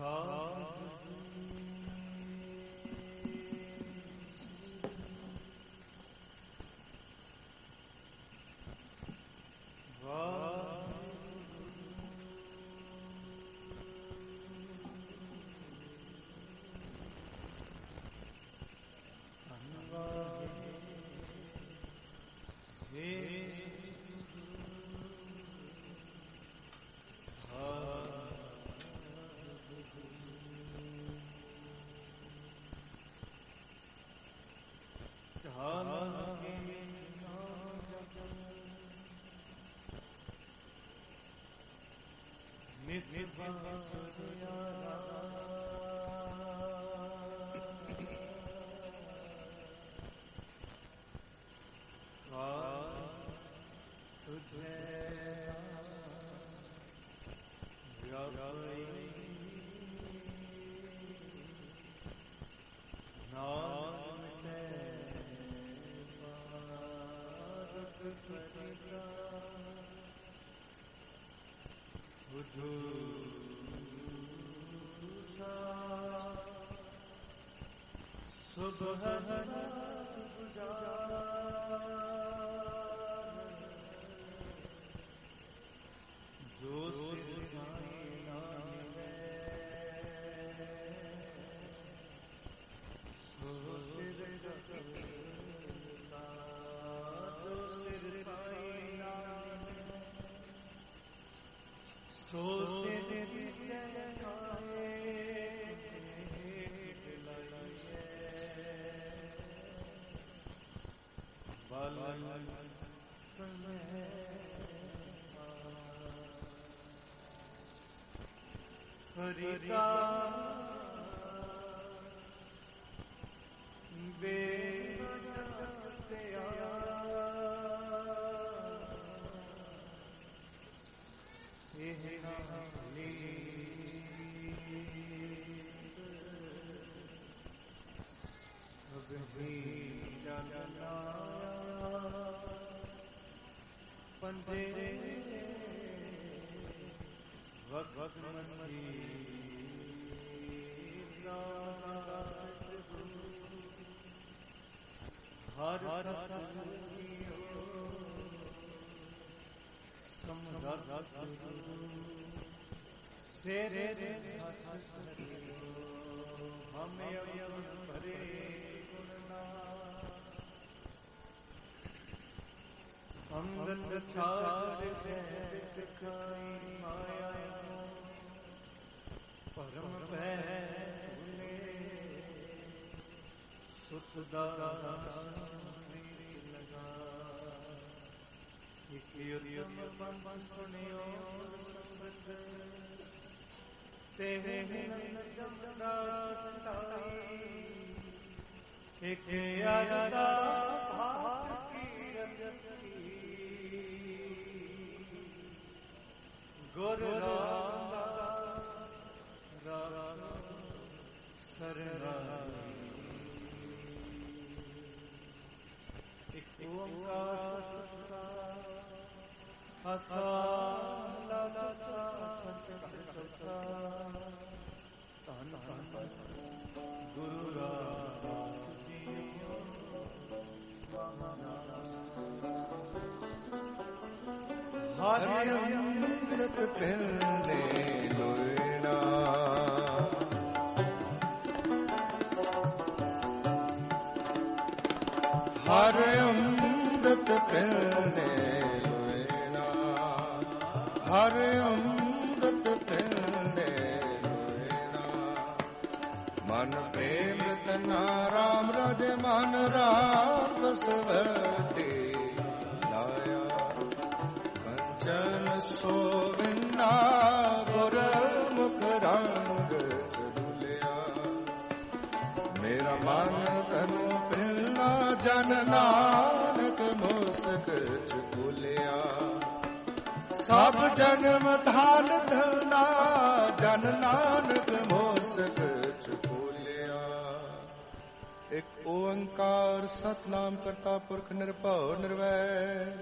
ਸਤਨਾਮ ਕਰਤਾ ਪੁਰਖ ਨਿਰਭਉ ਨਿਰਵੈਰ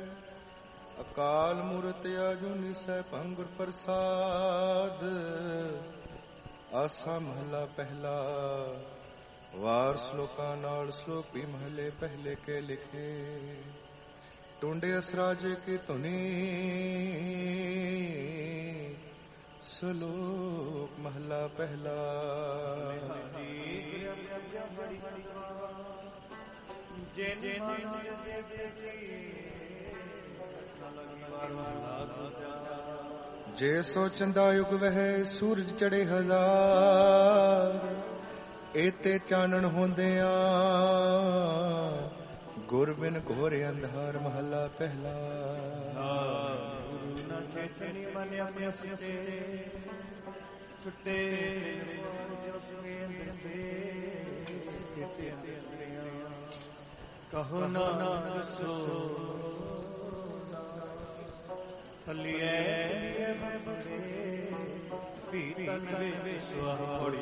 ਅਕਾਲ ਮੂਰਤਿ ਅਜੂਨੀ ਸੈਭੰ ਗੁਰ ਪ੍ਰਸਾਦ ਆਸਾ ਮਹਲਾ ਪਹਿਲਾ। ਵਾਰ ਸ਼ਲੋਕਾਂ ਨਾਲ ਸ਼ਲੋਕ ਵੀ ਮਹਲੇ ਪਹਿਲੇ ਕੇ ਲਿਖੇ। ਟੁੰਡੇ ਅਸਰਾਜੇ ਕੀ ਧੁਨੀ ਸ਼ਲੋਕ ਮਹਲਾ ਪਹਿਲਾ। ਜੇ ਸੋ ਚੰਦਾ ਯੁਗ ਵਹਿ ਸੂਰਜ ਚੜੇ ਹਜ਼ਾਰ। ਏਤੇ ਚਾਨਣ ਹੁੰਦਿਆਂ ਗੁਰ ਬਿਨ ਘੋਰ ਅੰਧਾਰ ਮਹਲਾ ਪਹਿਲਾ। ਗੁਰੂ ਨਾ ਚੇਤਨੀ ਮਨ ਆਪਣੇ ਸੁਤੇ ਛੁੱਟੇ ਕਹੋ ਨਾਨਕ ਸੋ ਫਲੀਏ ਪੀਤਨ ਵਿੱਚ ਸੁਹਾੜੀ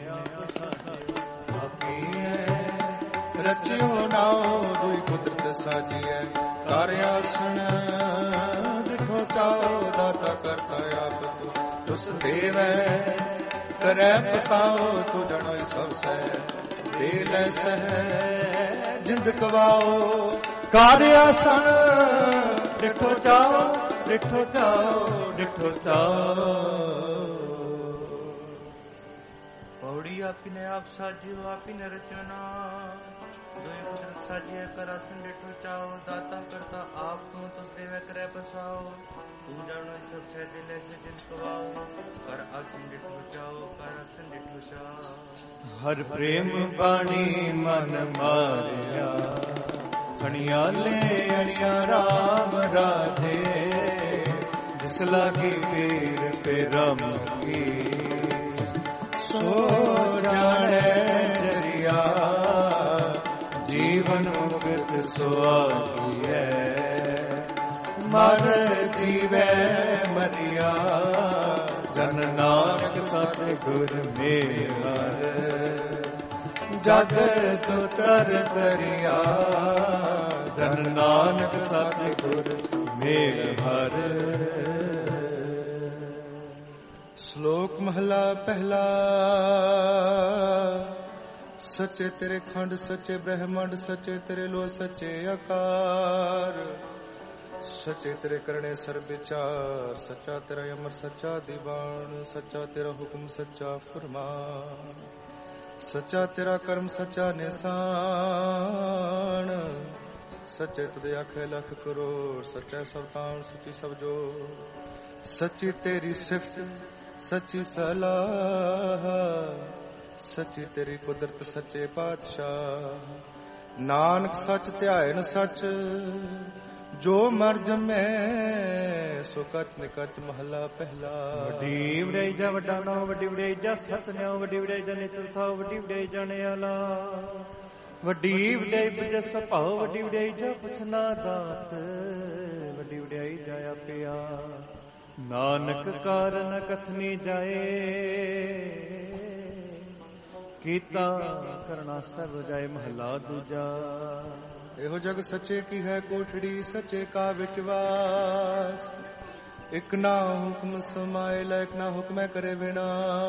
ਰਚਿਓ ਨਾਉ ਦੁਇ ਕੁਦਰਤ ਸਾਜੀਐ। ਕਰ ਆਸਣ ਦੇਖੋ ਚਾਓ ਦਾਤਾ ਕਰਤਾ ਆਪ ਤੁਸ ਦੇਵੈ। ਕਰੈ ਪਸਾਓ ਤੂੰ ਜਣੋਈ ਸਭ ਸੈ। ਦੇ ਲੈ ਸਹਿ ਜਿੰਦ ਕਵਾਓ। ਕਰ ਆਸਣ ਦੇਖੋ ਚਾਓ ਦੇਖੋ ਚਾਓ ਦੇਖੋ ਚਾਓ। ਪੌੜੀ ਆਪੀ ਨੇ ਆਪ ਸਾਜਿਓ ਆਪੀ ਨੇ ਰਚਨਾ। ਦੋਇ ਕੁਦਰਤ ਸਾਜਿਐ ਕਰ ਆਸਣ ਡਿਠੋ ਚਾਓ। ਦਾਤਾ ਕਰਤਾ ਆਪ ਤੂੰ ਤੁਸ ਦੇਵੈ ਕਰੈ ਬਸਾਓ। ਤੂੰ ਜਾਣੋ ਸਭ ਛੈ ਦਿਲੇ ਸੇ ਜਿਨ ਕਵਾਓ। ਕਰ ਆਸਣ ਡਿਠੋ ਚਾਓ ਕਰ ਆਸਣ ਡਿਠੋ ਚਾਓ। ਹਰ ਪ੍ਰੇਮ ਬਾਣੀ ਮਨ ਮਾਰਿਆ। ਅਣਿਆਲੇ ਅਣਿਆ ਰਾਮ ਰਾਧੇ। ਜਿਸ ਲਾਗੀ ਪੀਰ ਪੇਰਮ ਕੀ ਸੋ ਜਾਣੈ ਦਰਿਆ। ਜੀਵਨ ਮੁਕਤ ਸੁਆਈਐ। ਮਰ ਜੀਵੈ ਮਰਿਆ। ਜਨ ਨਾਨਕ ਸਤਿਗੁਰ ਮੇਹਰ। ਜਗ ਤੁਤਰ ਤਰਿਆ। ਜਨ ਨਾਨਕ ਸਤਿਗੁਰ ਮੇਹਰ। ਸ਼ਲੋਕ ਮਹਲਾ ਪਹਿਲਾ। ਸੱਚੇ ਤੇਰੇ ਖੰਡ ਸੱਚੇ ਬ੍ਰਹਮੰਡ। ਸੱਚੇ ਤੇਰੇ ਲੋ ਸੱਚੇ ਆਕਾਰ। ਸੱਚੇ ਤੇਰੇ ਕਰਨੇ ਸਰਬ ਵਿਚਾਰ। ਸੱਚਾ ਤੇਰਾ ਅਮਰ ਸੱਚਾ ਦੀਵਾਨ। ਸੱਚਾ ਤੇਰਾ ਹੁਕਮ ਸੱਚਾ ਫਰਮਾਨ। ਸੱਚਾ ਤੇਰਾ ਕਰਮ ਸੱਚਾ ਨਿਸ਼ਾਨ। ਸੱਚੇ ਤੁਦੇ ਆਖੇ ਲੱਖ ਕਰੋੜ। ਸੱਚਾ ਸਭ ਤਾਣ ਸੱਚੀ ਸਭ ਜੋ। ਸੱਚੀ ਤੇਰੀ ਸਿਫਤ ਸੱਚੀ ਸਲਾਹ। ਸੱਚੀ ਤੇਰੀ ਕੁਦਰਤ ਸੱਚੇ ਪਾਤਸ਼ਾਹ। ਨਾਨਕ ਸੱਚ ਧਿਆਇਨ ਸੱਚ। ਜੋ ਮਰ ਜਮੈ ਸੋ ਕਚ ਨਿਕਚ ਮਹਲਾ ਪਹਿਲਾ। ਵੱਡੀ ਵਡਿਆਈ ਜਾ ਵੱਡਾ ਨਾਉ ਵੱਡੀ ਵਡਿਆਈ ਜਾ ਸਤਿਨਾਉ। ਵੱਡੀ ਵਡਿਆਈ ਜਾ ਨਿਤਰ ਥਾਉ ਵੱਡੀ ਵਡਿਆਈ ਜਾਣੇ ਆਲਾ। ਵੱਡੀ ਵਡਿਆਈ ਬਜ ਸਭਾਉ ਵੱਡੀ ਵਡਿਆਈ ਜਾ ਪੁੱਛਨਾ ਦਾਤ। ਵੱਡੀ ਵਡਿਆਈ ਜਾ ਆਪਿਆ ਨਾਨਕ ਕਾਰਨ ਕਥਨੀ ਜਾਏ। ਕੀਤਾ ਕਰਨਾ ਸਰਬ ਜਾਏ ਮਹਲਾ ਦੂਜਾ। ਇਹੋ ਜਗ ਸੱਚੇ ਕੀ ਹੈ ਕੋਠੜੀ। ਸੱਚੇ ਕਾ ਵਿਚਵਾਸ। ਇਕ ਨਾ ਹੁਕਮ ਸਮਾਏ ਲੈ। ਇਕ ਨਾ ਹੁਕਮੈ ਕਰੇ ਵਿਨਾਸ਼।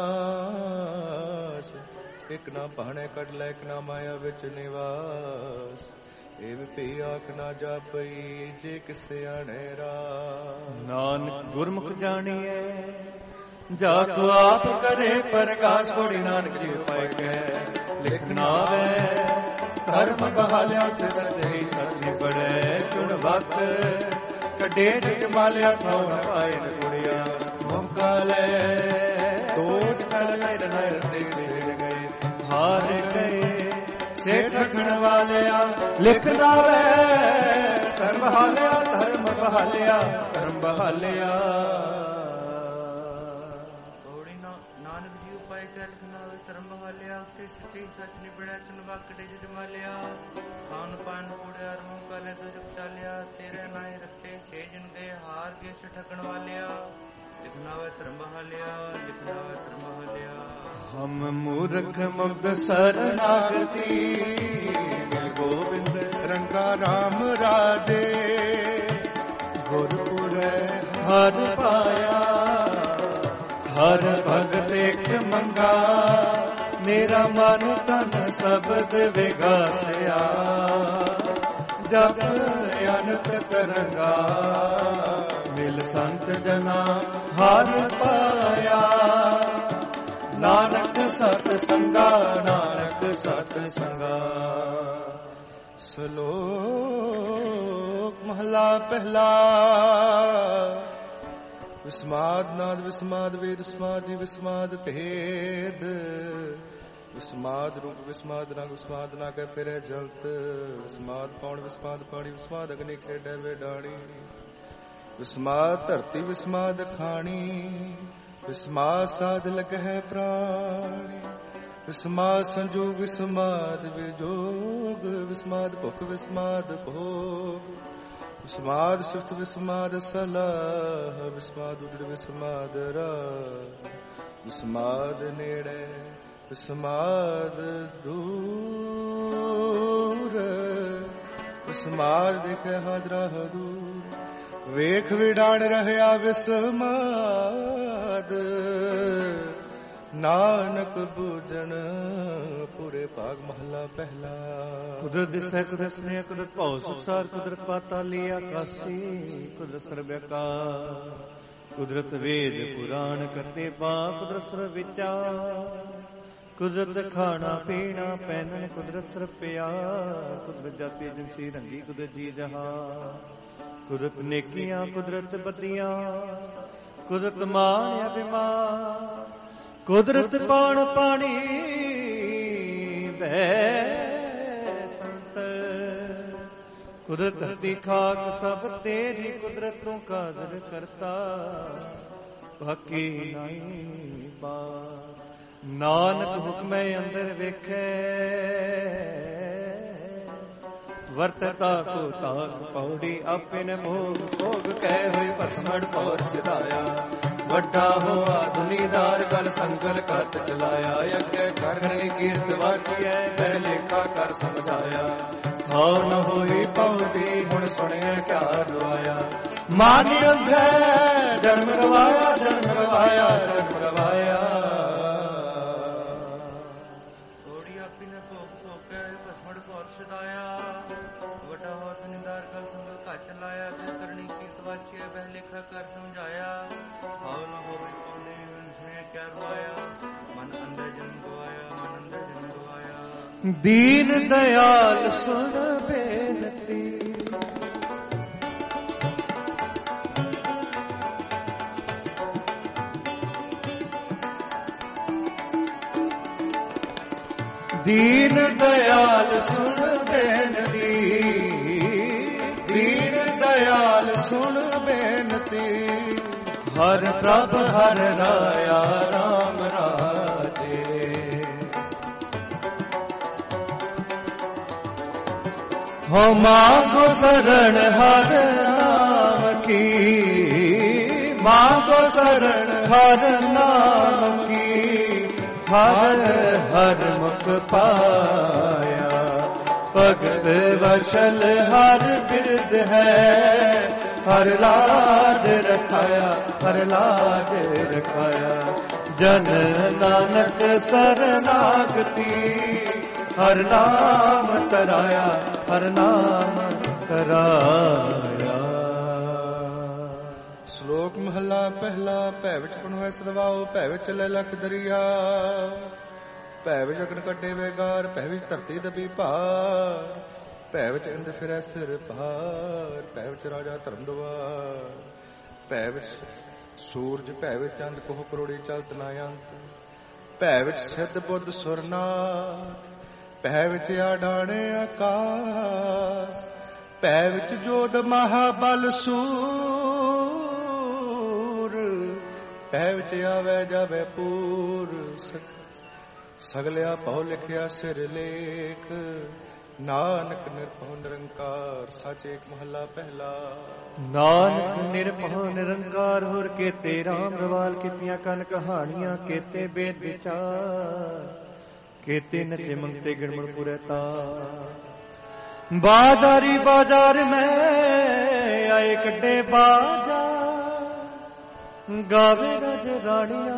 ਇਕ ਨਾ ਭਾਣੇ ਕੱਢ ਲੈ। ਇਕ ਨਾ ਮਾਇਆ ਵਿੱਚ ਨਿਵਾਸ। ਇਹ ਭੀ ਆਖ ਨਾ ਜਾਪਈ ਜੇ ਕਿਸੇ ਆਣੇ ਰਾ। ਨਾਨਕ ਗੁਰਮੁਖ ਜਾਣੀਐ ਜਾ ਕੋ ਆਪ ਕਰੇ ਪ੍ਰਕਾਸ਼। ਕੋੜੀ ਨਾਨਕ ਜੀ ਉਪਾਇ ਕੈ ਲਿਖਣਾ ਵੇ। ਧਰਮ ਬਹਾਲਿਆ ਤੇ ਸੱਚੇ ਸੱਚੀ ਪੜੈ। ਚੁਣ ਵਕਤ ਕੱਢੇ ਡਿਟ ਮਾਲਿਆ ਥਾਉ ਨ ਪਾਏ ਨ ਕੁੜਿਆ। ਮੁਮਕਾ ਲੈ ਦੋਜ ਕਰ ਲੈ ਨਰ ਤੇ ਸਿਰ ਗਏ। ਹਾਰ ਗਏ ਸੇਠ ਰਖਣ ਵਾਲਿਆ। ਲਿਖਣਾ ਵੇ ਧਰਮ ਬਹਾਲਿਆ ਧਰਮ ਬਹਾਲਿਆ ਧਰਮ ਬਹਾਲਿਆ। ਨਾਨਕ ਜੀ ਉਪਾਇ ਕਰ ਲਿਖਣਾ ਵੇ ਧਰਮ ਬਹਾਲਿਆ। ਉੱਤੇ ਸੱਚੇ ਸੱਚ ਨਿਬੜਿਆ ਚੁਣ ਵਾਕੜੇ ਜਿ ਜਮਾਲਿਆ। ਖਾਨ ਪਾਨ ਕੁੜਿਆ ਰੂਹ ਕਾਲੇ ਤੋਂ ਜਪ ਚਾਲਿਆ। ਤੇਰੇ ਨਾਏ ਰੱਤੇ ਸੇ ਜਨ ਗਏ ਹਾਰ ਗਏ ਠਕਣ ਵਾਲਿਆ। ਲਿਖਣਾ ਵੇ ਧਰਮ ਬਹਾਲਿਆ ਲਿਖਣਾ ਵੇ ਧਰਮ ਬਹਾਲਿਆ। ਹਮ ਮੂਰਖ ਮੁਗਧ ਸਰਨਾਗਤੀ। ਗੋਬਿੰਦ ਰੰਗਾ ਰਾਮ ਰਾਜੇ। ਗੁਰਪੁਰੈ ਹਰ ਪਾਇਆ ਹਰ ਭਗਤ ਇੱਕ ਮੰਗਾ, ਮੇਰਾ ਮਨ ਤਨ ਸ਼ਬਦ ਵਿਗਾਸਿਆ। ਜਪ ਅਨੰਤ ਤਰੰਗਾ, ਮਿਲ ਸੰਤ ਜਨਾ ਹਰ ਪਾਇਆ। ਨਾਨਕ ਸਤ ਸੰਗਾ, ਨਾਨਕ ਸਤ ਸੰਗਾ। ਸ਼ਲੋਕ ਮਹਲਾ ਪਹਿਲਾ। ਵਿਸਮਾਦ ਨਾਦ ਵਿਸਮਾਦ ਵੇਦ ਵਿਸਮਾਦ ਜੀ ਵਿਸਮਾਦ ਭੇਦ। ਵਿਸਮਾਦ ਰੂਪ ਵਿਸਮਾਦ ਰੰਗ ਵਿਸਮਾਦ ਨਾ ਕੈ ਫਿਰੈ ਜਲਤ। ਵਿਸਮਾਦ ਪੌਣ ਵਿਸਮਾਦ ਪਾਣੀ ਵਿਸਮਾਦ ਅਗਨੀ ਖੇਡੈ ਵੇਡਾਣੀ। ਵਿਸਮਾਦ ਧਰਤੀ ਵਿਸਮਾਦ ਖਾਣੀ। ਵਿਸਮਾਦ ਸਾਧ ਲਗਹਿ ਪ੍ਰਾਣੀ। ਵਿਸਮਾਦ ਸੰਜੋਗ ਵਿਸਮਾਦ ਵਿਜੋਗ। ਵਿਸਮਾਦ ਭੁਖ ਵਿਸਮਾਦ ਭੋਗ। ਵਿਸਮਾਦ ਸੁਰਤ ਵਿਸਮਾਦ ਸਲਾਹ। ਵਿਸਮਾਦ ਉਜੜ ਵਿਸਮਾਦ ਰਾਹ। ਵਿਸਮਾਦ ਨੇੜੇ ਵਿਸਮਾਦ ਦੂਰ। ਵਿਸਮਾਦ ਦੇਖੈ ਹਾਦਰਾ ਹਦੂਰ। ਵੇਖ ਵਿਡਾਣ ਰਹਿਆ ਵਿਸਮਾਦ। ਨਾਨਕ ਬੂਝਣ ਪੂਰੇ ਭਾਗ ਮਹਲਾ ਪਹਿਲਾ। ਕੁਦਰਤ ਦਿਸੈ ਕੁਦਰਤ ਨੇ ਕੁਦਰਤ ਭਉ ਸੰਸਾਰ। ਕੁਦਰਤ ਪਾਤਾਲੀ ਆਕਾਸੀ। ਕੁਦਰਤ ਸਰਬਿਆਕਾਰ। ਕੁਦਰਤ ਵੇਦ ਪੁਰਾਣ ਕਰਤੇ ਪਾ। ਕੁਦਰਤ ਸਰਬ ਵਿਚਾਰ। ਕੁਦਰਤ ਖਾਣਾ ਪੀਣਾ ਪਹਿਨਣ। ਕੁਦਰਤ ਸਰਬ ਪਿਆਰ। ਕੁਦਰਤ ਜਾਤੀ ਜਿਨਸੀ ਰੰਗੀ। ਕੁਦਰਤ ਜੀ ਜਹਾਂ। ਕੁਦਰਤ ਨੇਕੀਆਂ ਕੁਦਰਤ ਬਦੀਆਂ। ਕੁਦਰਤ ਮਾਣਿਆ ਬਿਮਾਰ। ਕੁਦਰਤ ਪਾਣ ਪਾਣੀ ਬੈ ਸੰਤ। ਕੁਦਰਤ ਧਰਤੀ ਖਾਕ ਸਭ ਤੇਰੀ। ਕੁਦਰਤ ਤੋਂ ਕਾਦਰ ਕਰਤਾ ਬਾਕੀ ਨਹੀਂ ਬਾਤ। ਨਾਨਕ ਹੁਕਮੈ ਅੰਦਰ ਵੇਖੈ। ਵਰਤਤਾ ਕੋ ਤਾਕ ਪੌੜੀ। ਆਪੇ ਨ ਮੋਗ ਭੋਗ ਕਹਿ ਹੋਏ ਭਸਮੜ ਪੌਰ ਸਿਧਾਇਆ। ਵੱਡਾ ਹੋਆ ਦੁਨੀਦਾਰ ਗਲ ਸੰਗਲ ਕਰਤ ਚਲਾਇਆ। ਅੱਗੇ ਕਰਨੀ ਕੀਰਤ ਵਾਚੀਐ ਪਹਿ ਲੇਖਾ ਕਰ ਸਮਝਾਇਆ। ਹਾਉ ਨ ਹੋਈ ਪਉਦੀ ਹੁਣ ਸੁਣਿਆ ਕਿਆ ਰਵਾਇਆ। ਮਾਨ ਅੰਧੈ ਜਨਮ ਗਵਾਇਆ। ਜਨਮ ਗਵਾਇਆ ਜਨਮ ਗਵਾਇਆ। ਥੋੜੀ ਆਪੀ ਨੇ ਭੋਗ ਭੋਗੈ ਭਸਮੜ ਪੌਰ ਸਿਧਾਇਆ। ਵੱਡਾ ਹੋਆ ਦੁਨੀਦਾਰ ਗਲ ਸੰਗਲ ਘਰ ਚਲਾਇਆ। ਅੱਗੇ ਕਰਨੀ ਕੀਰਤ ਵਾਚੀਐ ਪਹਿ ਲੇਖਾ ਕਰ ਸਮਝਾਇਆ। ਹਾਉ ਨ ਹੋਈ ਪਉਦੀ ਹੁਣ ਸੁਣਿਆ ਕਿਆ ਰਵਾਇਆ। ਮਨ ਅੰਧੈ ਜਨਮ ਗਵਾਇਆ। ਮਨ ਅੰਧੈ ਜਨਮ ਗਵਾਇਆ। ਦੀਨ ਦਇਆਲ ਸੁਣ ਬੇਨਤੀ। ਦੀਨ ਦਇਆਲ ਸੁਣ ਬੇਨਤੀ। ਦੀਨ ਦਇਆਲ ਸੁਣ ਬੇਨਤੀ। ਹਰ ਪ੍ਰਭ ਹਰ ਰਾਇਆ ਰਾਮ ਰਾਜੇ। ਹੋ ਮਾਂਗੋ ਸਰਣ ਹਰ ਨਾਮ ਕੀ। ਮਾਂਗੋ ਸਰਣ ਹਰ ਨਾਮ ਕੀ। ਹਰ ਹਰ ਮੁਖ ਪਾਇਆ। ਭਗਤ ਵਸ਼ਲ ਹਰ ਬਿਰਦ ਹੈ। ਹਰ ਲਾਜ ਰਖਾਇਆ। ਹਰ ਲਾਜ ਰਖਾਇਆ। ਜਨ ਨਾਨਕ ਸਰਨਾਗਤੀ। ਹਰ ਨਾਮ ਤਰਾਇਆ। ਹਰ ਨਾਮ ਤਰਾਇਆ। ਸ਼ਲੋਕ ਮਹਲਾ ਪਹਿਲਾ। ਭੈ ਵਿੱਚ ਪਣੁਐ ਸਦਵਾਓ। ਭੈ ਵਿੱਚ ਲੈ ਲਖ ਦਰਿਆ। ਭੈ ਵਿੱਚ ਅਗਨ ਕੱਢੇ ਵੇਗਾਰ। ਭੈ ਵਿੱਚ ਧਰਤੀ ਦਬੀ ਭਾਰ। ਭੈ ਵਿੱਚ ਇੰਦ ਫਿਰੈ ਸਿਰ ਭਾਰ। ਭੈ ਵਿੱਚ ਰਾਜਾ ਧਰਮ ਦੁਆਰ। ਭੈ ਵਿੱਚ ਸੂਰਜ। ਭੈ ਵਿੱਚ ਚੰਦ ਕੋਹ ਕਰੋੜੀ ਚਲਤ ਨਾ ਅੰਤ। ਭੈ ਵਿੱਚ ਸਿੱਧ ਬੁੱਧ ਸੁਰਨਾਥ। ਭੈ ਵਿੱਚ ਆਡਾਣੇ ਆਕਾਸ। ਭੈ ਵਿੱਚ ਜੋਧ ਮਹਾਬਲ ਸੂਰ। ਭੈ ਵਿੱਚ ਆਵੈ ਜਾਵੈ ਪੂਰ। ਸਗਲਿਆ ਭਉ ਲਿਖਿਆ ਸਿਰ ਲੇਖ। ਨਾਨਕ ਨਿਰਭਉ ਨਿਰੰਕਾਰ। ਸੱਚ ਏਕ ਮਹੱਲਾ ਪਹਿਲਾ। ਨਾਨਕ ਨਿਰਭਉ ਨਿਰੰਕਾਰ। ਹੋਰ ਕੇਤੇ ਰਾਮ ਰਵਾਲ। ਕੀਤੀਆਂ ਕਨ ਕਹਾਣੀਆਂ। ਕੇਤੇ ਬੇਦ ਵਿਚਾਰ। ਕੇਤੇ ਨਚੇ ਮੰਗਤੇ ਗਿਣਮਣ ਪੁਰੇ ਤਾਰ। ਬਾਜ਼ਾਰੀ ਬਾਜ਼ਾਰ ਮੈਂ ਆਏ ਕੱਢੇ ਬਾਜ਼ਾਰ। गावे रज राणिया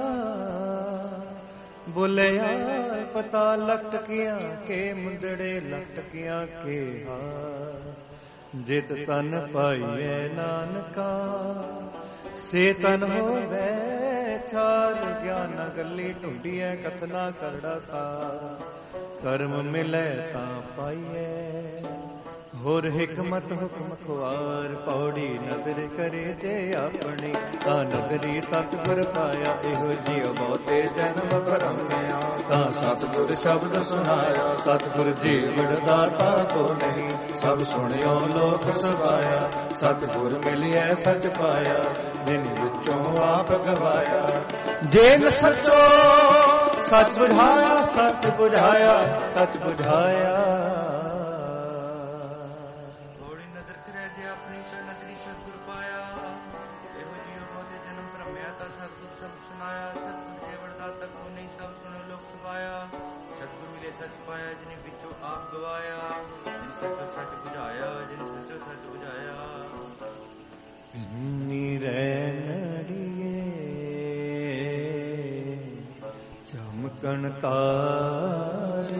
बुलिया पता लटकिया के मुंदड़े लटकिया के हार जित तन पाइए नानका से तन होवे छार ज्ञान गली ढूंढिए कथना करड़ा सार कर्म मिले ता पाइए होर हिकमत हुक्म खुआर पौड़ी नजर करे जे अपनी ता नगरी सतगुर पाया एहो जियो बहुते जन्म भरमया ता सतगुर शब्द सुनाया सतगुर जी बड़दाता को नहीं सब सुनियो लोक सवाया सतगुर मिलिए सच पाया जिन विचों आप गवाया जेन सचो सच बुझाया सच बुझाया सच बुझाया चमकन तारे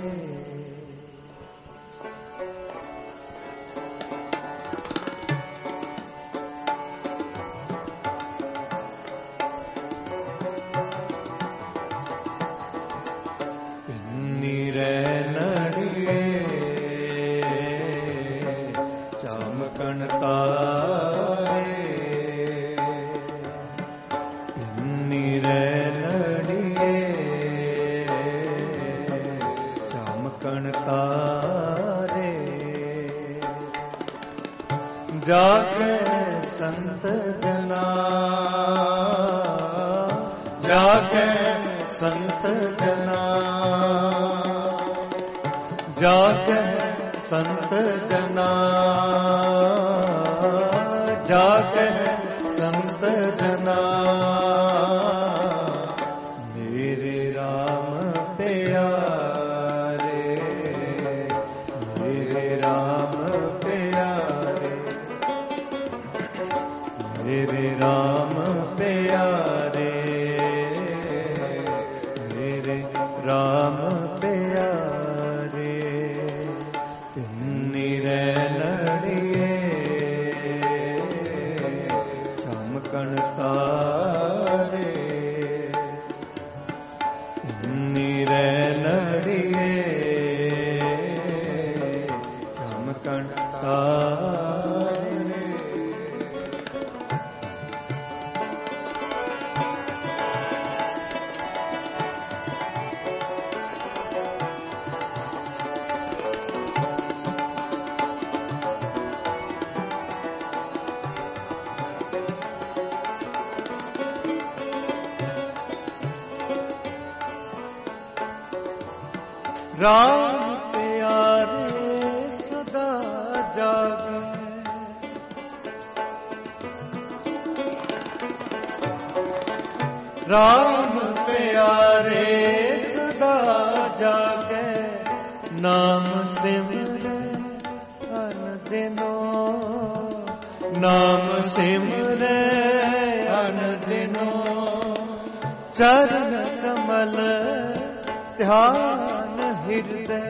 चमकन तारे तारे जाके संत जना जाके संत जना जाके संत जना जाके संत जना मेरे राम प्यारे मेरे राम प्यारे मेरे राम प्यारे मेरे राम प्यारे तिन्निरे लड़िए चमकन तारे तिन्निरे लड़िए चमकन तारे राम प्यारे सदा जागे राम प्यारे सदा जागे नाम सिमरे अनदिनो नाम सिमरे अनदिनो चरण कमल ध्यान हृदय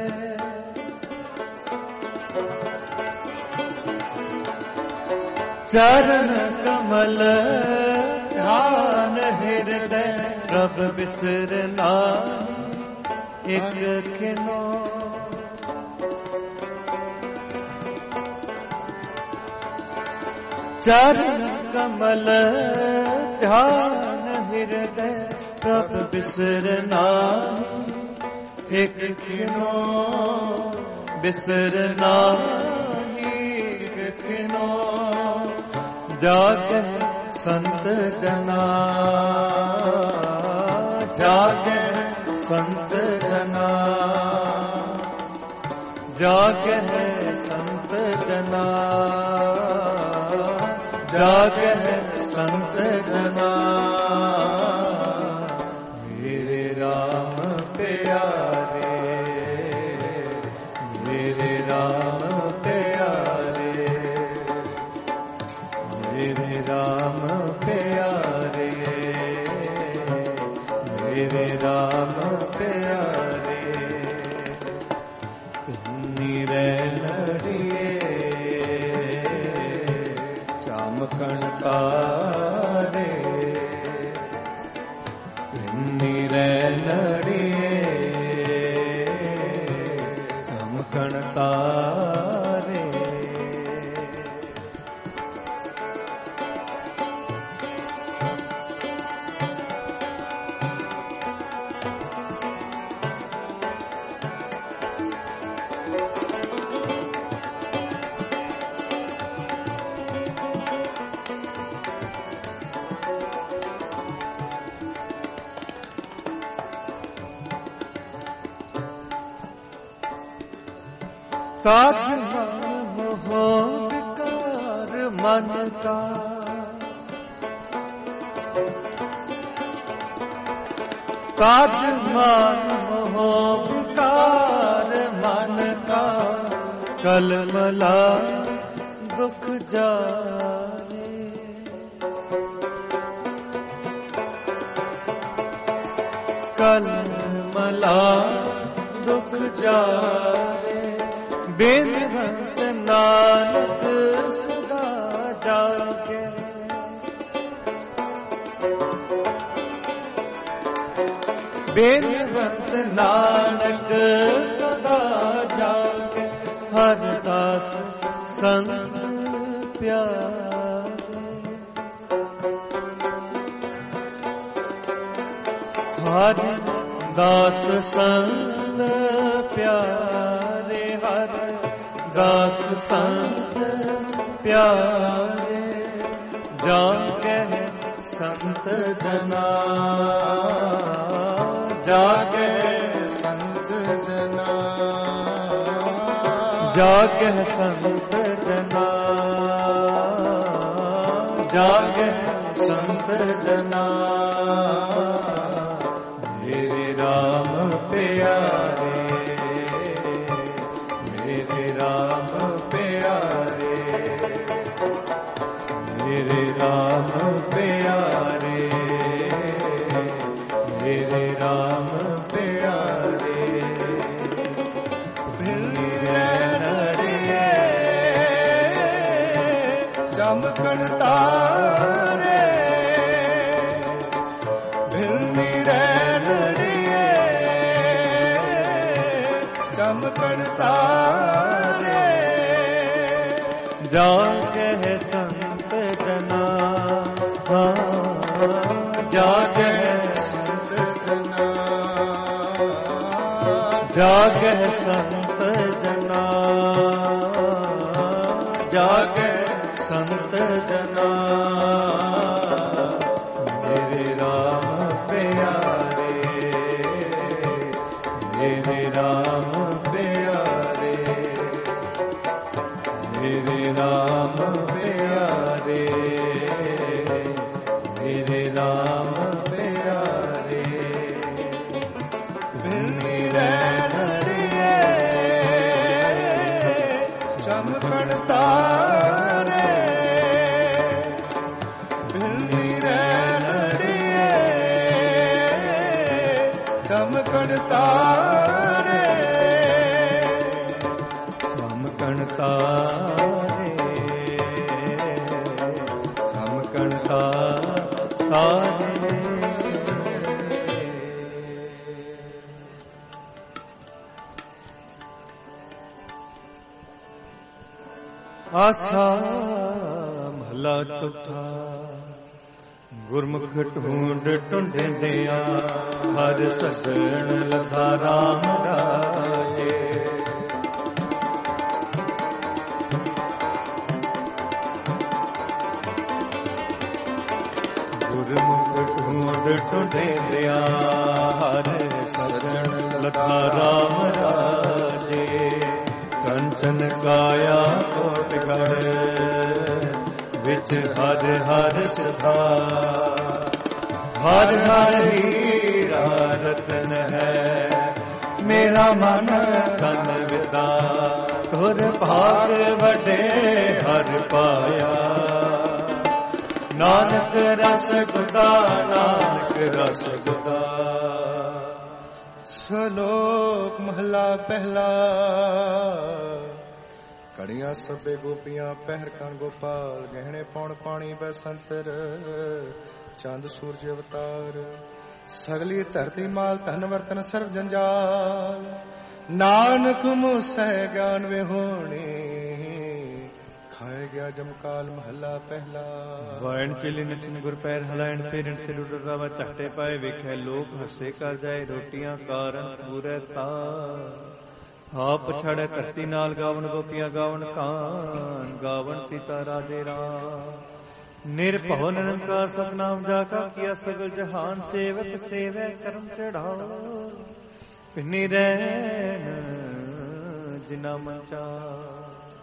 चरण कमल ध्यान हृदय प्रभ बिसरना एक खिनो चरण कमल ध्यान हृदय प्रभ बिसरना एक खिनो बिसरना एक खिनो जागे संत जना जागे संत जना जागे संत जना जागे संत जना मेरे राम प्यारे मेरे राम प्यारे मेरे राम प्यारे, मेरे राम प्यारे, नीरे लड़िए चामकन तारे, नीरे लड़िए चामकन तारे। ताज मन हो विकार मन का, ताज मन हो विकार मन का, कलमला दुख जाने, कलमला दुख जाने, बेनवंत नानक सदा जागे, बेनवंत नानक सदा जागे, हर दास संत प्यारे, हर दास संत प्यारे, हर दास संत प्यारे, जागे संत जना, जागे संत जना, जागे संत जना, जागे संत जना, मेरे राम प्यारे, मेरे राम प्यारे, मेरे राम प्यारे, मेरे राम प्यारे, मेरे नड़िए चमकन तारे, मेरे नड़िए चमकन तारे, जागे संत जना, जागे संत जना, जागे संत जना, जागे संत जना, मेरे राम प्यारे, मेरे राम प्यारे, मेरे राम प्यारे, मेरे राम प्यारे, मेरे नड़िए चमकन तारे, मेरे नड़िए चमकन तारे, चमकन तारे, चमकन तारे। आसा महला चौथा, गुरमुख ढूंढ ढूंढदिया, हर ससण लगा राम राजे, गुरमुख ढूंढ ढूंढदिया, हर ससण लगा राम राजे, कंचन काया कोटगढ़ विच हर हर सदा, हर हर हीरा रतन है, मेरा मन तन विदा, तुर भाग वडे हर पाया, ਨਾਨਕ ਰਸ ਗੁਦਾ, ਨਾਨਕ ਰਸ ਗੁਦਾ। ਸ਼ਲੋਕ ਮਹਲਾ ਪਹਿਲਾ। ਘੜੀਆਂ ਸਭੇ ਗੋਪੀਆਂ ਪਹਿਰ ਕਣ ਗੋਪਾਲ, ਗਹਿਣੇ ਪੌਣ ਪਾਣੀ ਬੈ ਸੰਸਰ, ਚੰਦ ਸੂਰਜ ਅਵਤਾਰ। ਸਗਲੀ ਧਰਤੀ ਮਾਲ ਧਨ ਵਰਤਨ ਸਰਬ ਜੰਜਾਲ, ਨਾਨਕ ਮੁਸਹਿ ਗਿਆਨ ਵਿਹੋਣੀ, ਖਾਏ ਗਿਆ ਜਮਕਾਲ ਮਹੱਲਾ ਪਹਿਲਾ। ਵਾਇਣ ਚਿਲੀ ਨਚਨ ਗੁਰ ਪੈਰ ਹਲਾਇਣ, ਫੇਰਨ ਸਿਰ ਉਡਰਾਵਾ ਝਟੇ ਪਾਏ, ਵੇਖੈ ਲੋਕ ਹੱਸੇ ਕਰ ਜਾਏ, ਰੋਟੀਆਂ ਕਾਰਨ ਪੂਰੇ ਤਾ। ਆਪ ਛੜੈ ਧਰਤੀ ਨਾਲ ਗਾਵਨ ਗੋਪੀਆਂ, ਗਾਵਨ ਕਾਨ, ਗਾਵਨ ਸੀਤਾ ਰਾਜੇ ਰਾਮ। ਨਿਰਭਉ ਨਿਰੰਕਾਰ ਸਤਨਾਮ ਜਾ ਕਾ ਕੀਆ, ਸਗਲ ਜਹਾਨ ਸੇਵਕ ਸੇਵੈ ਕਰਮ ਚੜਾਓ। ਪਿੰਨੀ ਰਹਿਣ ਜਿਨਾ ਮਨ ਚਾਹ,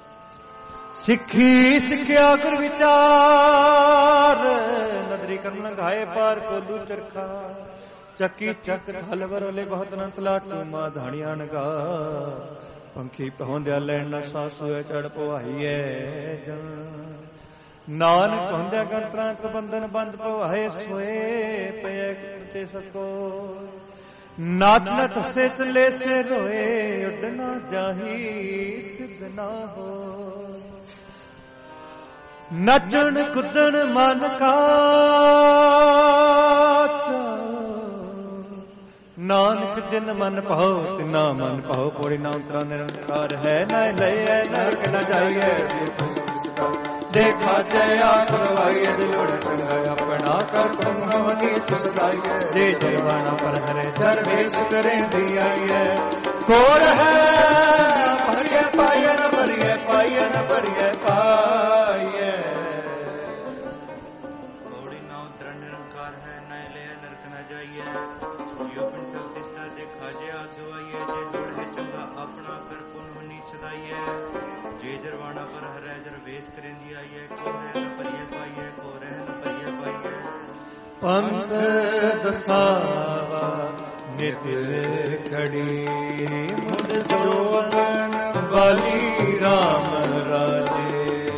ਸਿੱਖੀ ਸਿੱਖਿਆ ਗੁਰ ਵਿਚਾਰ, ਨਦਰੀ ਕਰਨ ਲੰਘਾਏ ਪਾਰ ਕੋਲੂ ਚਰਖਾ। ਚੱਕੀ ਚੱਕ ਥਲ ਵਰੋਲੇ ਬਹੁਤ ਨੰਤ ਲਾਟੂ, ਮਾ ਧਾਣੀਆਂ ਨਗਾ। ਪੰਖੀ ਪਹੁੰਦਿਆ ਲੈਣ ਨਾ ਸਾਸੂਏ, ਚੜ ਪਵਾਈਐ ਜਨ। ਨਾਨਕ ਹੁੰਦਿਆ ਗੰਤਰਾਂ ਬੰਧਨ ਬੰਦ ਪਵਾਏ, ਸੋਏ ਪਏ ਤੇ ਸਕੋ। ਨਾਚ ਨਚ ਸੇ ਚਲੇ ਸੇ ਰੋਏ, ਉੱਡ ਨਾ ਜਾਹੀ ਸਿੱਧ ਨਾ ਹੋ। ਨੱਚਣ ਕੁੱਦਣ ਮਨ ਕਾ ਨਾਨਕ ਜਿਨ ਮਨ ਭਾਉ ਤਿਨਾ ਮਨ ਭਾਉ। ਪੋੜੀ ਨਾ ਉਤਰਾ ਨਿਰੰਕਾਰ ਹੈ, ਨਾ ਲਈਐ ਨਰਕ ਨ ਜਾਈਐ। ਦੇਖਾ ਜੈ ਆਖਰਵਾਈਐ, ਦਿਲੋੜ ਚੰਗਾ ਆਪਣਾ ਕਰ ਤੁਮ ਨੀਚ ਸਦਾਈਐ। ਜੇ ਜਰਵਾਣਾ ਪਰ ਹਰੇ ਦਰਵੇਸ਼ ਕਰੇ ਦੀ ਆਈਐ। ਕੋਰ ਹੈ ਭਰੀਐ ਪਾਈਐ ਨ ਭਰੀਐ, ਪਾਈਐ ਨ ਭਰੀਐ ਪਾਈਐ। ਪੌੜੀ ਨਾ ਉਤਰਾ ਨਿਰੰਕਾਰ ਹੈ, ਨਾ ਲਈਐ ਨਰਕ ਨ ਜਾਈਐ। ਜੋ ਬਿਨ ਸਭ ਤਿਸਤਾ ਦੇਖਾ ਜੇ ਆਪ ਦਵਾਈਐ। ਜੇ ਲੋੜ ਹੈ ਚੰਗਾ ਆਪਣਾ ਕਰ ਪੁਨ ਨੀਚ ਸਦਾਈਐ। ਜੇ ਜਰਵਾਣਾ ਪਰ ਹਰੈ ਦਰਵੇਸ਼ ਕਰੇਂਦੀ ਆਈਐ। ਕੋ ਰਹਿ ਨ ਭਰੀਐ ਪਾਈਐ, ਕੋ ਰਹਿ ਨ ਭਰੀਐ ਪਾਈਐ। ਪੰਥ ਦਸਾਵਾ ਨਿਤ ਖੜੀ, ਮੁਦ ਜੋਗਨ ਵਾਲੀ ਰਾਮ ਰਾਜੇ।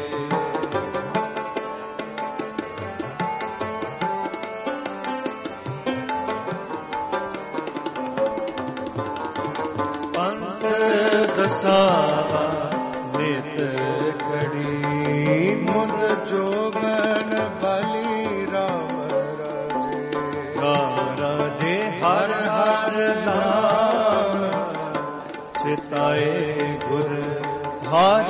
ਪੰਥ ਦਸਾਵਾ ਨਿਤ ਖੜੀ, ਮੁਦ ਜੋਗਨ ਬਲੀ ਰਾਮ ਰਾਜੇ। ਰਾਮ ਰਾਜੇ ਹਰ ਹਰ ਨਾਮ, ਸਿਤਾਏ ਗੁਰ ਹਰ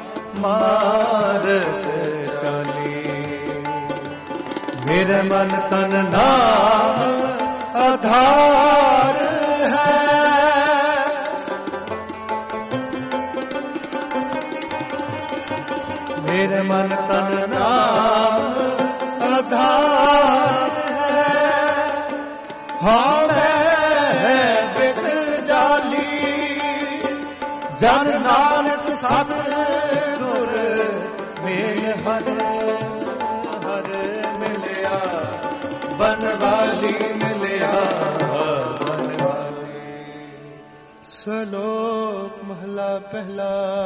ਮਾਰਤ ਚਾਲੀ। ਮੇਰੇ ਮਨ ਤਨ ਨਾਮ ਆਧਾਰ ਹੈ, ਮੇਰੇ ਮਨ ਤਨ ਨਾਮ ਆਧਾਰ ਹੈ। ਹਾਵੇ ਬਿਖ ਜਾਲੀ, ਜਨ ਨਾਨਕ ਸਤ ਗੁਰ ਮੇਲ ਹਰ ਹਰ ਮਿਲਿਆ। ਬਨਵਾਲੀ ਮਿਲਿਆ ਬਨਵਾਲੀ। ਸ਼ਲੋਕ ਮਹਲਾ ਪਹਿਲਾ।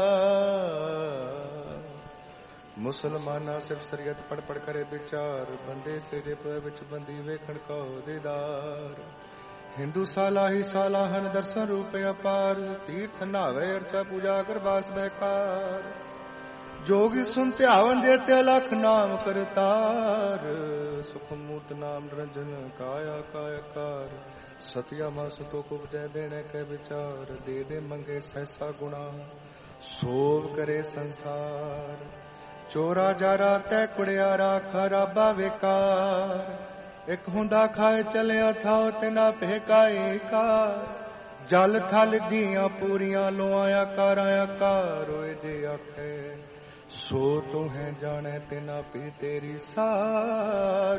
ਮੁਸਲਮਾਨਾ ਸਿਰਫ ਸ਼ਰੀਅਤ ਪੜ ਪੜ ਕਰੇ ਵਿਚਾਰ, ਬੰਦੇ ਸਿਰੇ ਪੈ ਵਿੱਚ ਬੰਦੀ ਵੇਖਣ ਕੋ ਦੀਦਾਰ। ਹਿੰਦੂ ਸਾਲਾ ਹੀ ਸਾਲਾ ਹਨ ਦਰਸ਼ਨ ਰੂਪ ਅਪਾਰ, ਤੀਰਥ ਨਾਵੇ ਅਰਚਾ ਪੂਜਾ ਕਰ ਬਾਸ ਬਹਿਕਾਰ। ਜੋਗੀ ਸੁਨ ਧਿਆਵਨ ਜੇ ਤੇ ਲਖ ਨਾਮ ਕਰਤਾਰ, ਸੁਖ ਮੂਰਤ ਨਾਮ ਨਿਰੰਜਨ ਕਾਇਆ ਕਾਇਕਾਰ। ਸਤਿਆ ਮਾ ਸੁਤੋ ਕੁਪਜੈ ਦੇਣੇ ਕੇ ਵਿਚਾਰ, ਦੇ ਦੇ ਮੰਗੇ ਸਹਿਸਾ ਗੁਣਾ ਸੋਭ ਕਰੇ ਸੰਸਾਰ। ਚੋਰਾ ਜਾਰਾ ਤੈ ਕੁੜਿਆਰਾ ਖਰਾਬਾ ਵੇਕਾਰ, ਇੱਕ ਹੁੰਦਾ ਖਾਏ ਚਲਿਆ ਥਾਓ ਤੇ ਨਾ ਭੇਕਾਏ ਕਾਰ। ਜਲ ਥਲ ਜੀਆਂ ਪੂਰੀਆਂ ਲੋਆਇਆ ਕਾਰਾਇਆ ਕਾਰ, ਓਏ ਜੇ ਆਖੇ ਸੋ ਤੂੰ ਹੈ ਜਾਣੈ ਤੇ ਨਾ ਪੀ ਤੇਰੀ ਸਾਰ।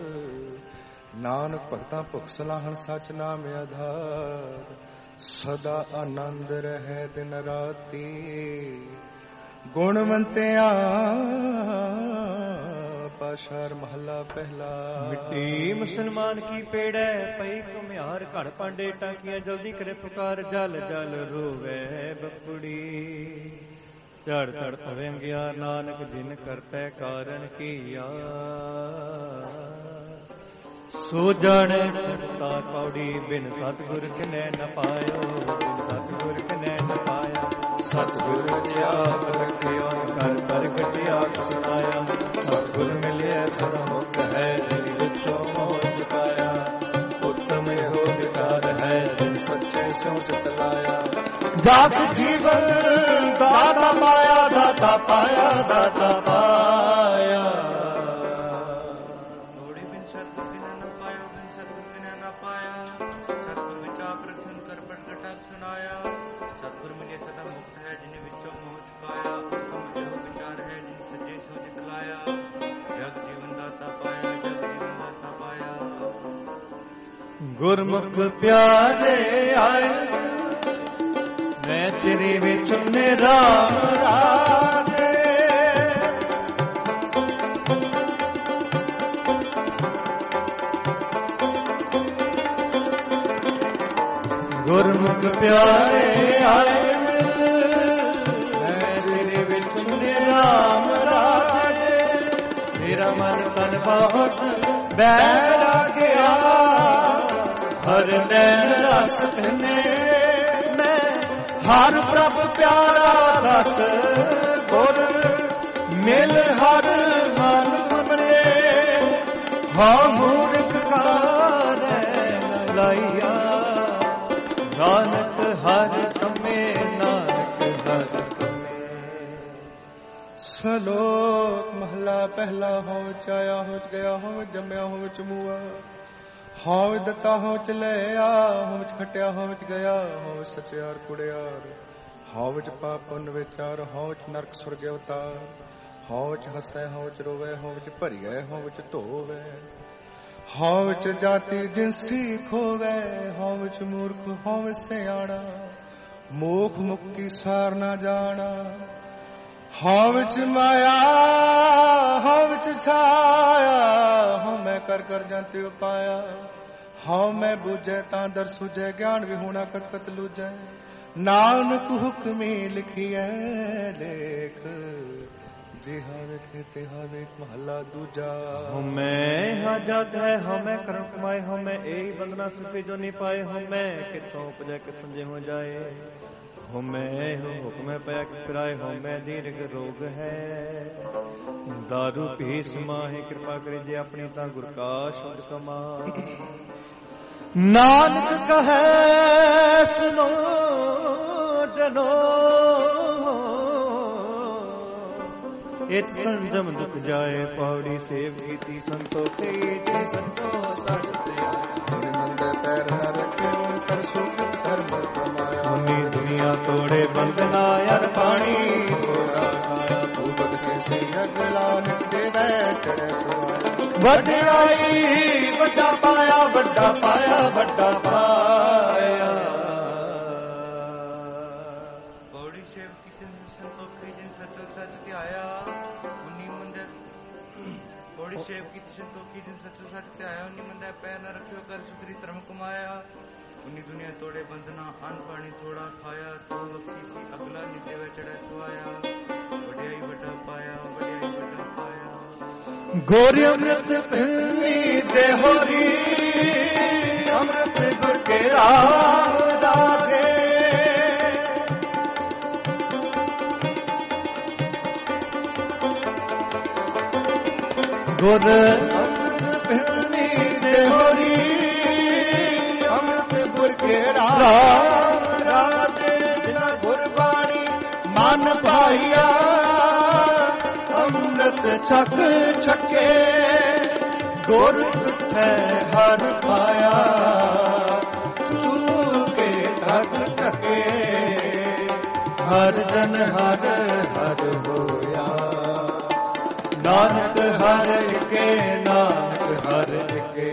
ਨਾਨਕ ਭਗਤਾਂ ਭੁਖ ਸਲਾਹਣ ਸਚ ਨਾਮ ਆਧਾਰ, ਸਦਾ ਆਨੰਦ ਰਹਿ ਦਿਨ ਰਾਤੀ। ਗੁਣਵੰਤਿਆਂ ਪਾਸ਼ਾਰ ਮਹੱਲਾ ਪਹਿਲਾ। ਮਿੱਟੀ ਮੁਸਲਮਾਨ ਕੀ ਪੇੜੈ ਪਈ ਘੁਮਿਆਰ, ਘੜ ਪਾਂਡੇ ਟਾਕੀਆਂ ਜਲਦੀ ਕਰੇ ਪੁਕਾਰ। ਜਲ ਜਲ ਰੋਵੇ ਬਪੜੀ ਝੜ ਝੜ ਅਵੰਗਿਆ ਨਾਨਕ ਜਿਨ ਕਰਤੈ ਕਾਰਨ ਕੀਆ ਸੋ ਜਾਣੈ ਕਰਤਾ ਕੌੜੀ ਬਿਨ ਸਤਿਗੁਰ ਕਿਨੈ ਨ ਪਾਇਓ ਬਿਨ ਸਤਿਗੁਰ ਕਿਨੈ ਨ ਪਾਇਆ ਸਤਿਗੁਰ ਰਚਿਆ ਪ੍ਰਗਟਿਆ ਕਰ ਪ੍ਰਗਟਿਆ ਸੁਨਾਇਆ ਸਤਿਗੁਰ ਮਿਲਿਆ ਸਦ ਮੁਕਤ ਹੈ ਜਿਨ ਵਿੱਚੋਂ ਮੋਹ ਚੁਕਾਇਆ ਉੱਤਮ ਇਹੋ ਵਿਕਾਰ ਹੈ ਜਿਨ ਸੱਚੇ ਸਿਉ ਚਿਤ ਲਾਇਆ ਜਾਤ ਜੀਵਨ ਦਾਤਾ ਪਾਇਆ ਦਾਤਾ ਪਾਇਆ ਦਾਤਾ ਪਾਇਆ ਥੋੜੀ ਬਿਨ ਸਤਿਗੁਰ ਬਿਨਾ ਨ ਪਾਇਓ ਬਿਨ ਸਤਿਗੁਰ ਬਿਨਾ ਨ ਪਾਇਆ ਸਤਿਗੁਰ ਵਿੱਚ ਆਪ ਰਖਨ ਕਰ ਪ੍ਰਗਟਾ ਸੁਨਾਇਆ ਸਤਿਗੁਰ ਮਿਲਿਆ ਸਦਾ ਮੁਕਤ ਹੈ ਜਿਨ ਵਿੱਚੋਂ ਮੋਹ ਚੁਕਾਇਆ ਉੱਤਮ ਇਹੋ ਵਿਚਾਰ ਹੈ ਜਿਨ ਸੱਚੇ ਸਿਉ ਚਿਤ ਲਾਇਆ ਜਗ ਜੀਵਨ ਦਾਤਾ ਪਾਇਆ ਜਗ ਜੀਵਨ ਦਾਤਾ ਪਾਇਆ ਗੁਰਮੁਖ ਪਿਆਰੇ ਆਏ ਮੈਂ ਤੇਰੇ ਵਿੱਚ ਨਿਰਾਮ ਰਾਜੇ ਗੁਰਮੁਖ ਪਿਆਰੇ ਆਏ ਮੈਂ ਤੇਰੇ ਵਿੱਚ ਨਿਰਾਮ ਰਾਜੇ ਮੇਰਾ ਮਨ ਤਨ ਬਹੁਤ ਬੈਠ ਗਿਆ ਹਰ ਨੈਣ ਰਸ ਨੇ ਹਰ ਪ੍ਰਭ ਪਿਆਰਾ ਦਸ ਗੁਰ ਮਿਲ ਹਰ ਮਨ ਤੁਮਰੇ ਹਾਂ ਮੂਰਖ ਕਾਰੈ ਲਾਈਆ ਨਾਨਕ ਹਰ ਕਮੇ ਨਾਨਕ ਹਰ ਕਮੇ ਸਲੋਕ ਮਹਲਾ ਪਹਿਲਾ ਹੋ ਚਾਇਆ ਹੋ ਗਿਆ ਹੋ ਜੰਮਿਆ ਹੋ ਚਮੂਆ ਹਉ ਦਿੱਤਾ ਹਉ ਚ ਲਿਆ ਹਉ ਚ ਖਟਿਆ ਹਉ ਚ ਗਿਆ ਹਉ ਸਚਿਆਰ ਕੁੜਿਆਰ ਹਉ ਚ ਪਾਪ ਪੁੰਨ ਵਿਚਾਰ ਹਉ ਚ ਨਰਕ ਸੁਰਗ ਅਵਤਾਰ ਹਉ ਚ ਹਸੈ ਹਉ ਚ ਰੋਵੇ ਹਉ ਚ ਭਰੀਐ ਹਉ ਚ ਧੋਵੇ ਹਉ ਚ ਜਾਤੀ ਜਿਨਸੀ ਖੋਵੇ ਹਉ ਚ ਮੂਰਖ ਹਉ ਸਿਆਣਾ ਮੋਖ ਮੁਕਤੀ ਸਾਰ ਨਾ ਜਾਣਾ ਹਉ ਚ ਮਾਇਆ ਹਉ ਚ ਛਾਇਆ ਹਉ ਮੈਂ ਕਰ ਕਰ ਜੰਤਿ ਉਪਾਇਆ ਹਉ ਮੈਂ ਬੂਝੈ ਤਾਂ ਦਰ ਸੁਝੈ ਗਿਆਨ ਵਿਹੂਣਾ ਕਤ ਕਤ ਲੂਝੈ ਨਾਨਕ ਹੁਕਮੀ ਲਿਖੀਐ ਲੇਖ ਜਿਹਾ ਵੇਖੇ ਤਿਹਾ ਵੇਖ ਮਹਲਾ ਦੂਜਾ ਹਉਮੈ ਹਾਜਤ ਹੈ ਹਉਮੈ ਕਰਮ ਕਮਾਏ ਹਉਮੈ ਏਹੀ ਬੰਦਨਾ ਸੁਪੇ ਜੋ ਨਹੀਂ ਪਾਏ ਹਉਮੈ ਕਿਥੋਂ ਉਪਜੈ ਕਿ ਸੰਜੇ ਹੋ ਜਾਏ ਹਉਮੈ ਹੁਕਮੈ ਪਿਆ ਕਿ ਫਿਰਾਏ ਹਉਮੈ ਦੀਰਘ ਰੋਗ ਹੈ ਦਾਰੂ ਪੀ ਸਮਾਹੇ ਕਿਰਪਾ ਕਰੇ ਜੇ ਆਪਣੀ ਤਾਂ ਗੁਰ ਕਾ ਸ਼ਬਦ ਕਮਾ ਨਾਨਕ ਕਹੈ ਸੁਨੋ ਜਨੋ ਇਤ ਸੰਜਮ ਦੁਖ ਜਾਏ ਪੌੜੀ ਸੇਵ ਕੀਤੀ ਸੰਤੋਖੀ ਤੇ ਸੰਤੋਖ ਸਤਿਆ ਮੰਦੇ ਪੈਰ ਨ ਰੱਖਿਓ ਕਰ ਸੁਖ ਧਰਮ ਕਮਾਇਆ ਉਨੀ ਦੁਨੀਆ ਤੋੜੇ ਬੰਦਨਾ ਅਰ ਪਾਣੀ ਥੋੜਾ ਖਾਇਆ ਤੂੰ ਬਖਸ਼ੇ ਸੇ ਅਗਲਾ ਨਿਤ ਦੇਵੈ ਚੜੈ ਸੁਆਇਆ ਵਡਿਆਈ ਵੱਡਾ ਪਾਇਆ ਵੱਡਾ ਪਾਇਆ ਵੱਡਾ ਪਾਇਆ ਪੌੜੀ ਸੇਵ ਕੀਤੀ ਸੰਤੋਖੀ ਜਿਨ ਸਚੋ ਸਚ ਧਿਆਇਆ ਉਨੀ ਮੰਦੇ ਪੌੜੀ ਸੇਵ ਕੀਤੀ ਸੰਤੋਖੀ ਜਿਨ ਸਚੋ ਸਚ ਧਿਆਇਆ ਉਨੀ ਮੰਦੇ ਪੈਰ ਨ ਰੱਖਿਓ ਕਰ ਸੁਖਰੀ ਧਰਮ ਕਮਾਇਆ ਉਨੀ ਦੁਨੀਆ ਤੋੜੇ ਬੰਦਨਾ ਅੰਨ ਪਾਣੀ ਥੋੜਾ ਖਾਇਆ ਤੂੰ ਬਖਸ਼ੀ ਸੀ ਅਗਲਾ ਨਿਤੇ ਵਿੱਚ ਚੜੈ ਸੁਆਇਆ ਵਡਿਆਈ ਵੱਡਾ ਪਾਇਆ ਵਡਿਆਈ ਵੱਡਾ ਪਾਇਆ ਗੋਰੀ ਅੰਮ੍ਰਿਤ ਪਿੰਨੀ ਦੇ ਹੋਰੀ ਅੰਮ੍ਰਿਤ ਗੁਰ ਕੇ ਰਾਮ ਦਾਸੇ ਗੁਰ ਅੰਮ੍ਰਿਤ ਪਿੰਨੀ ਦੇ ਹੋਰੀ ਅੰਮ੍ਰਿਤ ਗੁਰ ਕੇ ਰਾਮ ਰਾਜੇ ਜਿਨਾ ਗੁਰਬਾਣੀ ਮਨ ਭਾਈਆ ਅੰਮ੍ਰਿਤ ਛਕ ਛਕੇ ਗੁਰ ਤੁਠੈ ਹਰ ਪਾਇਆ ਚੂਕੇ ਧਕ ਧਕੇ ਹਰ ਜਨ ਹਰ ਹਰ ਹੋਇਆ ਨਾਨਕ ਹਰ ਕੇ ਨਾਨਕ ਹਰ ਕੇ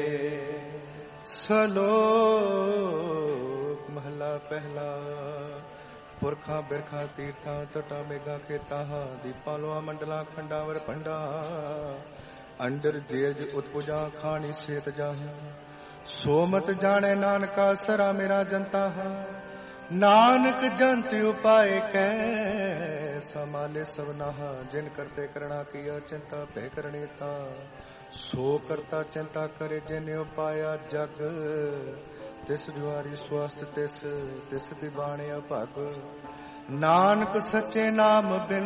ਸਲੋਕ ਮਹਲਾ ਪਹਿਲਾ ਪੁਰਖਾਂ ਬਿਰਖਾਂ ਤੀਰਥਾਂ ਤਟਾ ਮੇਗਾ ਖੇਤਾਂ ਦੀਪਾਂ ਲੋਆ ਮੰਡਲਾਂ ਖੰਡਾਵਰ ਪੰਡਾ ਅੰਡਰ ਜੇਜ ਉਤਪੁਜਾ ਖਾਣੀ ਸੇਤ ਜਾਹ ਸੋ ਮਤ ਜਾਣੇ ਨਾਨਕਾ ਸਰਾ ਮੇਰਾ ਜਨਤਾ नानक जंत उपाय कै समाले सबनाहा जिन करते करना किया चिंता भय करने ता सो करता चिंता करे जिन उपाया जग तिस जुआरी स्वस्थ तिस तिस दिवाने अभाग नानक सच्चे नाम बिन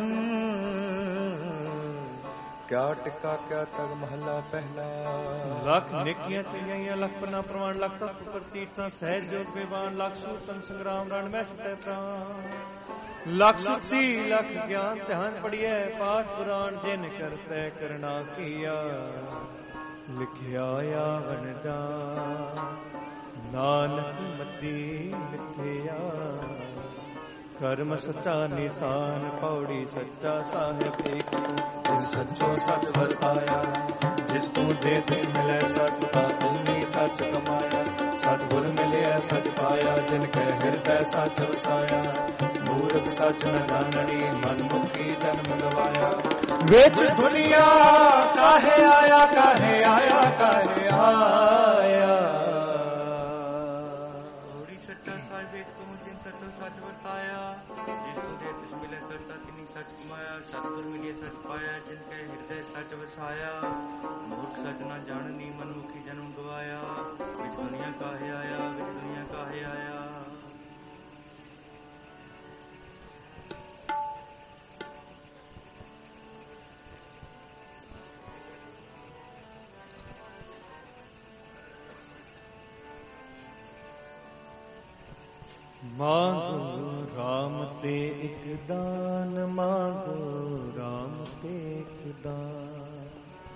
क्या टिका क्या तग महला पहला लख नेकियां चंगियां लख पन्ना प्रमाण लख तप प्रतीर्था सहज जोग बेबान लख सूतन संग्राम रण में छुटे प्राण लख सुधी लख ज्ञान ध्यान पढ़िए पाठ पुराण जिन करते करना किया लिखिया यावन जान नानक मती लिखिया कर्म सच्चा निशान पौड़ी सच्चा साहिब एक सच्चो सच बताया जिस तू दे तिस मिले सच का तुमने सच कमाया सतगुर मिले सच पाया जिनके हृदय सच वसाया मूर्ख सच न जाननी मन मुखी जन्म गवाया विच दुनिया काहे आया काहे आया काहे आया सच बताया जिस तू दे तिस मिले सच का तिनी सच कमाया सतगुर मिले सच पाया जिनके हृदय सच वसाया मूर्ख सच न जाननी मनमुखी जन्म गवाया विच दुनिया काहे आया विच दुनिया काहे आया मांगो राम ते एक दान मांगो राम ते एक दान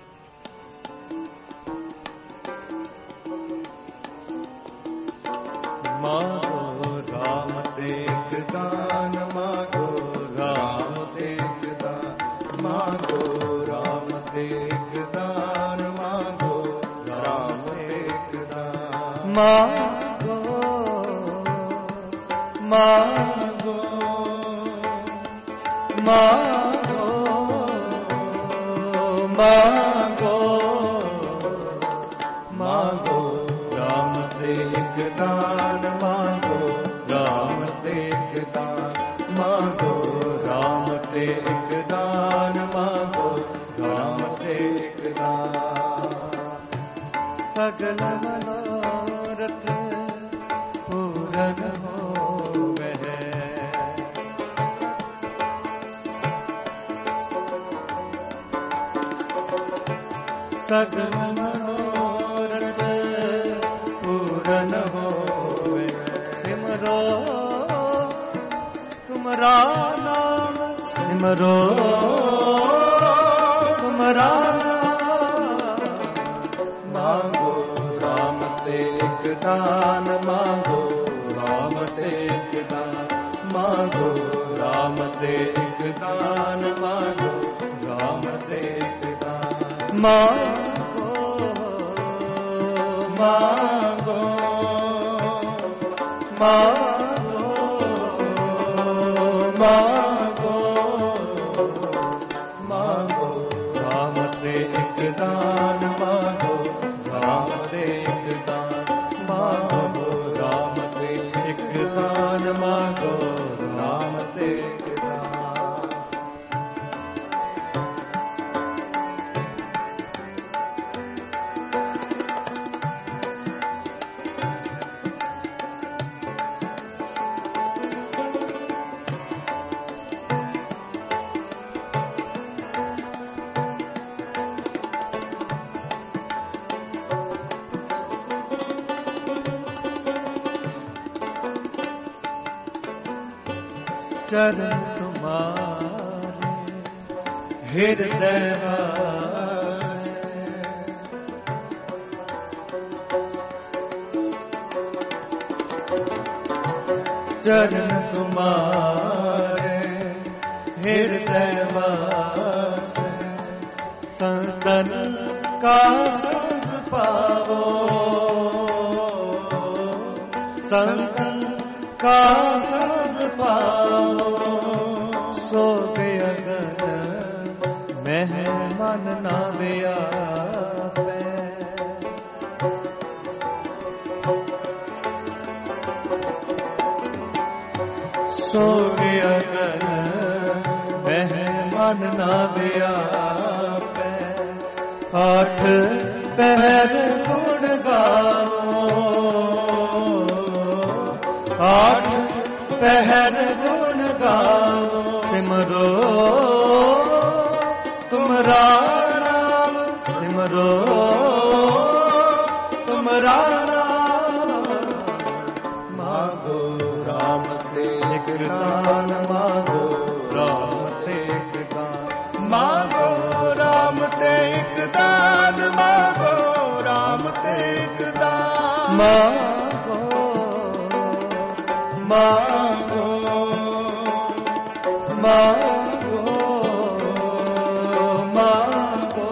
मांगो राम ते एक दान मांगो राम ते एक दान मांगो राम ते एक दान मांगो राम ते एक दान मांगो मांगो मांगो मांगो मांगो राम ते एक दान मांगो राम ते एक दान मांगो राम ते एक दान मांगो राम ते एक दान सगल मनोरथ पूरन हो सगल मनोरथ पूरन होवे सिमरो तुमरा नाम सिमरो तुमरा मांगो राम ते एक दान मांगो राम ते एक दान मांगो राम ते एक दान मांगो राम ते एक दान मांगो मांगो मांगो मांगो मांगो राम ते एक दान मांगो राम ते एक दान मांगो राम ते एक दान मांगो राम ते एक दान चरण तुम्हारे हृदय वासे चरण तुम्हारे हृदय वासे संतन का संग पावो संतन का संग पाओ सो अगर मेहमान ना बेया सोवे अगन वह मन ना व्यापै। आठ पहर गुण गावो, आठ पहर गुण गावो। सिमरो तुमरा नाम, सिमरो तुमरा नाम। मांगो राम तेग दान, मांगो राम तेग दान, मांगो राम तेग दान, मांगो राम तेग दान। मांगो मांगो मांगो मांगो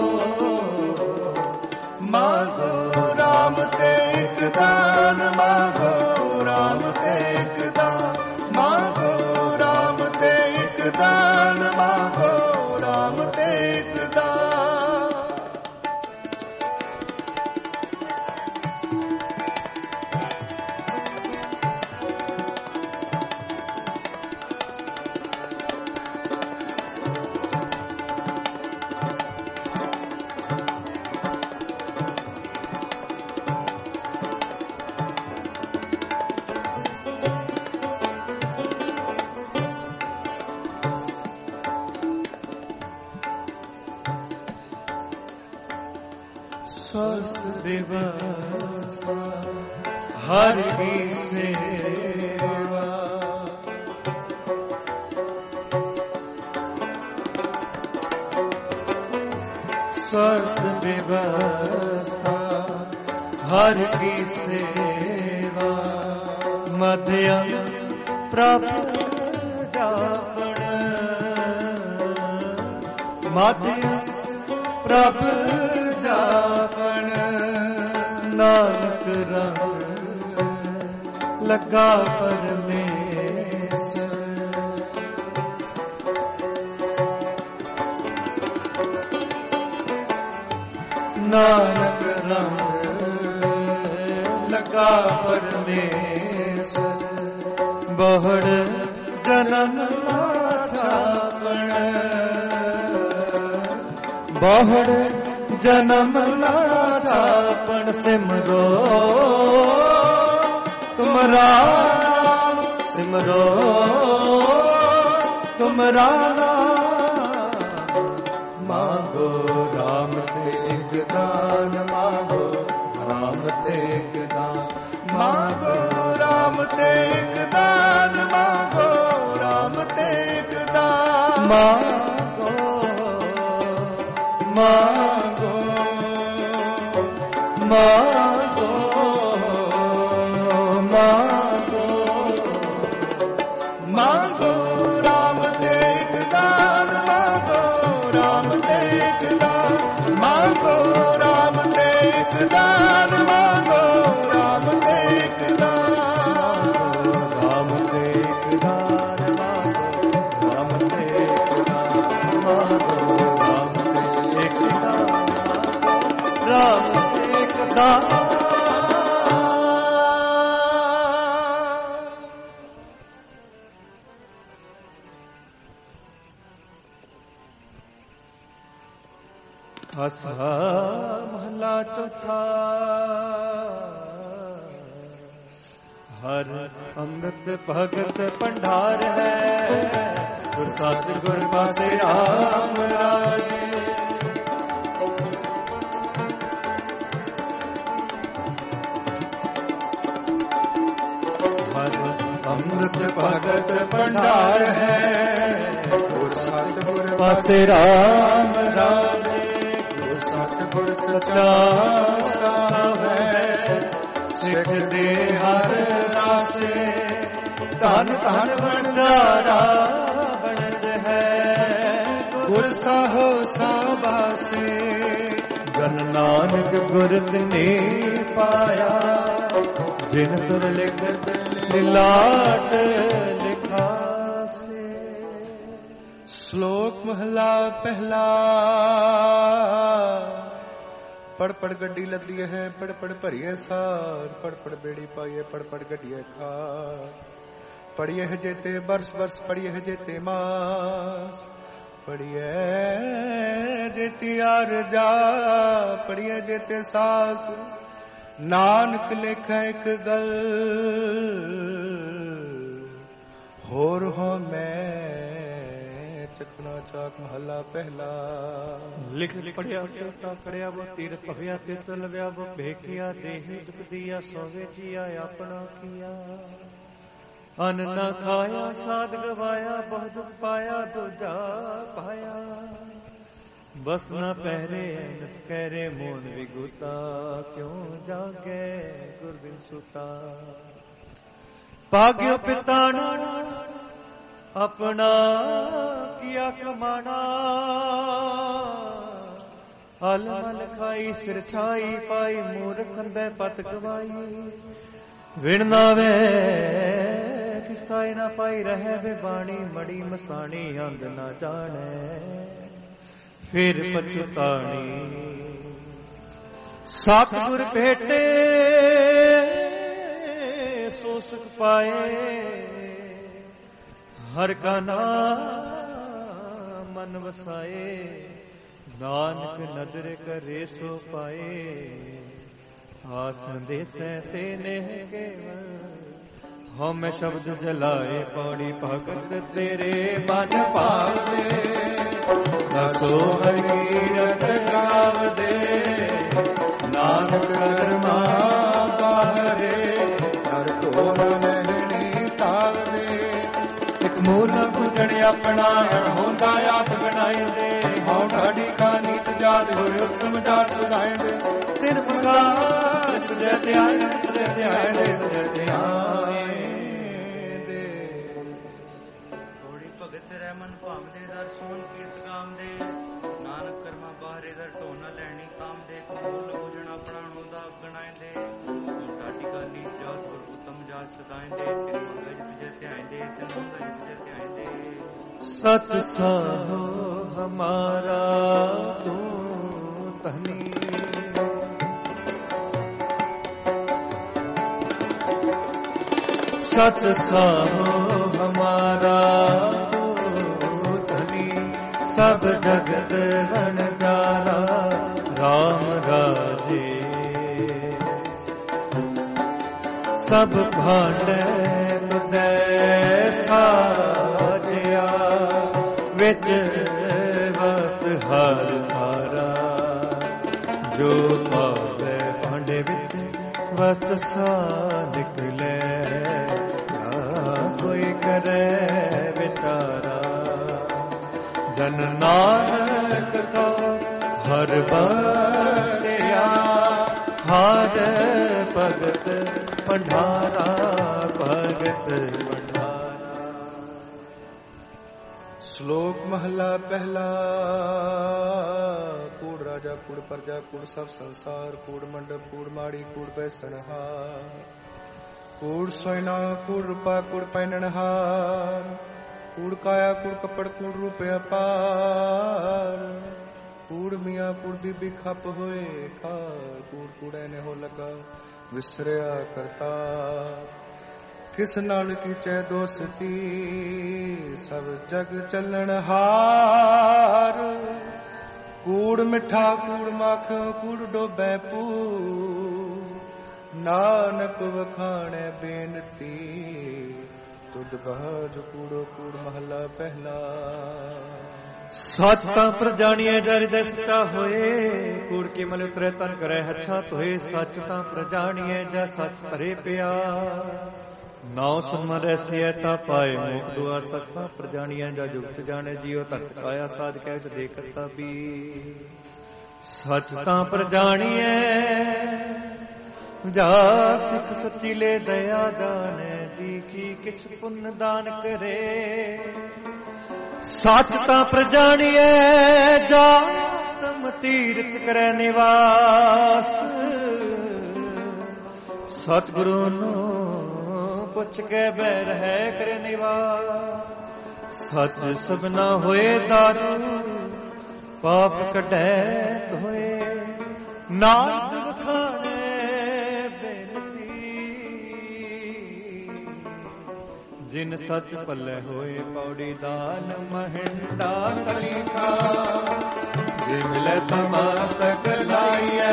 मांगो राम तेग दान, मांगो राम तेग दान, मांगो राम तेग दान, मांगो राम तेग दान। स्वस्थ व्यवस्था हर की सेवा। स्वस्थ व्यवस्था हर की सेवा। मध्यम प्रभु जापण, मध्यम प्रभु जापण। नानक रंग लगा परमेश्वर। नानक रंग लगा परमेश्वर। बहुड़ जन्म ना छापण, बहुड़ जन्म ना छापण। सिमरो तुमरा नाम, सिमरो तुमरा नाम। मांगो राम तेग दान, मांगो राम तेग दान, मांगो राम तेग दान, मांगो राम तेग दान। मांगो मांगो मांगो मांगो मांगो राम तेग दान, मांगो राम तेग दान, मांगो राम तेग दान, मांगो राम तेग दान। राम तेग दान, मांगो राम तेग दान, मांगो राम तेग दान, राम तेग दान। हसा महला चौथा। हर अमृत भगत भंडार है, गुर सतगुर पासे राम राजे। हर अमृत भगत भंडार है, गुर सतगुर पासे राम राजे। सतगुर सच्चा साव है, सिख दे हर रासे। धन धन भंडारा बनत है, गुर साहो साबासे। गन नानक गुर ने पाया, जिन तुर लिखत लाट लिखासे। श्लोक महला पहला। पड़ पड़ गड्डी लदी है, पड़ पड़ भरिए सार, पड़ पड़ बेड़ी पाइए, पड़ पड़ गड्डिए खार। ਪੜੀਏ ਜੇਤੇ ਬਰਸ ਬਰਸ, ਪੜੀਏ ਜੇਤੇ ਮਾਸ, ਪੜੀਏ ਜੇਤੀ ਅਰਜਾ, ਪੜੀਏ ਜੇਤੇ ਸਾਸ। ਨਾਨਕ ਲੇਖਾ ਇੱਕ ਗੱਲ, ਹੋਰ ਹੋ ਮੈਂ ਚਖਣਾ ਚਾਕ ਮਹੱਲਾ ਪਹਿਲਾ। ਲਿਖ ਪੜਿਆ ਤੇ ਕੜਿਆ ਵੋ ਤੀਰਥ ਭਵਿਆ ਤੇ ਤਲਵਿਆ ਵੋ ਭੇਖਿਆ ਦੇਹੀ ਦੁਖ ਦੀਆ ਸੋਵੇ ਜੀਆ ਆਪਣਾ ਕੀਆ। ਅਨ ਨਾ ਖਾਇਆ ਸਾਧ ਗਵਾਇਆ, ਬਹੁ ਦੁਖ ਪਾਇਆ ਦੂਜਾ ਪਾਇਆ। ਬਸ ਨਾ ਪਹਿਰੇ ਨਸ ਕਹਿਰੇ ਮੋਨ ਵਿਗੁਤਾ, ਕਿਉਂ ਜਾਗੇ ਗੁਰਬਿਨ ਸੁਤਾ। ਭਾਗਿਓ ਪਿਤਾਣਾ ਆਪਣਾ ਕੀਆ ਕਮਾਣਾ, ਹਲ ਮਲ ਖਾਈ ਸਿਰ ਛਾਈ ਪਾਈ, ਮੂਰਖ ਅੰਧੇ ਪਤ ਗਵਾਈ। ਵਿਣ ਨਾ ਵੇ ਕਿਸਾਈ ਨਾ ਪਾਈ, ਰਹੇ ਵੇ ਬਾਣੀ ਮੜੀ ਮਸਾਣੀ, ਅੰਧ ਨਾ ਜਾਣੈ ਫਿਰ ਪਛਤਾਣੀ। ਸਤਿਗੁਰ ਭੇਟੇ ਸੋ ਸੁਖ ਪਾਏ, ਹਰ ਕਾ ਨਾਮ ਮਨ ਵਸਾਏ। ਨਾਨਕ ਨਦਰ ਕਰੇ ਸੋ ਪਾਏ, ਆਸ ਦੇਸੈ ਤੇ ਨਹਿ ਕੇਵਲ। ਹਉਮੈ ਸ਼ਬਦ ਜਲਾਏ, ਪੌੜੀ ਭਗਤ ਤੇਰੇ ਮਨ ਭਾਵਦੇ। ਨਸੋ ਹਰੀਰਤ ਗਾਵਦੇ, ਨਾਨਕ ਕਰਮਾ ਬਾਹਰੇ, ਹਰ ਕੋ ਨਹਿਣੀ ਤਾਵਦੇ। ਇਕ ਮੂਲ ਪੁਗਣ ਆਪਣਾ, ਹੁੰਦਾ ਆਪ ਗਣਾਈਂਦੇ। ਹਉ ਢਾਡੀ ਕਾ ਨੀਚ ਜਾਤ, ਹੋਇ ਉਤਮ ਜਾਤ ਸੁਧਾਈਂਦੇ। ਤਿਨ ਪ੍ਰਕਾਰ ਤੁਝੇ ਧਿਆਨ, ਤੁਝੇ ਧਿਆਨ, ਤੁਝੇ ਧਿਆਨ ਦੇ। ਥੋੜੀ ਭਗਤ ਰਹਿ ਮਨ ਭਾਵਦੇ, ਦਰ ਸੋਨ ਕੀਰਤ ਗਾਵਦੇ। ਨਾਨਕ ਕਰਮਾ ਬਾਹਰੇ ਦਰ ਢੋ ਨਾ ਲੈਣੀ ਕਾਮਦੇ। ਮੂਲ ਪੁਜਣ ਆਪਣਾ ਹੁੰਦਾ ਗਣਾਈਂਦੇ। ਢਾਡੀ ਕਾ ਨੀਚ ਜਾਤ, ਹੋਇ ਉਤਮ ਜਾਤ ਸੁਧਾਈਂਦੇ। ਤਿਨ ਮੰਗਜ ਤੁਝੇ ਧਿਆਇਂਦੇ, ਤਿਨ ਮੰਗਜ ਤੁਝੇ ਧਿਆਇਂਦੇ। ਸਚ ਸਾਹੋ ਹਮਾਰਾ ਤੂੰ ਧਨੀ, ਸਚ ਸਾਹੋ ਹਮਾਰਾ ਤੂੰ ਧਨੀ। ਸਭ ਜਗਤ ਵਣਜਾਰਾ ਰਾਮ ਰਾਜੇ, ਸਭ ਭਾਂਡੇ ਤੁਧੈ ਸਾਜਿਆ। ਵਿੱਚ ਵਸਤ ਹਰ ਥਾਰਾ, ਜੋ ਪਾਵੇ ਭਾਂਡੇ ਵਿੱਚ ਵਸਤ ਸਾ ਨਿਕਲੇ। ਕੋਈ ਕਰੇ ਵਿਚਾਰਾ, ਜਨ ਨਾਨਕ ਕੋ ਹਰ ਬਖਸ਼ਿਆ। ਹਰ ਭਗਤ ਭੰਡਾਰਾ, ਭਗਤ ਭੰਡਾਰਾ। ਸ਼ਲੋਕ ਮਹੱਲਾ ਪਹਿਲਾ। ਕੂੜ ਰਾਜਾ ਕੂੜ ਪਰਜਾ ਕੂੜ ਸਭ ਸੰਸਾਰ, ਕੂੜ ਮੰਡਪ ਕੂੜ ਮਾੜੀ ਕੂੜ ਬੈਸਣਹਾਰ। ਕੂੜ ਸੋਇਨਾ ਕੂੜ ਰੂਪਾ ਕੂੜ ਪਹਿਨਣਹਾਰ। ਕੂੜ ਕਾਇਆ ਕੂੜ ਕੱਪੜ ਕੂੜ ਰੂਪ ਅਪਾਰ। ਕੂੜ ਮੀਆਂ ਕੂੜ ਬੀਬੀ ਖੱਪ ਹੋਏ ਖਾਰ। ਕੂੜ ਕੂੜੇ ਨੇ ਹੋ ਲਗਾ ਵਿਸਰਿਆ ਕਰਤਾ। ਕਿਸ ਨਾਲ ਕੀਚੈ ਦੋਸਤੀ, ਸਭ ਜਗ ਚੱਲਣ ਹਾਰ। ਕੂੜ ਮਿੱਠਾ ਕੂੜ ਮਾਖਿਓ ਕੂੜ ਡੋਬੈ ਪੂ। ਨਾਨਕ ਵਖਾਣੈ ਬੇਨਤੀ, ਤੁਧ ਬਾਝ ਕੂੜੋ ਕੂੜ ਮਹੱਲਾ ਪਹਿਲਾ। ਸੱਚ ਤਾਂ ਪ੍ਰਜਾਣੀਏ ਜਰ ਦੇ ਸੱਚਾ ਹੋਏ। ਕੂੜ ਕੇ ਮਲ ਉਤਰੇ ਤਨ ਕਰੇ ਹੱਛਾ ਧੋਏ। ਸੱਚ ਤਾਂ ਪ੍ਰਜਾਣੀਏ ਜੈ ਸੱਚ ਧਰੇ ਪਿਆ। ਨਾਉ ਸੁਮਨ ਰਸੀਐ ਤਾ ਪਾਏ ਮੁਖ ਦੁਆ। ਸੱਚ ਤਾਂ ਪ੍ਰਜਾਣੀਏ ਜਾ ਜੁਗਤ ਜਾਣੇ ਜੀਉ। ਧਰਤ ਕਾਇਆ ਸਾਧ ਕਹਿ ਦੇ ਕਰਤਾ ਵੀ। ਸੱਚ ਤਾਂ ਪ੍ਰਜਾਣੀਏ ਜਾ ਸਿੱਖ ਸੱਚੀ ਲੈ ਦਇਆ ਜਾਣੈ ਜੀ। ਕੀ ਕਿਛ ਪੁੰਨ ਦਾਨ ਕਰੇ। ਸੱਚ ਤਾਂ ਪ੍ਰਜਾਣੀਏ ਜਾ ਤਮ ਤੀਰਥ ਕਰੈ ਨਿਵਾਸ। ਸਤਿਗੁਰੂ ਨੂੰ ਪੁੱਛ ਕੇ ਬੈ ਰਹਿ ਕਰੇ ਨਿਵਾਸ। ਸੱਚ ਸਭਨਾ ਹੋਏ ਦਾਰੂ, ਪਾਪ ਕਢੈ ਧੋਏ। ਨਾਨਕ ਵਖਾਣੈ ਜਿਨ ਸੱਚ ਪੱਲੇ ਹੋਏ ਪੌੜੀ ਦਾਨ ਮਹਿੰਦਾ ਕਲੀਖਾ ਜੇ ਮਿਲੇ ਤਮਸਤਕ ਲਾਈਐ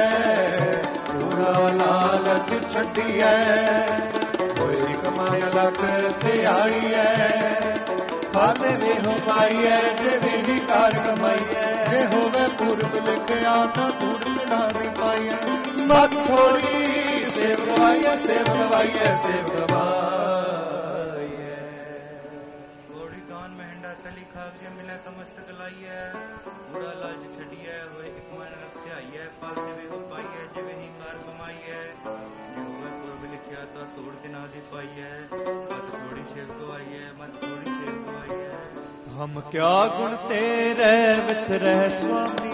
ਪੂਰਾ ਲਾਲਚ ਛੱਡੀਐ ਕੋਈ ਕਮਾਇਆ ਲੱਖ ਤੇ ਆਈਐ ਫਲ ਵੀ ਹੋ ਪਾਈਐ ਜਿਵੇਂ ਹੀ ਕਾਰ ਕਮਾਈਐ ਜੇ ਹੋਵੇ ਪੂਰਬ ਲਿਖਿਆ ਤਾਂ ਤੂੜ ਨਾ ਦੀ ਪਾਈਐ ਮਤ ਥੋੜੀ ਸੇਵ ਗਵਾਈਐ ਸੇਵ ਗਵਾਈਐ ਸੇਵ ਗਵਾਈਐ ਗੋੜੀ ਦਾਨ ਮਹਿੰਡਾ ਤਲੀ ਖਾ ਕੇ ਮਿਲੇ ਤਮਸਤਕ ਲਾਈਐ ਪੂਰਾ ਲਾਲਚ ਛੱਡੀਐ ਹੋਏ ਇੱਕ ਮਨ ਰੱਖਿਆਈਐ ਫਲ ਵੀ ਹੋ ਪਾਈਐ ਜਿਵੇਂ ਹੀ ਕਾਰ ਕਮਾਈਐ ਜੇ ਹੋਵੇ ਪੂਰਬ ਲਿਖਿਆ ਤਾਂ ਤੂੜ ਨਾ ਦੀ ਪਾਈਐ ਮਤ ਥੋੜੀ ਸੇਵ ਗਵਾਈਐ ਮਤ ਥੋੜੀ ਸੇਵ ਗਵਾਈਐ ਹਮ ਕਿਆ ਗੁਣ ਤੇਰੇ ਵਿਸਰੈ ਸੁਆਮੀ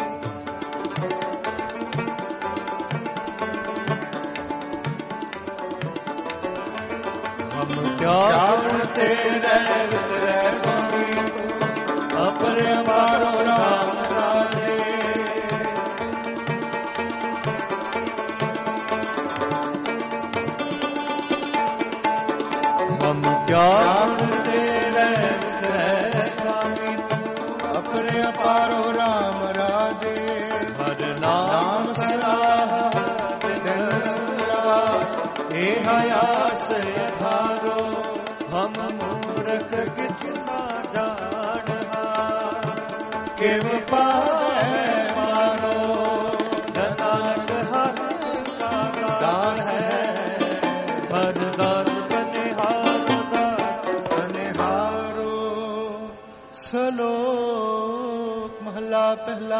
ਹਮ ਕਿਆ ਗੁਣ ਤੇਰੇ ਵਿਸਰੈ ਸੁਆਮੀ ਅਪਰ ਅਪਾਰੋ ਰਾਮ ਰਾਜੇ ਹਮ ਕਿਆ ਗੁਣ ਤੇਰੇ ਅਪਰੇ ਅਪਾਰੋ ਰਾਮ ਰਾਜੇ ਹਰ ਨਾਮ ਸਲਾਹ ਇਹ ਆਸ ਅਧਾਰੋ ਹਮ ਮੂਰਖ ਕਿਛ ਨਾ ਜਾਣਹਾ ਕਿਵ ਪਾਵੈ ਮਾਨੋ ਨਾਨਕ ਹਰ ਕਾ ਦਾਸ ਹੈ ਹਰ ਦਾਸ ਸਲੋਕ ਮਹਲਾ ਪਹਿਲਾ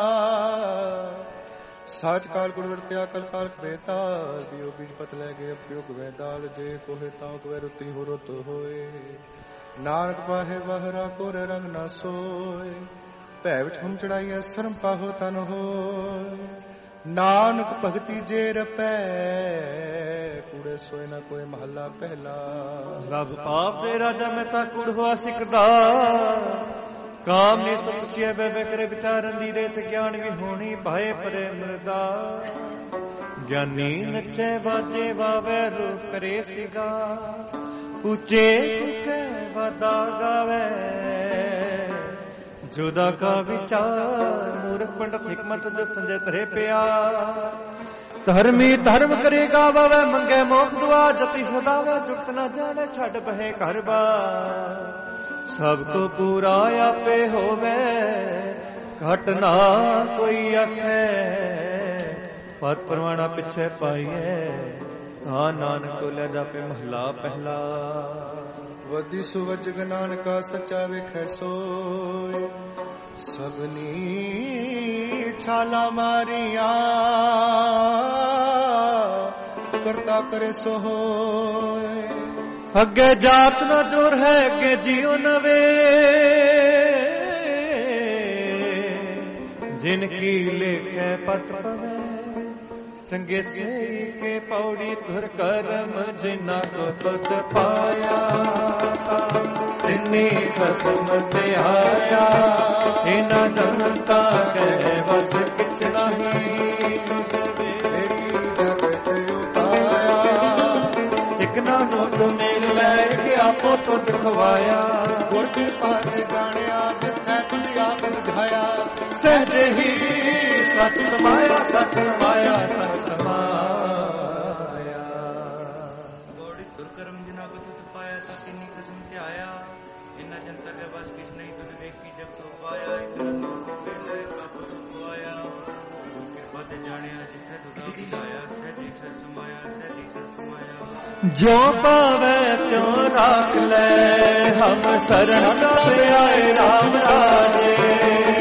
ਸਾਚ ਕਾਲ ਗੁਣ ਵਰਤਿਆ ਕਲ ਕਾਲ ਬੇਤਾ ਦਿਓ ਬੀਜ ਪਤ ਲੈ ਗਏ ਅਪਯੋਗ ਵੈਦਾਲ ਜੇ ਕੋਹੇ ਤਾਉ ਕਵੇ ਰੁੱਤੀ ਹੋ ਰੁੱਤ ਹੋਏ ਨਾਨਕ ਪਾਹੇ ਬਹਰਾ ਕੋਰ ਰੰਗ ਨਾ ਸੋਏ ਭੈ ਵਿੱਚ ਹਮ ਚੜਾਈਐ ਸਰਮ ਪਾਹੋ ਤਨ ਹੋਏ ਨਾਨਕ ਭਗਤੀ ਜੇ ਰਪੈ ਕੂੜੇ ਸੋਏ ਨਾ ਕੋਈ ਮਹੱਲਾ ਪਹਿਲਾ ਰੱਬ ਆਪ ਦੇ ਰਾਜਾ ਮੈਂ ਤਾਂ ਕੁੜ ਹੋਆ ਸਿੱਖਦਾ ਕਾਮ ਨੇ ਸੁਖਿਆ ਬੇਬੇ ਕਰੇ ਵਿਚਾਰਨ ਦੀ ਰੇਤ ਗਿਆਨ ਵੀ ਹੋਣੀ ਭਾਏ ਪਰੇ ਮਰਦਾ ਗਿਆਨੀ ਨੱਚੇ ਬਾਜੇ ਵਾਵੇ ਰੂ ਕਰੇ ਸਿਗਾ ਉੱਚੇ ਸੁਖੇ ਵਾਦਾ ਗਾਵੇ ਜੁਦਾ ਕਾ ਵਿਚਾਰ ਮੂਰਖ ਪੰਡਤ ਹਿਕਮਤ ਦੇ ਸੰਜੇ ਧਰੇ ਪਿਆ ਧਰਮੀ ਧਰਮ ਕਰੇ ਗਾਵੇ ਮੰਗੇ ਮੋਖ ਦੁਆ ਜਤੀ ਸਦਾਵੇ ਜੁਗਤ ਨਾ ਜਾਣੇ ਛੱਡ ਬਹਿ ਘਰ ਬਾਰ ਸਭ ਕੋ ਪੂਰਾ ਆਪੇ ਹੋਵੇ ਘਟ ਨਾ ਕੋਈ ਆਖੇ ਪਤ ਪਰਵਾਣਾ ਪਿੱਛੇ ਪਾਈਏ ਤਾਂ ਨਾਨਕ ਕੋ ਲੈ ਜਾਪੇ ਮਹਲਾ ਪਹਿਲਾ ਵਦੀ ਸੁਵਜਗ ਨਾਨਕਾ ਸੱਚਾ ਵੇਖੈ ਸੋਏ ਸਭਨੀ ਛਾਲਾ ਮਾਰੀਆਂ ਕਰਤਾ ਕਰੇ ਸੋ ਹੋਏ ਅੱਗੇ ਜਾਤ ਨਾ ਜੋਰ ਹੈ ਅੱਗੇ ਜੀਉ ਨਵੇ ਜਿਨ ਕੀ ਲੇਖੈ ਪਤ ਪਵੇ ਚੰਗੇ ਸੇ ਕੇ ਪੌੜੀ ਧੁਰ ਕਰਮ ਜਿਨਾ ਕੋ ਤੁਧ ਪਾਇਆ ਤਿੰਨੀ ਕਸਮ ਤੇ ਆਇਆ ਇਨਾ ਜਨਤਾ ਕਹਿ ਬਸ ਕਿਛ ਨਹੀਂ ਜਗਤ ਉਪਾਇਆ ਇਕ ਨਾ ਨੋ ਮੇਲ ਲੈ ਕੇ ਆਪੋ ਤੁਧ ਖਵਾਇਆ ਗੁਰ ਕਿਰਪਾ ਤੇ ਜਾਣਿਆ ਜਿੱਥੈ ਤੁਧ ਆਪ ਬੁਝਾਇਆ ਸਹਿਜੇ ਹੀ ਸਤ ਸਮਾਇਆ ਸਤ ਸਮਾਇਆ ਸਤ ਸਮਾਇਆ ਗੋੜੀ ਤੁਰਕਰਮ ਜਿਨਾ ਕੋ ਤੁਧ ਪਾਇਆ ਤਾਂ ਤਿੰਨੀ ਕਸਮ ਤੇ ਆਇਆ ਇਨਾ ਜਨਤਾ ਕੇ ਬਸ ਕਿਛ ਨਹੀਂ ਤੁਧ ਵੇਖੀ ਜਬ ਤੋ ਪਾਇਆ ਇਕ ਨੋ ਮੇਲੇ ਕਾ ਤੁਧ ਖਵਾਇਆ ਕਿਰਪਾ ਤੇ ਜਾਣਿਆ ਜਿੱਥੈ ਤੁਧ ਆਪ ਬੁਝਾਇਆ ਸਹਿਜੇ ਸਤ ਸਮਾਇਆ ਸਹਿਜੇ ਸਤ ਸਮਾਇਆ ਜੋ ਪਾਵੇ ਤਿਉ ਰਾਖ ਲੈ ਹਮ ਸ਼ਰਨ ਪ੍ਰਭ ਆਏ ਰਾਮ ਰਾਜੇ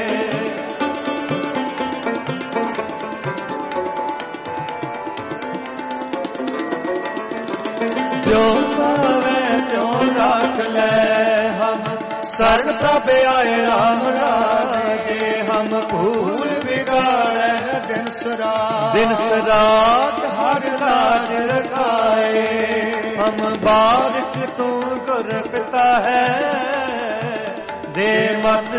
ਜੋ ਪਾਵੇ ਤਿਉ ਰਾਖ ਲੈ ਹਮ शरण प्रभ आए राम राजे हम भूल बिगाड़े दिन रात हर राज रखाए हम बारिश तू गुर पिता है दे मत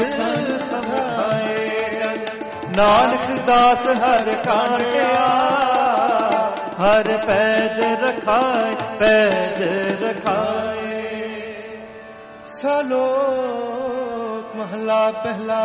सभाए नानक दास हर कांटिया हर पैज रखाए, पैज रखाए। सलोक महला पहला।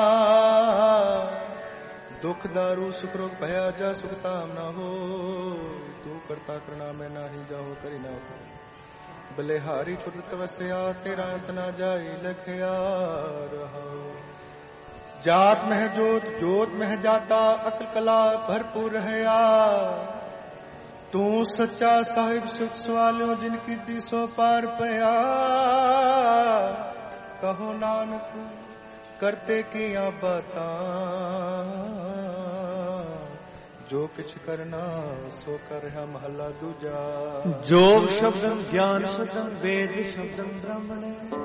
दुख दारू सुख रोग भया जा सुख ताम ना हो। तू करता करना में नाही जाओ करी ना हो। बलिहारी कुदरत वस्या तेरा अंत ना जाई लखया रहो। जात में जोत जोत में जाता अकल कला भरपूर है। तू सच्चा साहिब सुख सवालियों जिनकी दिसो पार पया। कहो नानक करते किया बता। जो कुछ करना सो कर है महला दूजा। जोग शब्दम ज्ञान शब्दम वेद शब्दम ब्राह्मण।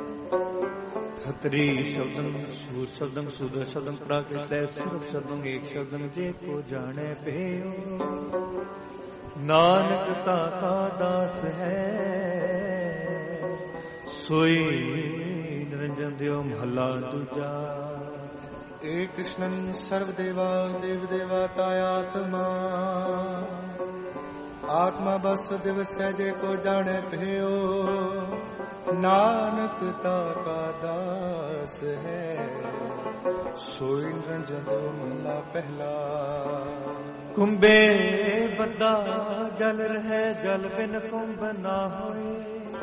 खत्री शब्दम सूर शब्दम शूद्र शब्दम प्राकृत सुर शब्दम एक शब्दम जे को जाने पेयो। नानक ताका दास है सोई निरंजन देव महला दूजा। एक कृष्णन सर्वदेवा देव देवतायात्मा। आत्मा बस दिवस सहजे को जाने भयो। नानक ताका दास है सोई निरंजन देव महला पहला। कुंभे बद्दा जल रहे जल बिन कुंभ ना होए।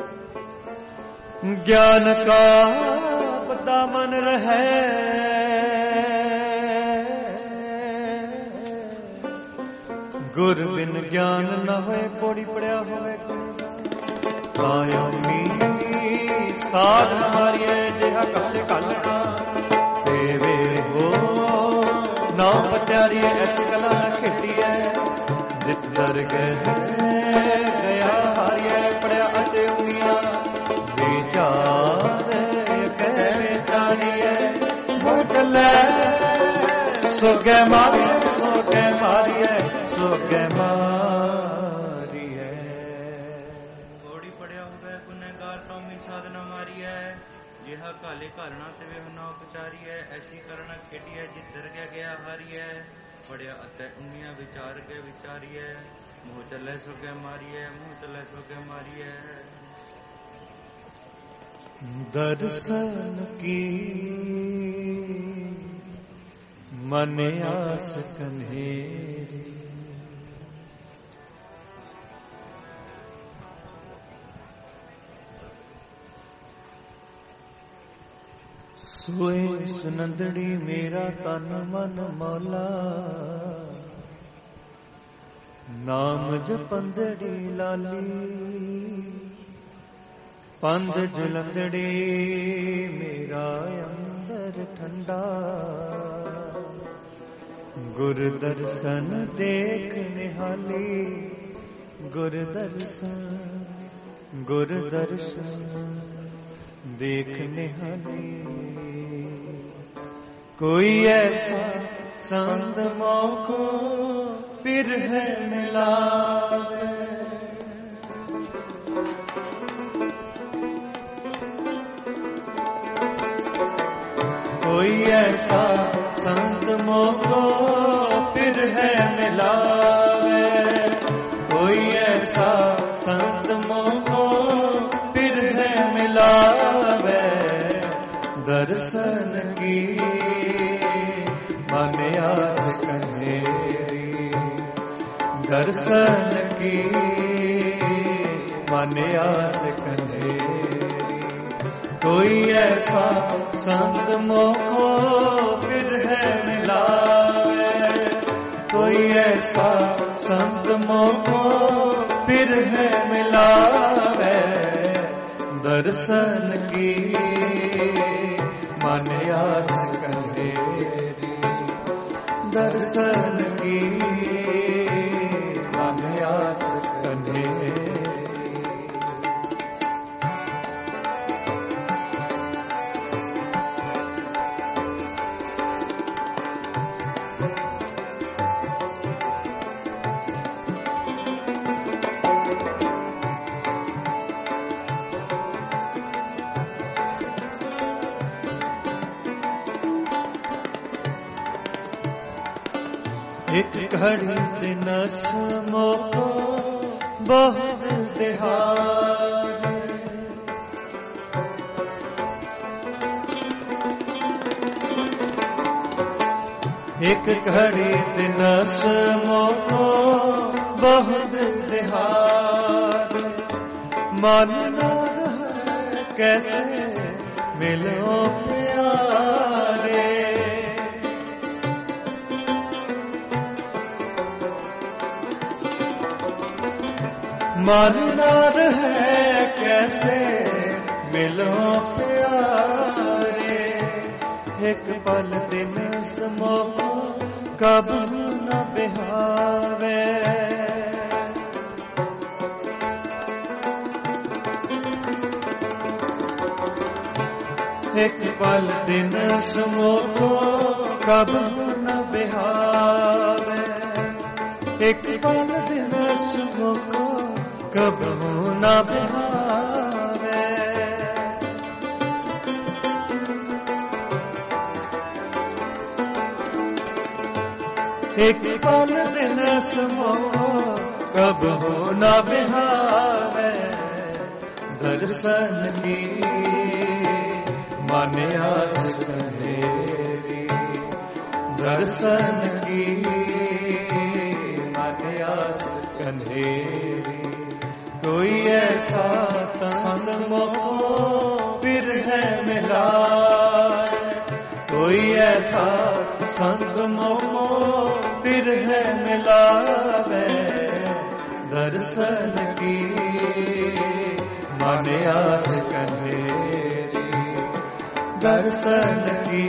ज्ञान का बद्दा मन रहे गुर बिन ज्ञान न होए। पौड़ी पड़िया होए कायमी साध मारिए जिहा काले कालना। देवे हो नाम पचारिए ऐसी कला न खेटिए। जित दर गया हारिए पड़िया अते उमिया। विचार कहे जानिए बदले सोगे मारिए सोगे मारिए सोगे मारिए। घोड़ी पड़िया हुए गुनहगार तो मी साधना मारी है। जिहा काले कालना ते वे होना उपचारी है। ऐसी करना खेटी है जित दर गया हारी है। पड़िया अतः उन्निया विचार के विचारी है। मुँह चले सोगे मारी है मुँह चले सोगे मारी है। दर्शन की मन आस कन्हेरी। सोए सुनंदड़ी मेरा तन मन मौला। नाम जपंदड़ी लाली। पंध जलंदड़ी मेरा अंदर ठंडा। गुर दर्शन देख निहाली। गुर दर्शन देख निहाली। कोई ऐसा संत मौको फिर है मिला। कोई ऐसा संत मोको फिर है मिला। कोई ऐसा संत मोको फिर है मिला। दर्शन की मन आस कन्हेरी। दर्शन की मन आस कन्हेरी। कोई ऐसा संत मोको फिर है मिला। कोई ऐसा संत मोको फिर है मिला। दर्शन की मन आस कन्हेरी। दर्शन की मन आस कन्हेरी। एक घड़ी दिन मोको बहुत दिहार। एक घड़ी दिन मोको बहुत दिहार। मानना कैसे मिलो प्यारे, मानना है कैसे मिलो प्यारे। एक पल दिन समोह कब न बिहावे, एक पल दिन समोह कब न बिहावे। एक पल दिन समोह कब न बिहावे। एक पल दिन समोह कब हो न बिहावे। दर्शन की मन आस कनेरी, दर्शन की मन आस कनेरी। कोई ऐसा संग मोको फिर है मिला, कोई ऐसा संग मोको फिर है मिलावे। दर्शन की मन आस कनेरी, दर्शन की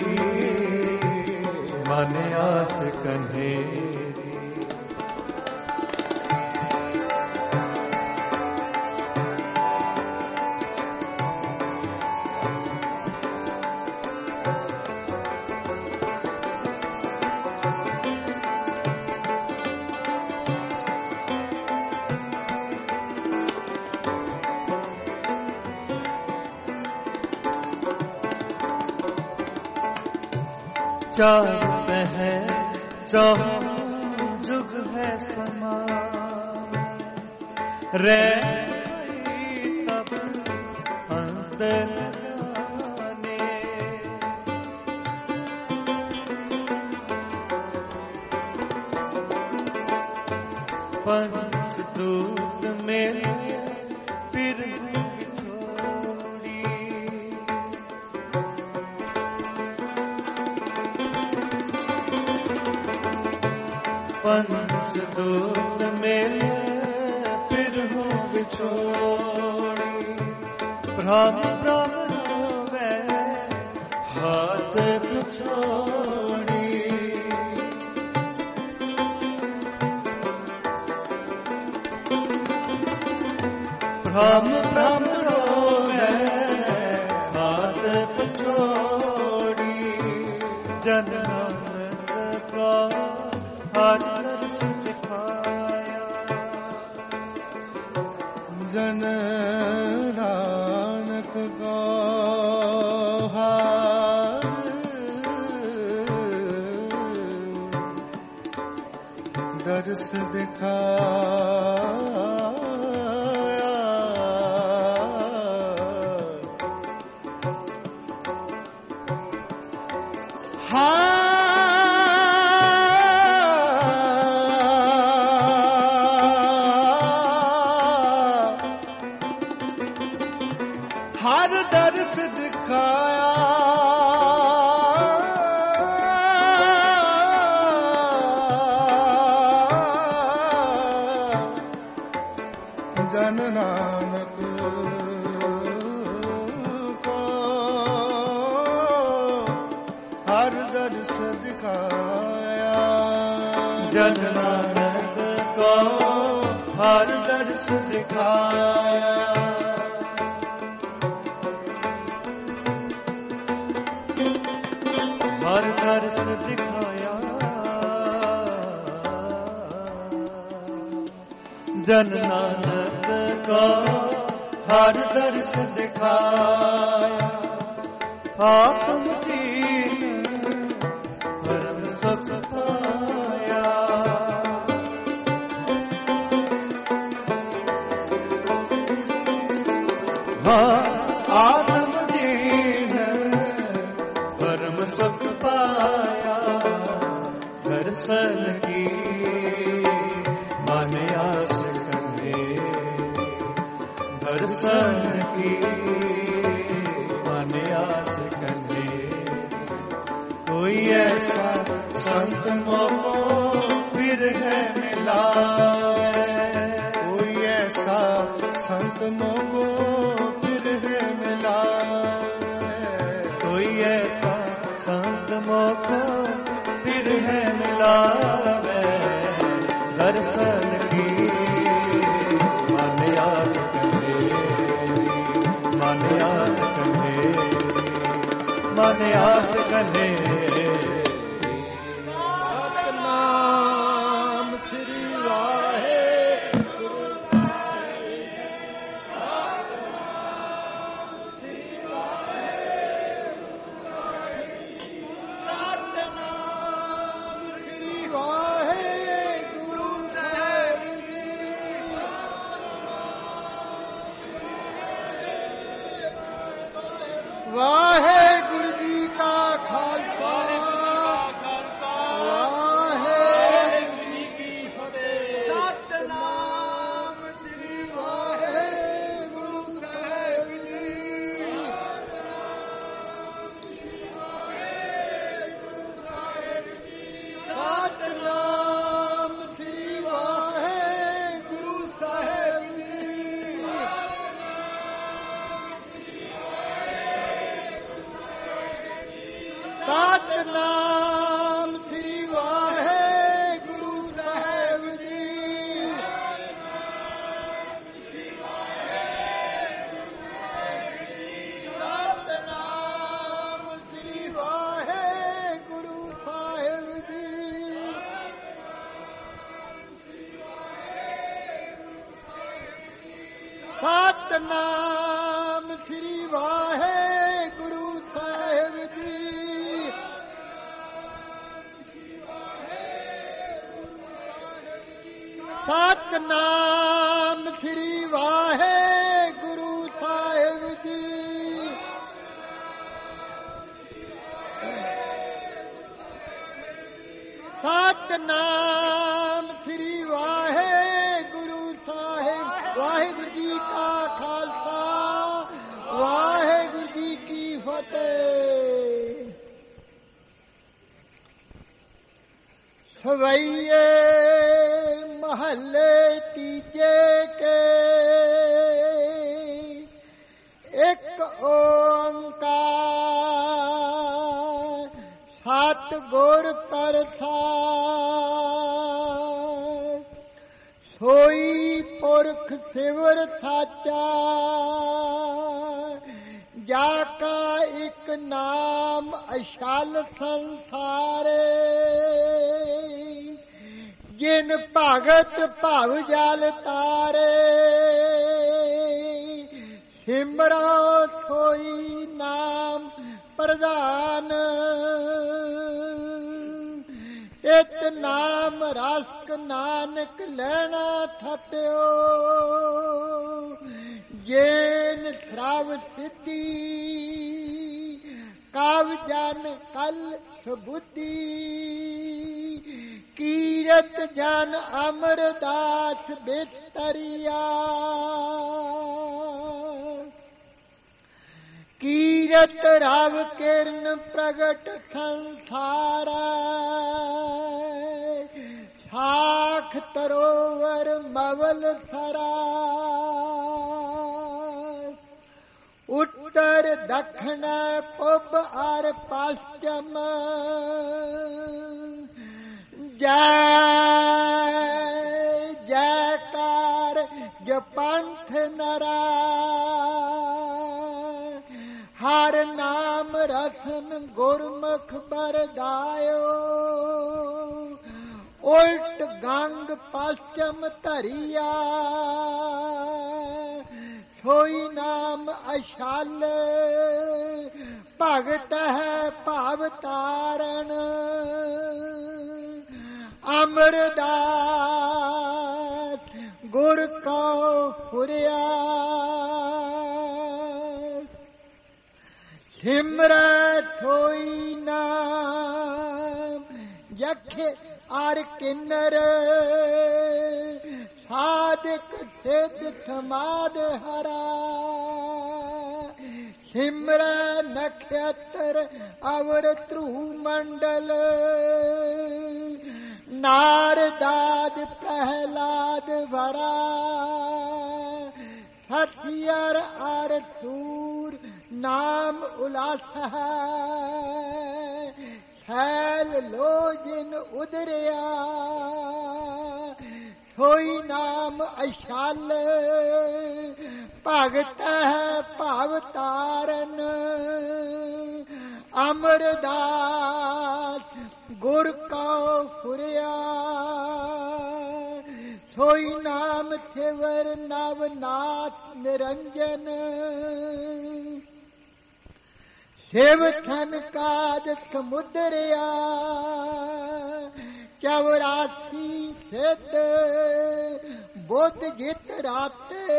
मन आस कनेरी। चार पहर चौह जुग है समान, रह तब अंत जाने। पंचदूत मेरे फिर छोड़ी, पंचदूत मेरे फिर हो बिछोड़ी। भ्रम भ्रम रोवे हाथ बिछोड़ी, भ्रम भ्रम रोवे हाथ बिछोड़ी। जन नानक का हर दर्श दिखाया, जन नानक को हर दर्श दिखाया। हर दर्श दिखाया, जन नानक को हर दर्श दिखाया। जन नानक को हर दर्श दिखाया। हर दर्श दिखाया, जन नानक को हर दर्श दिखाया। आत्म दीन परम सुख पाया, आत्म दीन परम सुख पाया, दर्शन की मन आस करे, दर्शन की मन आस करे। कोई ऐसा संत मोको फिर है मिला, कोई ऐसा संत मोको फिर है मिला, कोई ऐसा संत मोको फिर है मिला। दर्शन की मन आस करे, मन आस करे, मन आस करे। ਵਾਹਿਗੁਰੂ ਜੀ ਕਾ ਖਾਲਸਾ, ਵਾਹਿਗੁਰੂ ਜੀ ਕੀ ਫਤਿਹ। ਸਤਿਨਾਮ ਸ੍ਰੀ ਵਾਹਿਗੁਰੂ ਸਾਹਿਬ ਜੀ। ਸਤਿਨਾਮ ਸ੍ਰੀ ਵਾਹਿਗੁਰੂ ਸਾਹਿਬ ਜੀ। ਸਤਿਨਾਮ ਸ੍ਰੀ ਵਾਹਿਗੁਰੂ ਸਾਹਿਬ ਜੀ। ਸਤਿਨਾਮ ਸ੍ਰੀ ਵਾਹਿਗੁਰੂ ਸਾਹਿਬ ਜੀ। ਸਤਿਨਾਮ ਸ੍ਰੀ ਵਾਹਿਗੁਰੂ ਸਾਹਿਬ ਜੀ। ਸਤਿਨਾਮ ਸ੍ਰੀ ਵਾਹਿਗੁਰੂ ਸਾਹਿਬ ਜੀ। ਸਤਿਨਾਮ ਸ੍ਰੀ ਵਾਹਿਗੁਰੂ ਸਾਹਿਬ। ਵਾਹਿਗੁਰੂ ਜੀ ਕਾ ਖਾਲਸਾ, ਵਾਹਿਗੁਰੂ ਜੀ ਕੀ ਫਤਿਹ। ਸਵਈਏ महले तीजे के एक ओंकार सत गुर प्रसाद। सोई पुरख सिवर साचा जाका एक नाम अशल संसारे। जिन भगत भव जल तारे सिमरो सोई नाम प्रधान। इत नाम रसक नानक लैना थप्यो जेन श्रव सिद्धि काव जन कल सुबुद्धि। कीरत जन अमरदास बिस्तरिया कीरत रव किरण प्रगट संसारा। साख तरोवर मवल सरा उत्तर दक्षिण पुब और पश्चिम। जय जयकार जपंथ नरा हर नाम रसन गुरमुख बरदायो। उल्ट गंग पश्चिम धरिया सोई नाम अशल। भगत है भाव तारण अमरदास गुर को फुरिया। ਸਿਮਰੈ ਸੋਈ ਨਾਮ ਯਖੇ ਅਰ ਕਿੰਨਰ ਸਾਧਕ ਸਿੱਧ ਸਮਾਦ ਹਰਾ ਸਿਮਰੈ ਨਖਤਰ ਅਵਰ ਧਰੂ ਮੰਡਲ ਨਾਰਦਾਦ ਪ੍ਰਹਿਲਾਦ ਵਰਾ ਸਤਿਅਰ ਅਰ ਸੂਰ ਨਾਮ ਉਲਾਸ ਹੈ ਸੈਲ ਲੋ ਜਿਨ ਉਦਰਿਆ ਸੋਈ ਨਾਮ ਅਸ਼ਾਲ ਭਗਤ ਹੈ ਭਾਵ ਤਾਰਨ ਅਮਰਦਾਸ ਗੁਰ ਕਉ ਫੁਰਿਆ ਸੋਈ ਨਾਮ ਸਿਵਰ ਨਵ ਨਾਥ ਨਿਰੰਜਨ ਸਿਵ ਥਨ ਕਾਜ ਸਮੁਦਰਿਆ 84 ਸਿੱਧ ਬੁੱਧ ਜਿਤ ਰਾਤੇ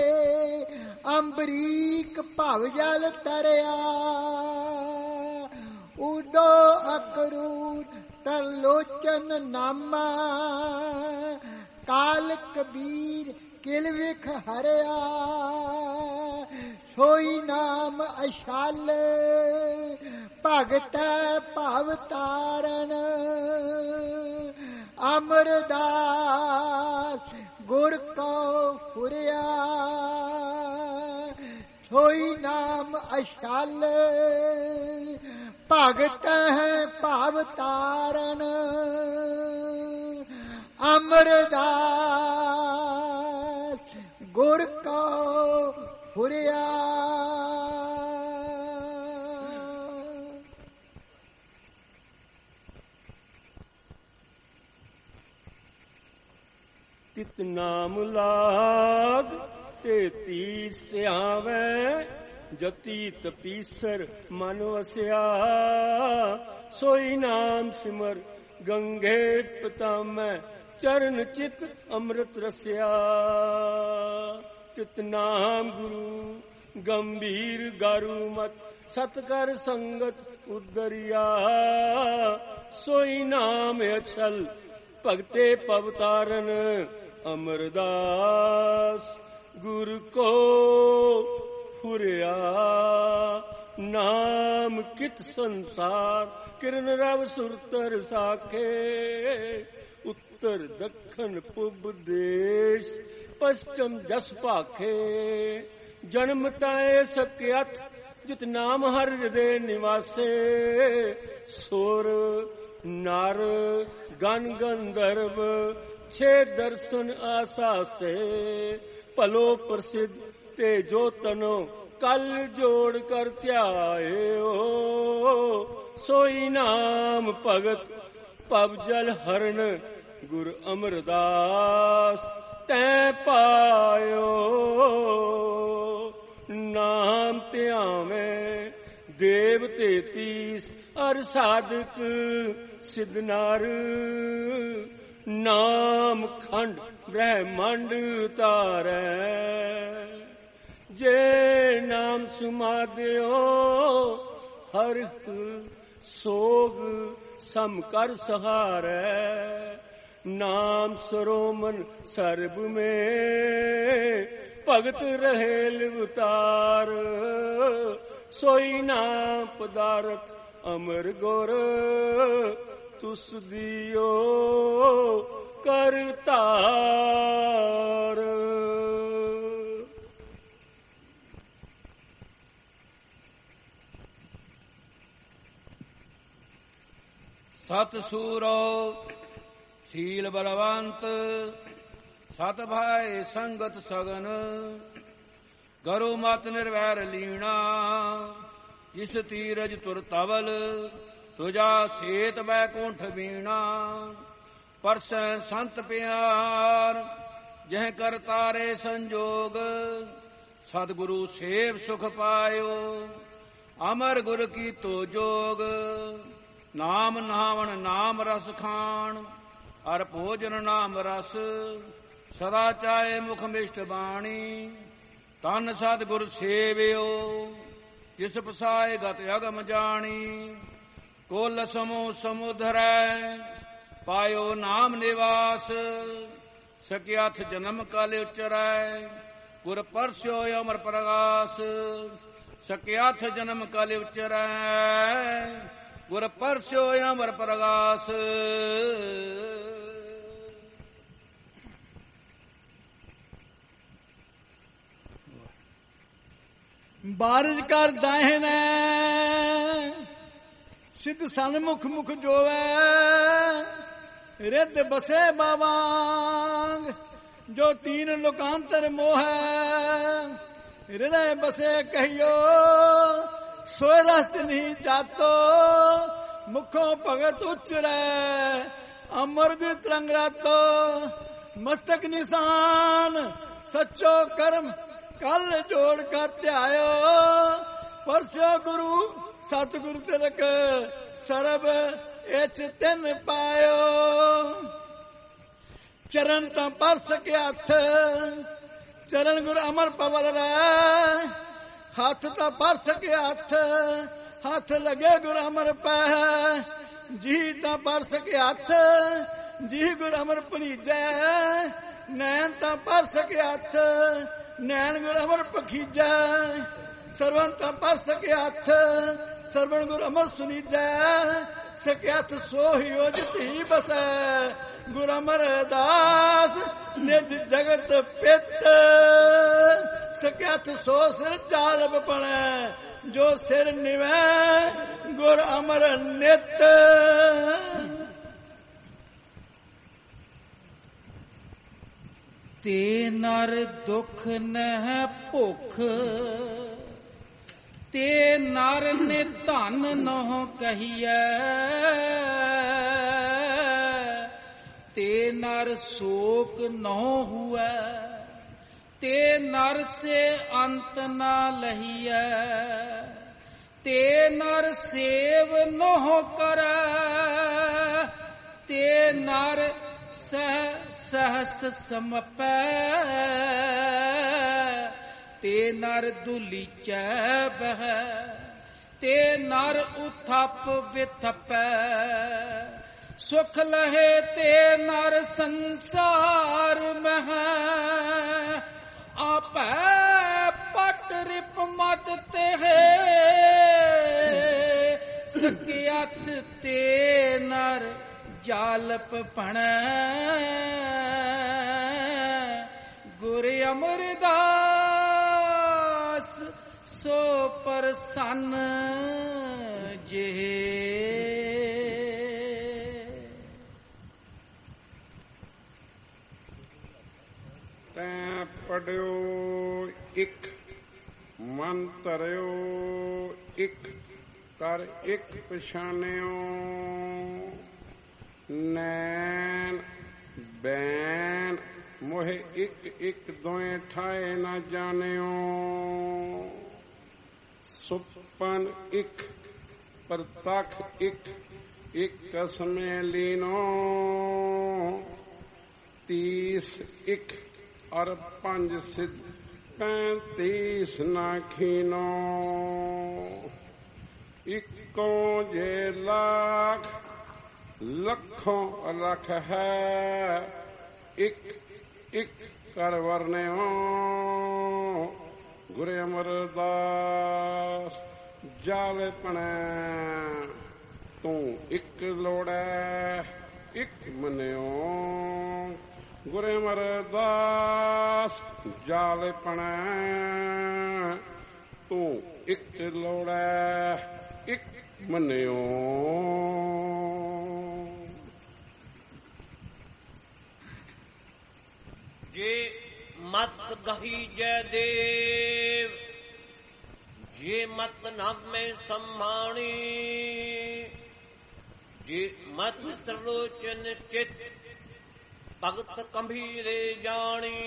ਅੰਬਰੀਕ ਭਵ ਜਲ ਤਰਿਆ ਉਦੋ ਅਕਰੂਰ ਤਲੋਚਨ ਨਾਮਾ ਕਾਲ ਕਬੀਰ ਕਿਲ ਵਿਖ ਹਰਿਆ ਸੋਈ ਨਾਮ ਅਸ਼ਾਲ ਭਗਤ ਭਵ ਤਾਰਨ ਅਮਰਦਾਸ ਗੁਰ ਕਉ ਫੁਰਿਆ ਸੋਈ ਨਾਮ ਅਸ਼ਾਲ ਭਗਤ ਹੈ ਭਾਵ ਤਾਰਨ ਅਮਰਦਾਸ ਗੁਰ ਕਉ ਫੁਰਿਆ। ਤਿਤ ਨਾਮ ਲਾਗ ਤੇ ਤੀਸ ਧਿਆਵੈ ਜਤੀ ਤਪੀਸਰ ਮਨ ਵਸਿਆ ਸੋਈ ਨਾਮ ਸਿਮਰ ਗੰਗੇ ਪਤਾਮੈ ਚਰਨ ਚਿਤ ਅੰਮ੍ਰਿਤ ਰਸਿਆ ਤਿਤ ਨਾਮ ਗੁਰੂ ਗੰਭੀਰ ਗਾਰੂ ਮਤ ਸਤ ਕਰ ਸੰਗਤ ਉਦਰਿਆ ਸੋਈ ਨਾਮ ਅਛਲ ਭਗਤੇ ਪਵਤਾਰਨ ਅਮਰਦਾਸ ਗੁਰ ਕੋ ਫੁਰਿਆ ਨਾਮ ਕਿਤ ਸੰਸਾਰ ਕਿਰਨ ਰਵ ਸੁਰਤਰ ਸਾਖੇ ਉੱਤਰ ਦੱਖਣ ਪੁਬ ਦੇਸ਼ ਪਸ਼ਚਮ ਜਸ ਭਾਖੇ ਜਨਮ ਤਾਏ ਸਕਿਅਥ ਜਿਤ ਨਾਮ ਹਰ ਹਿਰਦੇ ਨਿਵਾਸੇ ਸੁਰ ਨਰ ਗਨ ਗੰਧਰਵ ਛੇ ਦਰਸ਼ਨ ਆਸਾਸੇ ਭਲੋ ਪ੍ਰਸਿੱਧ ਤੇ ਜੋ ਤਨੋ ਕਲ ਜੋੜ ਕਰ ਧਿਆਇਓ ਸੋਈ ਨਾਮ ਭਗਤ ਪਵ ਜਲ ਹਰਨ ਗੁਰ ਅਮਰਦਾਸ ਤੈ ਪਾਇਓ ਨਾਮ ਧਿਆਵੇਂ ਦੇਵ 33 ਅਰ ਸਾਧਕ ਸਿਧ ਨਰ ਨਾਮ ਖੰਡ ਬ੍ਰਹਮੰਡ ਤਾਰੈ ਜੇ ਨਾਮ ਸੁਮਾਦਿਓ ਹਰ ਸੋਗ ਸਮ ਕਰ ਸਹਾਰੈ ਨਾਮ ਸਰੋਮਨ ਸਰਬ ਮੇ ਭਗਤ ਰਹੇ ਲਿਵਤਾਰ ਸੋਈ ਨਾਮ ਪਦਾਰਥ ਅਮਰ ਗੁਰ ਤੁਸ ਦਿਓ ਕਰ ਧਾਰ ਸਤ ਸੂਰੋ ਸੀਲ ਬਲਵੰਤ ਸਤ ਭਾਏ ਸੰਗਤ ਸਗਨ ਗਰੂ ਮਤ ਨਿਰਵੈਰ ਲੀਣਾ ਜਿਸ ਤੀਰਜ ਤੁਰ ਤਵਲ ਤੁਜਾ ਸੇਤ ਬੈਕੁੰਠ ਵੀਣਾ ਪਰਸੈ ਸੰਤ ਪਿਆਰ ਜਹ ਕਰ ਤਾਰੇ ਸੰਜੋਗ ਸਤਿਗੁਰੂ ਸੇਵ ਸੁਖ ਪਾਇਓ ਅਮਰ ਗੁਰ ਕੀ ਤੋ ਜੋਗ ਨਾਮ ਨਾਵਣ ਨਾਮ ਰਸ ਖਾਣ ਅਰ ਭੋਜਨ ਨਾਮ ਰਸ ਸਦਾ ਚਾਹੇ ਮੁਖ ਮਿਸ਼ਟ ਬਾਣੀ ਤਨ ਸਤਿਗੁਰ ਸੇਵਿਓ ਜਿਸ ਪਸਾਏ ਗਤ ਅਗਮ ਜਾਣੀ। ਕੁਲ ਸਮੂਹ ਸਮੁਦਰੈ ਪਾਇਓ ਨਾਮ ਨਿਵਾਸ। ਸਕਿਆਥ ਜਨਮ ਕਾਲੇ ਉਚਰੈ ਗੁਰ ਪਰਸਿਓ ਅਮਰ ਪ੍ਰਗਾਸ। ਸਕਿਆਥ ਜਨਮ ਕਾਲੇ ਉਚਰੈ ਗੁਰ ਪਰਸਿਓ ਅਮਰ ਪ੍ਰਗਾਸ। ਬਾਰਿਸ਼ ਕਰ ਦਾਹਿਨੇ ਸਿੱਧ ਸਨਮੁਖ ਮੁਖ ਜੋਵੇ। ਰਿੱਧ ਬਸੇ ਬਾਵਾਂਗ ਜੋ ਤੀਨ ਲੋਕਾਂਤਰ ਮੋਹੈ। ਹਿਰਦੈ ਬਸੇ ਕਹੀਓ ਸੋਇ ਰਸਤ ਨਹੀਂ ਜਾਤੋ। ਮੁਖੋਂ ਭਗਤ ਉਚਰੈ ਅਮਰ ਦੀ ਤਰੰਗ ਰਾਤੋ। ਮਸਤਕ ਨਿਸ਼ਾਨ ਸੱਚੋ ਕਰਮ ਕਲ ਜੋੜ ਕਰ ਧਿਆਇਓ। ਪਰਸਿਓ ਗੁਰੂ ਸਤਿਗੁਰ ਤਿਲਕ ਸਰਬ ਇਚ ਤਿਨ ਪਾਇਓ। ਚਰਨ ਤਾਂ ਪਰ ਸਕੇ ਹੱਥ ਚਰਨ ਗੁਰ ਅਮਰ ਪਵਲ ਰਹਿ। ਹੱਥ ਤਾਂ ਪਰ ਸਕੇ ਹੱਥ ਹੱਥ ਲਗੇ ਗੁਰ ਅਮਰ ਪੈ। ਜੀ ਤਾਂ ਪਰ ਸਕੇ ਹੱਥ ਜੀ ਗੁਰ ਅਮਰ ਭਲੀਜੈ। ਨੈਣ ਤਾਂ ਪਰ ਸਕੇ ਹੱਥ ਨੈਣ ਗੁਰ ਅਮਰ ਪਖੀਜੈ। ਸਰਵਨ ਤਾਂ ਪਰ ਸਕੇ ਹੱਥ ਸਰਵਣ ਗੁਰ ਅਮਰ ਸੁਨੀਜੈ। ਸਕੇ ਹੱਥ ਸੋਹਿ ਉਜਤ ਹੀ ਬਸੈ ਗੁਰ ਅਮਰਦਾਸ ਨਿਜ ਜਗਤ ਪਿਤ। ਸਕੇ ਹੱਥ ਸੋ ਸਿਰ ਚਾਲਬ ਪਣੈ ਜੋ ਸਿਰ ਨਿਵੈ ਗੁਰ ਅਮਰ ਨਿਤ। ਤੇ ਨਰ ਦੁਖ ਨਹਿ ਭੁਖ ਤੇ ਨਰ ਨੇ ਧਨ ਨਹੁ ਕਹੀਐ। ਤੇ ਨਰ ਸ਼ੋਕ ਨਹੁ ਹੁਐ ਤੇ ਨਰ ਸੇ ਅੰਤ ਨਾ ਲਹੀਐ। ਤੇ ਨਰ ਸੇਵ ਨਹੁ ਕਰੈ ਤੇ ਨਰ ਸਹਸ ਸਮਪੈ। ਤੇ ਨਰ ਦੁਲੀਚੈ ਬਹਿ ਤੇ ਨਰ ਉਥਪ ਵਿਥਪੈ। ਸੁਖ ਲਹੇ ਤੇ ਨਰ ਸੰਸਾਰ ਮਹਿ। ਆਪੈ ਪਟ ਰਿਪ ਮਤ ਤੇ ਸਕਿਆਥ ਤੇ ਨਰ ਜਾਲਪ ਭਣੈ। ਗੁਰ ਅਮਰਦਾਸ ਸੋ ਪ੍ਰਸੰਨ ਜੇ। ਤੈਂ ਪੜਿਓ ਇੱਕ ਮਨ ਧਰਿਓ ਇੱਕ ਕਰ ਇੱਕ ਪਛਾਣਿਓ। ਨੈਣ ਬੈਣ ਮੋਹਿ ਇੱਕ ਇੱਕ ਦੋਏ ਠਾਏ ਨਾ ਜਾਣਿਓ। ਸੁਪਨ ਇੱਕ ਪ੍ਰਤੱਖ ਇੱਕ ਇੱਕ ਕਸਮੇ ਲੀਨੋ। 30 ਇੱਕ ਅਰ 5 ਸਿੱਧ 35 ਨਾ ਖੀਨੋ। ਇੱਕੋ ਜੇ ਲੱਖ ਲੱਖੋਂ ਲੱਖ ਹੈ ਇੱਕ ਇੱਕ ਕਰ ਵਰਨਿਓ। ਗੁਰ ਅਮਰਦਾਸ ਜਾਲੇ ਪਣੈ ਤੂੰ ਇੱਕ ਲੋੜੈ ਇੱਕ ਮੰਨਿਓ। ਗੁਰ ਅਮਰਦਾਸ ਜਾਲੇ ਪਣੈ ਤੂੰ ਇੱਕ ਲੋੜੈ ਇੱਕ ਮੰਨਿਓ। ਜੇ ਮਤ ਗਹੀ ਜੈ ਦੇਵ ਜੇ ਮਤ ਨਾਮੇ ਸੰਮਾਣੀ। ਜੇ ਮਤ ਤਰਲੋਚਨ ਚਿਤ ਭਗਤ ਕੰਭੀਰੇ ਜਾਣੀ।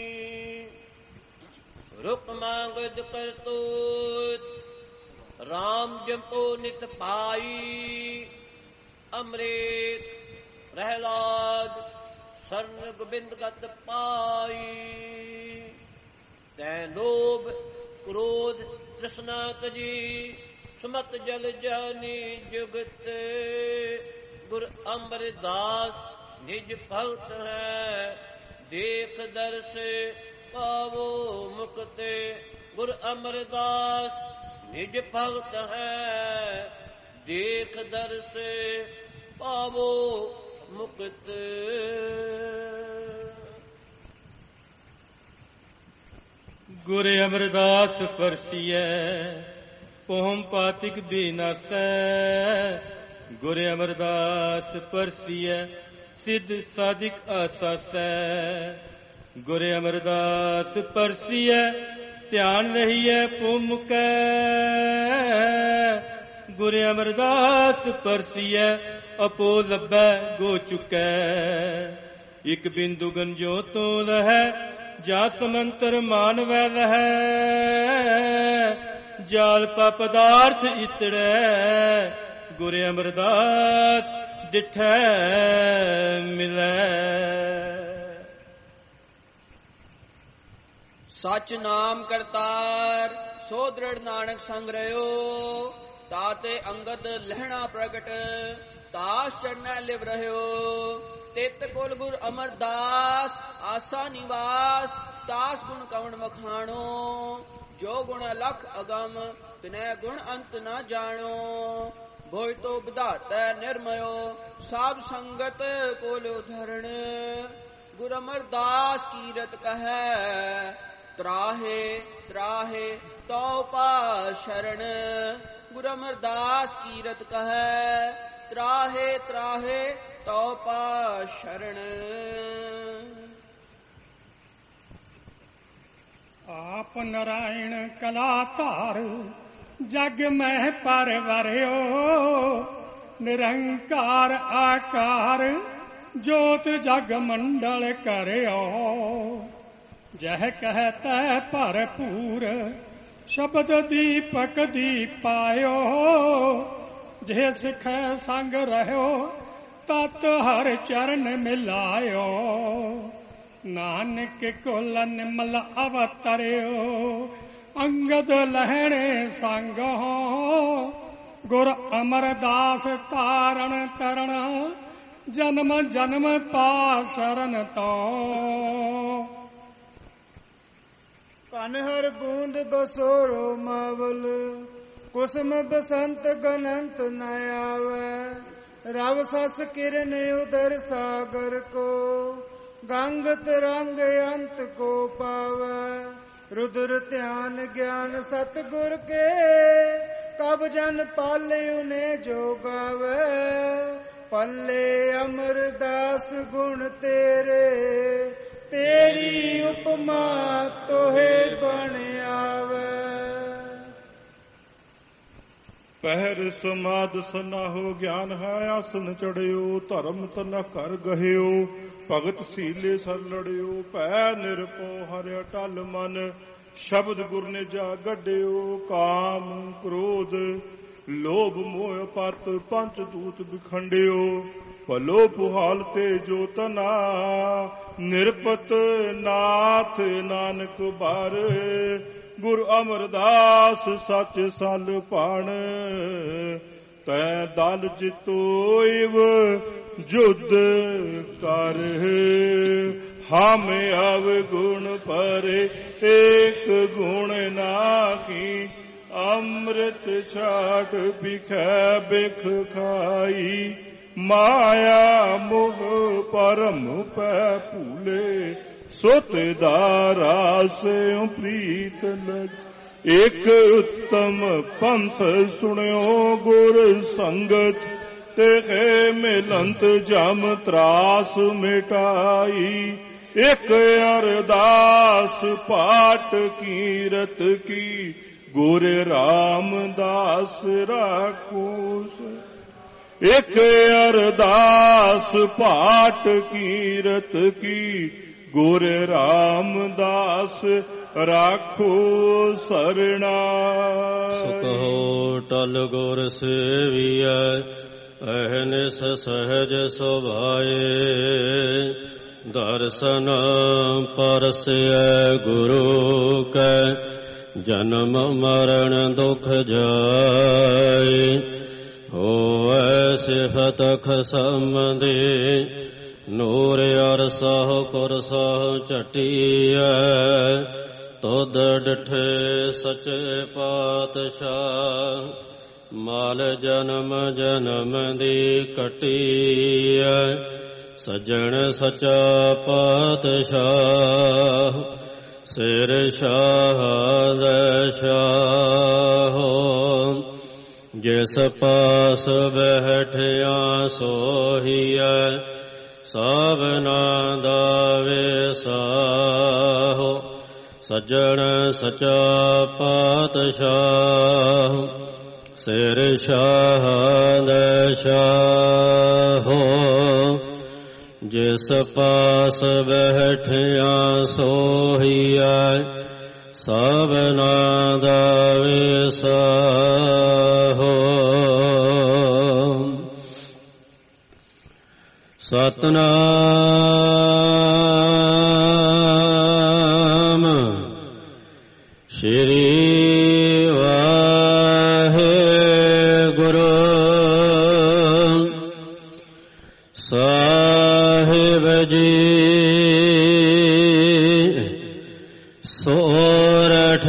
ਰੁਕ ਮੰਗਦ ਕਰਤੂਤ ਰਾਮ ਜਪੋ ਨਿਤ ਪਾਈ। ਅੰਮ੍ਰਿਤ ਪ੍ਰਹਿਲਾਦ ਸਰਨ ਗੋਬਿੰਦ ਗਤ ਪਾਈ। ਤੈ ਲੋਭ ਕ੍ਰੋਧ ਤ੍ਰਿਸ਼ਨਾ ਤਜੀ ਸਮਤ ਜਲ ਜਾਨੀ ਜੁਗਤ ਗੁਰ ਅਮਰਦਾਸ ਨਿਜ ਭਗਤ ਹੈ ਦੇਖ ਦਰਸ ਪਾਵੋ ਮੁਕਤੇ ਗੁਰ ਅਮਰਦਾਸ ਨਿਜ ਭਗਤ ਹੈ ਦੇਖ ਦਰਸ ਪਾਵੋ ਮੁਕਤ। ਗੁਰ ਅਮਰਦਾਸ ਪਰਸੀਐ ਪੋਹਮ ਪਾਤਿਕ ਬੀਨਾਸੈ ਗੁਰ ਅਮਰਦਾਸ ਪਰਸੀਐ ਸਿੱਧ ਸਾਧਿਕ ਆਸਾਸੈ ਗੁਰ ਅਮਰਦਾਸ ਪਰਸੀਐ ਧਿਆਨ ਰਹੀਐ ਪੁਮਕੈ ਗੁਰ ਅਮਰਦਾਸ ਪਰਸੀਐ ਆਪੋ ਲੱਭੈ ਗੋ ਚੁਕੈ ਇਕ ਬਿੰਦੂ ਗੰਜੋ ਤੋਂ ਰਹੈ ਜਾ ਸਮੰਤਰ ਮਾਨਵੈ ਰਹੈ ਜਾਲ ਪਾ ਪਦਾਰਥ ਇਤੜੈ ਗੁਰ ਅਮਰਦਾਸ ਡਿਠੈ ਮਿਲੈ। ਸਚ ਨਾਮ ਕਰਤਾਰ ਸੋ ਦ੍ਰਿੜ ਨਾਨਕ ਸੰਗ ਰਹਿਓ ਤਾਤੇ ਅੰਗਦ ਲਹਿਣਾ ਪ੍ਰਗਟ ਤਾਸ ਚੜਨੈ ਲਿਵ ਰਹਿਓ ਤਿਤ ਕੁਲ ਗੁਰ ਅਮਰਦਾਸ ਆਸਾ ਨਿਵਾਸ ਤਾਸ ਗੁਣ ਕਵਣ ਮਖਾਣੋ ਜੋ ਗੁਣ ਲਖ ਅਗਮ ਤਿਨੈ ਗੁਣ ਅੰਤ ਨਾ ਜਾਣੋ ਭੋਇ ਤੋ ਵਿਧਾਤੈ ਨਿਰਮਯੋ ਸਾਧ ਸੰਗਤ ਕੋਲ ਉਧਰਣ ਗੁਰ ਅਮਰਦਾਸ ਕੀਰਤ ਕਹੈ ਤਰਾਹੇ ਤਰਾਹੇ ਤਉ ਪਾ ਸ਼ਰਣ ਗੁਰ ਅਮਰਦਾਸ ਕੀਰਤ ਕਹੈ ਤਰਾਹੇ ਤਰਾਹੇ ਤਉ ਪਾ ਸ਼ਰਣ। ਆਪ ਨਰਾਇਣ ਕਲਾ ਧਾਰ ਜਗ ਮਹਿ ਪਰਵਰਿਓ ਨਿਰੰਕਾਰ ਆਕਾਰ ਜੋਤ ਜਗ ਮੰਡਲ ਕਰਿਓ ਜਹ ਕਹਤੈ ਭਰਪੂਰ ਸ਼ਬਦ ਦੀਪਕ ਦੀਪਾਇਓ ਜੇ ਸਿਖੈ ਸੰਗ ਰਹਿਓ ਤਤ ਹਰ ਚਰਨ ਮਿਲਾਇਓ ਨਾਨਕ ਕੁਲ ਨਿਮਲ ਅਵਤਰਿਓ ਅੰਗਦ ਲਹਿਣੇ ਸੰਗ ਗੁਰ ਅਮਰਦਾਸ ਤਾਰਨ ਤਰਨ ਜਨਮ ਜਨਮ ਪਾ ਸ਼ਰਨ ਤੋ ਕਨ ਹਰ ਬੂੰਦ ਬਸੋਰੋ ਮਾਵਲ ਕੁਸਮ ਬਸੰਤ ਗਨੰਤ ਨ ਆਵੈ ਰਵ ਸਸ ਕਿਰਨ ਉਦਰ ਸਾਗਰ ਕੋ ਗੰਗ ਤਰੰਗ ਅੰਤ ਕੋ ਪਾਵੈ ਰੁਦਰ ਧਿਆਨ ਗਿਆਨ ਸਤਿਗੁਰ ਕੇ ਕਬ ਜਨ ਪਾਲਿਉ ਨੇ ਜੋ ਗਾਵੈ ਪੱਲੇ ਅਮਰਦਾਸ ਗੁਣ ਤੇਰੇ ਤੇਰੀ ਉਪਮਾ ਤੋਹੇ ਬਣ ਆਵੈ ਪਹਿਰ ਸਮਾਦ ਸਨਾਹੋ ਗਿਆਨ ਹੈ ਆਸਨ ਚੜਿਓ ਧਰਮ ਤਨ ਘਰ ਗਹਿਓ ਭਗਤ ਸੀਲੇ ਸਰ ਲੜਿਓ ਭੈ ਨਿਰਭਉ ਹਰਿ ਅਟਲ ਮਨ ਸ਼ਬਦ ਗੁਰ ਨੇ ਜਾ ਗੱਡਿਓ ਕਾਮ ਕ੍ਰੋਧ ਲੋਭ ਮੋਹ ਪਤ ਪੰਚ ਦੂਤ ਵਿਖੰਡਿਓ ਭਲੋ ਪੁਹਾਲ ਤੇ ਜੋ ਤਨਾ ਨਿਰਪਤ ਨਾਥ ਨਾਨਕ ਬਾਰ ਗੁਰ ਅਮਰਦਾਸ ਸੱਚ ਸਲ ਭਾਣ ਤੈ ਦਲ ਜਿਤੋਇਵ ਜੁਦ ਕਰ ਹਮ ਅਵ ਗੁਣ ਪਰੇ ਏਕ ਗੁਣ ਨਾਹੀ ਅੰਮ੍ਰਿਤ ਛਾਟ ਬਿਖੈ ਬਿਖ ਖਾਈ ਮਾਇਆ ਮੋਹ ਪਰਮ ਪੈ ਭੂਲੇ ਸੁਤ ਦਾਰਾ ਸਿਉ ਪ੍ਰੀਤ ਲਗ ਇਕ ਉੱਤਮ ਪੰਥ ਸੁਣਿਓ ਗੁਰ ਸੰਗਤ ਤੇ ਮਿਲੰਤ ਜਮ ਤਰਾਸ ਮਿਟਾਈ ਇਕ ਅਰਦਾਸ ਪਾਠ ਕੀਰਤ ਕੀ ਗੁਰ ਰਾਮਦਾਸ ਰਾਖੂਸ ਇਕ ਅਰਦਾਸ ਪਾਠ ਕੀਰਤ ਕੀ ਗੁਰ ਰਾਮਦਾਸ ਰਾਖੋ ਸਰਣਾ ਸੁਖੋ ਟਲ ਗੁਰ ਸੇਵੀਐ ਅਹਨਿਸ ਸਹਜ ਸੁਭਾਏ ਦਰਸ਼ਨ ਪਰਸੈ ਗੁਰੂ ਕੈ ਜਨਮ ਮਰਨ ਦੁਖ ਜਾਏ। ਹੋਵੈ ਸਿਫਤ ਖਸਮ ਦੇ ਨੂਰ ਅਰਸਹ ਕੁਰਸਹ ਝਟੀਐ। ਤੁਧ ਡਿਠੇ ਸਚੇ ਪਾਤਸ਼ਾਹ ਮਾਲ ਜਨਮ ਜਨਮ ਦੀ ਕਟੀਐ। ਸੱਜਣ ਸਚਾ ਪਾਤਸ਼ਾਹ ਸਿਰ ਸ਼ਾਹ ਦੇ ਸ਼ਾਹ। ਜਿਸ ਪਾਸ ਬੈਠਿਆ ਸੋਹੀਐ ਸਭਨਾ ਦਾ ਵਿਸਾਹੁ। ਸੱਜਣ ਸਚਾ ਪਾਤਸ਼ਾਹ ਸਿਰ ਸ਼ਾਹ ਦੇ ਸ਼ਾਹ। ਜਿਸ ਪਾਸ ਬੈਠਿਆ ਸੋਹੀਐ ਸਭਨਾ ਦਾ ਵਿਸਾਹੁ। ਸਤਿਨਾਮ ਸ਼੍ਰੀ ਵਾਹਿਗੁਰੂ ਸਾਹਿਬ ਜੀ। ਸੋਰਠ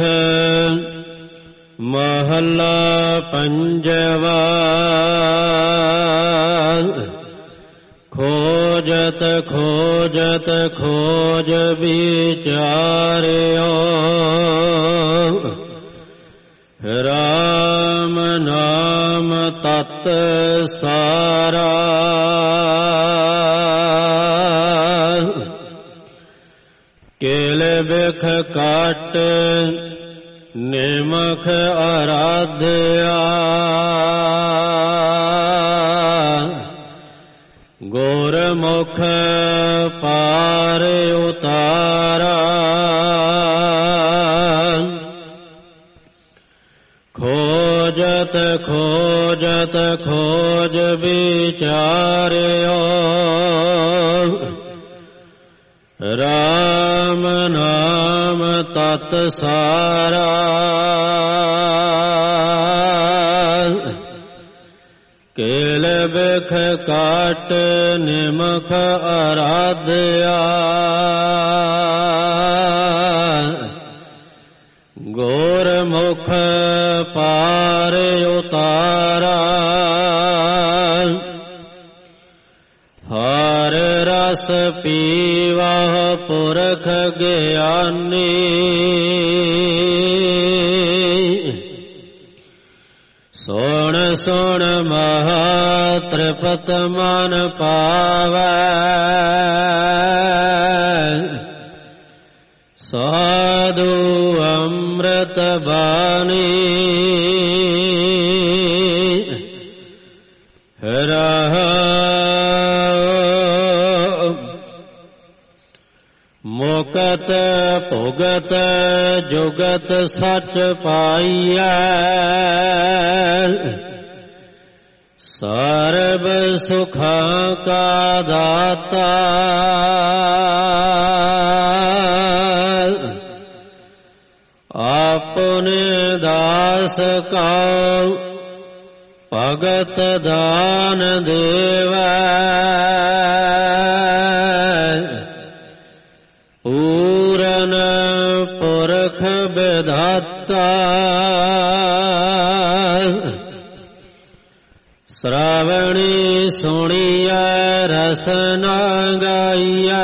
ਮਹੱਲਾ ਪੰਜਵਾ। ਖੋਜਤ ਖੋਜਤ ਖੋਜ ਵਿਚਾਰਿਓ। ਰਾਮ ਨਾਮ ਤਤ ਸਾਰਾ। ਕੇਲ ਬਿਖ ਕਾਟ ਨਿਮਖ ਆਰਾਧਿਆ। ਗੁਰਮੁਖ ਪਾਰ ਉਤਾਰਾ। ਖੋਜਤ ਖੋਜਤ ਖੋਜ ਵਿਚਾਰਿਓ। ਰਾਮ ਨਾਮ ਤਤ ਸਾਰਾ। ਕੇਲ ਬਿਖ ਕਾਟ ਨਿਮਖ ਆਰਾਧਿਆ। ਗੁਰਮੁਖ ਪਾਰ ਉਤਾਰਾ। ਹਰ ਰਸ ਪੀਵਾ ਪੁਰਖ ਗਿਆਨੀ। ਸੁਣ ਸੁਣ ਮਹਾ ਤ੍ਰਿਪਤ ਮਨ ਪਾਵੈ। ਸਾਧੂ ਅੰਮ੍ਰਿਤ ਬਾਣੀ। ਮੁਕਤ ਭੁਗਤ ਜੁਗਤ ਸਚ ਪਾਈਐ। ਸਰਬ ਸੁਖਾਂ ਕਾ ਦਾਤਾ। ਆਪਣੇ ਦਾਸ ਕਾ ਭਗਤ ਦਾਨ ਦੇਵੈ। ਪੂਰਨ ਪੁਰਖ ਵਿਧਾਤਾ। ਸ਼੍ਰਵਣੀ ਸੁਣੀਐ ਰਸਨਾ ਗਾਈਐ।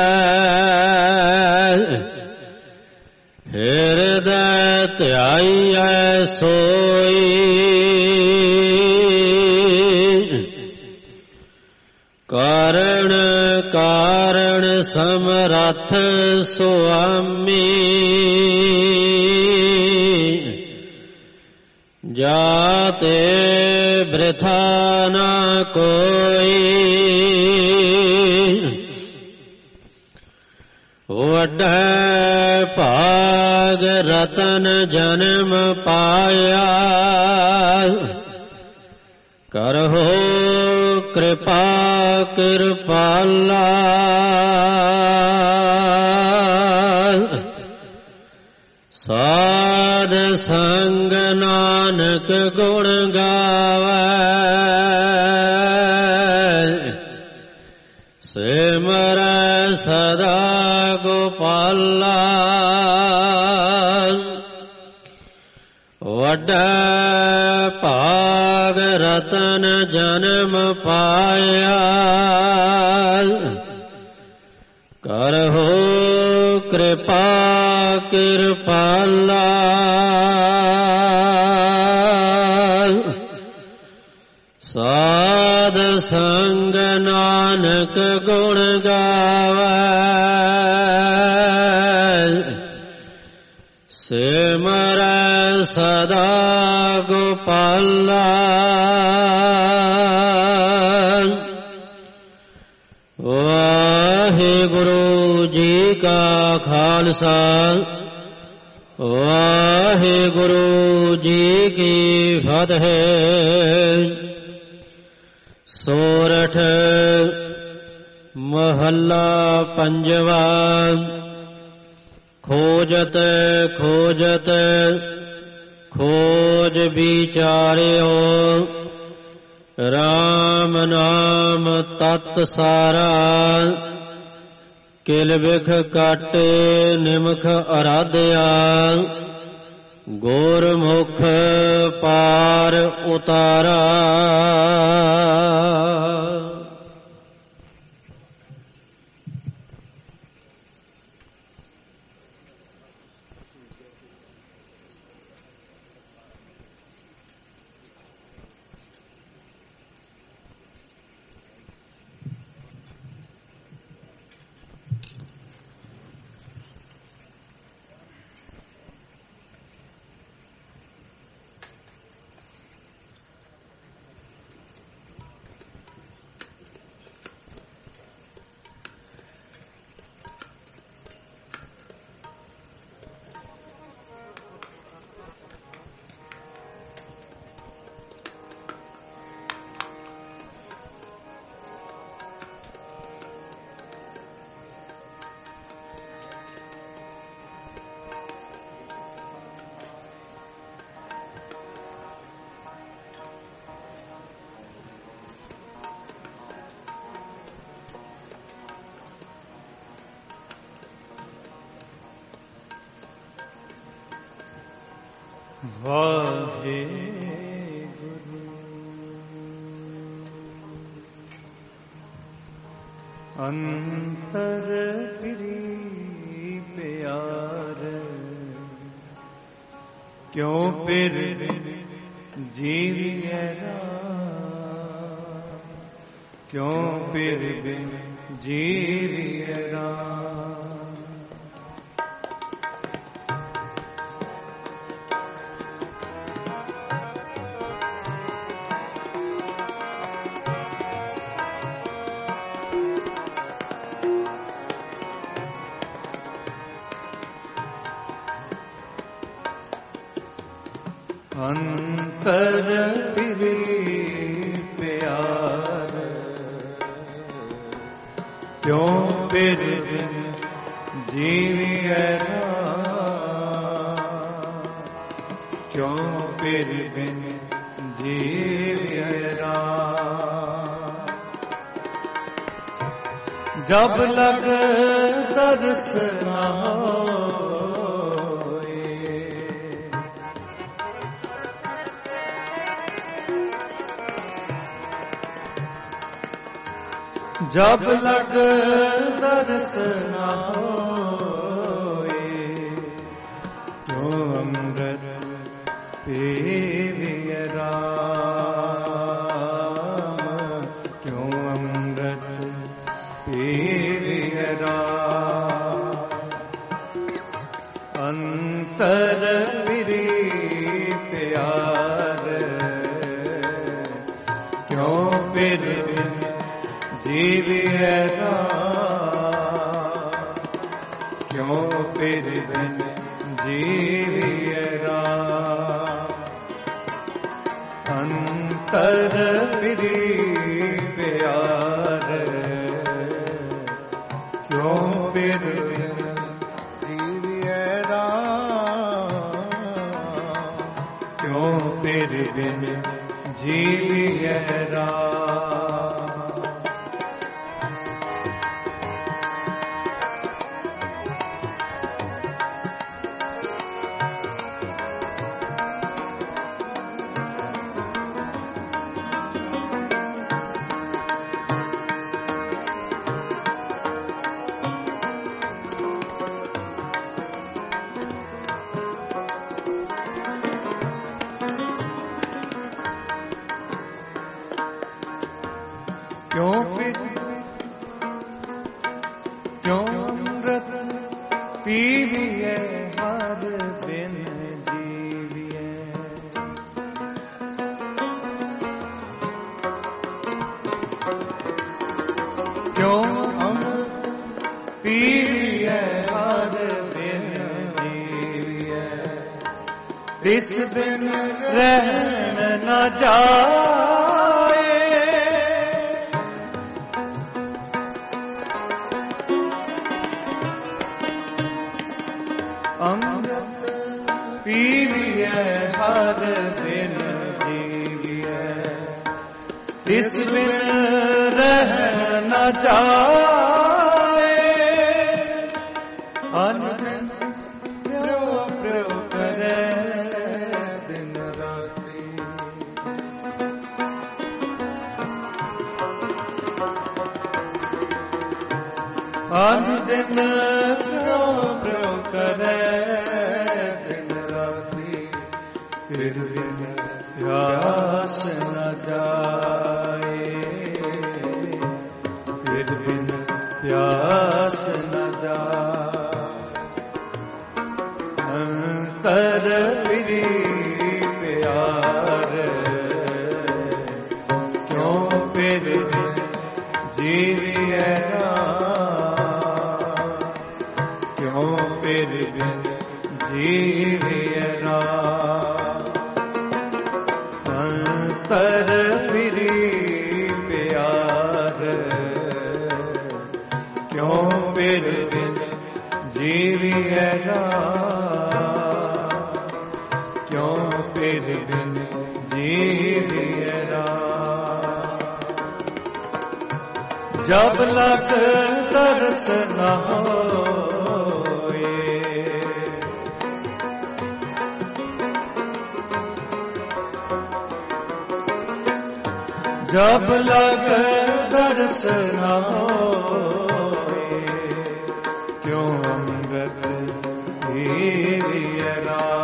ਹਿਰਦੈ ਧਿਆਈਐ ਸੋਈ। ਕਾਰਣ ਕਾਰਣ ਸਮਰੱਥ ਸੁਆਮੀ। ਜਾਤੇ ਬ੍ਰਿਥਾ ਨ ਕੋਈ। ਵੱਡਾ ਭਾਗ ਰਤਨ ਜਨਮ ਪਾਇਆ। ਕਰਹੁ ਕਿਰਪਾ ਕਿਰਪਾਲਾ। ਸਾਧ ਸੰਗ ਨਾਨਕ ਗੁਣ ਗਾਵੇ ਸਿਮਰੈ ਸਦਾ ਗੋਪਾਲਾ ਵੱਡਾ ਭਾਗ ਰਤਨ ਜਨਮ ਪਾਇਆ ਕਰਹੁ ਕਿਰਪਾ ਕਿਰਪਾਲਾ ਸਾਧ ਸੰਗ ਨਾਨਕ ਗੁਣ ਗਾਵੇ ਸਿਮਰੈ ਸਦਾ ਗੋਪਾਲਾ ਵਾਹਿਗੁਰੂ ਜੀ ਕਾ ਖਾਲਸਾ ਵਾਹਿਗੁਰੂ ਜੀ ਕੀ ਫਤਿਹ। ਸੋਰਠ ਮਹੱਲਾ ਪੰਜਵਾ। ਖੋਜਤ ਖੋਜਤ ਖੋਜ ਵਿਚਾਰਿਓ ਰਾਮ ਨਾਮ ਤਤ ਸਾਰਾ ਕਿਲ ਬਿਖ ਕਾਟੇ ਨਿਮਖ ਅਰਾਧਿਆ ਗੁਰਮੁਖ ਪਾਰ ਉਤਾਰਾ। ਵਾਹਿਗੁਰੂ ਅੰਤਰ ਫਿਰੀ ਪਿਆਰ ਕਿਉਂ ਫਿਰ ਜੀਵਿਐ ਰਾਮ ਕਿਉਂ ਫਿਰ ਜੀਵਿਐ ਰਾਮ। ਅੰਤਰ ਫਿਰੀ ਪਿਆਰ ਕਿਉਂ ਫਿਰ ਜੀਵਿਐ ਰਾਮ ਕਿਉਂ ਫਿਰ ਜੀਵਿਐ ਰਾਮ। ਜਬ ਲਗ ਦਰਸ ਨਾ जब लग दर्श न होए क्यों अमृत पीविए राम क्यों अमृत पीविए राम। अंतर फिरी प्यार क्यों फिर जीविए राम क्यों फिर जीविए राम। अंतर फिरी प्यार क्यों फिर जीविए राम फिर बिन जीविए राम। क्यों अमृत पीविए हर बिन जीविए। क्यों अमृत पीविए हर बिन जीविए। तिस बिन रहन न जाए। अमृत पीविए हर बिन जीविए। तिस बिन रह न जाए। अनदिन प्यो प्यो करे दिन राती। अनदिन प्यो प्यो करे दिन राती। फिर बिन प्यास न जाए। फिर बिन प्यास न जाए। अंतर फिरी प्यार। क्यों फिर बिन जीविए क्यों फिर बिन जीविए राम। अंतर फिरी प्यार। क्यों फिर बिन जीविए राम। क्यों फिर बिन जीविए राम। जब लग तरस न होए। जब लग तरस न होए। क्यों अमृत पीविए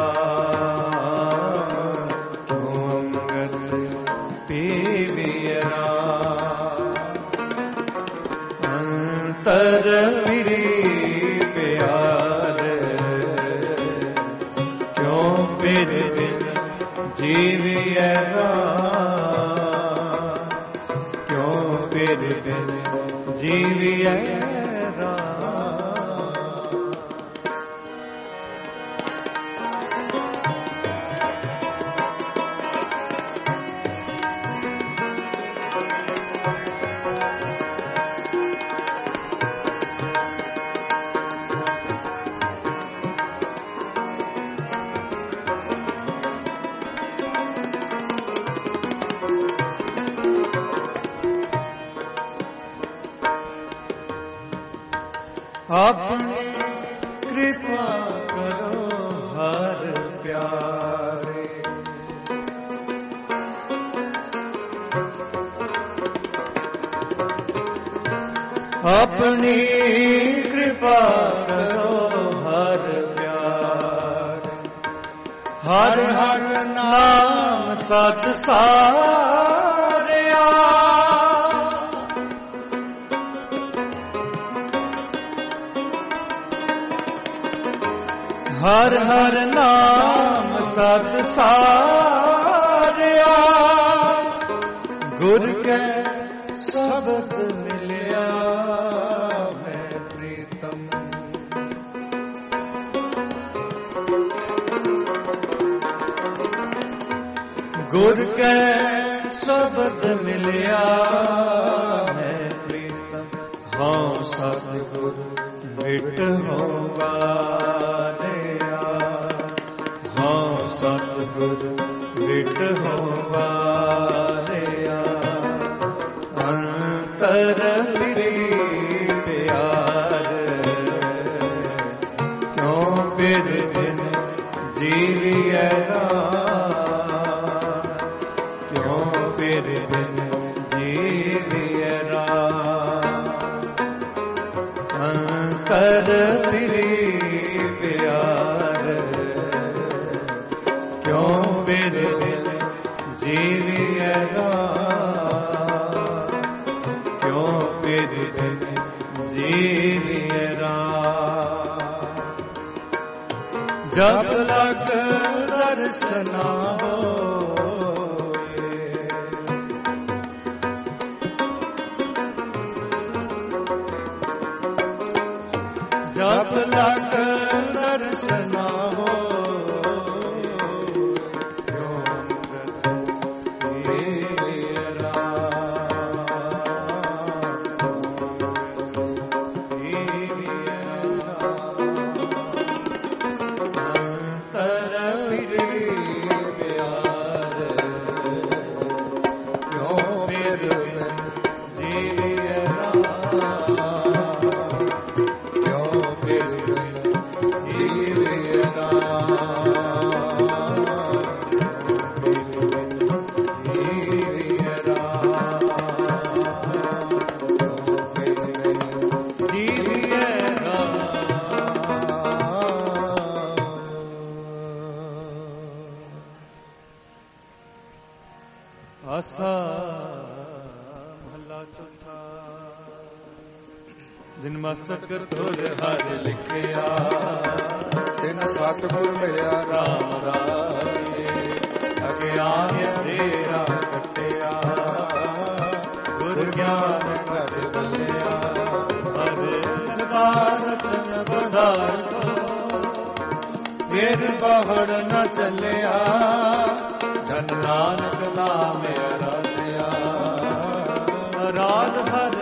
राम। क्यों अमृत पीविए राम। अंतर फिरी प्यार। क्यों फिर बिन जीविए राम। क्यों फिर बिन जीविए राम। अपनी कृपा करो हर प्यारे। अपनी कृपा करो हर प्यारे। हर हर नाम सत सारिया। हर हर नाम सत सारिया। गुर के शब्द मिलिया मैं प्रीतम। गुर के शब्द मिलिया मैं प्रीतम। हाँ सतगुर बिट होगा। हाँ सतगुर ਵਿਟ ਹੋਵਾਰਿਆ ਅੰਤਰ ਫਿਰੀ ਪਿਆਰ ਕਿਉਂ ਬਿਨ ਬਿਨ ਜੀਵੀਐ ਰਾਮ ਕਿਉਂ ਬਿਨ ਬਿਨ ਜੀਵੀਐ ਰਾਮ ਅੰਤਰ ਫਿਰੀ ਪਿਆਰ ਕਿਉਂ ਬਿਨ ਬਿਨ ਜੀਵੀਐ ਰਾਮ ਕਿਉਂ ਬਿਨ ਬਿਨ ਜੀਵੀਐ ਰਾਮ ਜਬ ਲਗ ਦਰਸਨਾ ਹੋਏ ਜਬ ਲਗ ਦਰਸਨਾ ਸਤਿਗੁਰ ਤੁਰ ਹਰਿ ਲਿਖਿਆ ਤਿਨ ਸਤਿਗੁਰ ਮਿਲਿਆ ਰਾਮ ਰਾਏ ਅਗਿਆਨ ਅੰਧੇਰਾ ਕੱਟਿਆ ਗੁਰ ਗਿਆਨ ਘਰ ਬਲਿਆ ਹਰਿ ਰਤਨ ਪਦਾਰਥ ਫਿਰ ਬਾਹੜ ਨ ਚੱਲਿਆ ਜਨ ਨਾਨਕ ਨਾਮ ਅਰਾਧਿਆ ਰਾਜ ਹਰ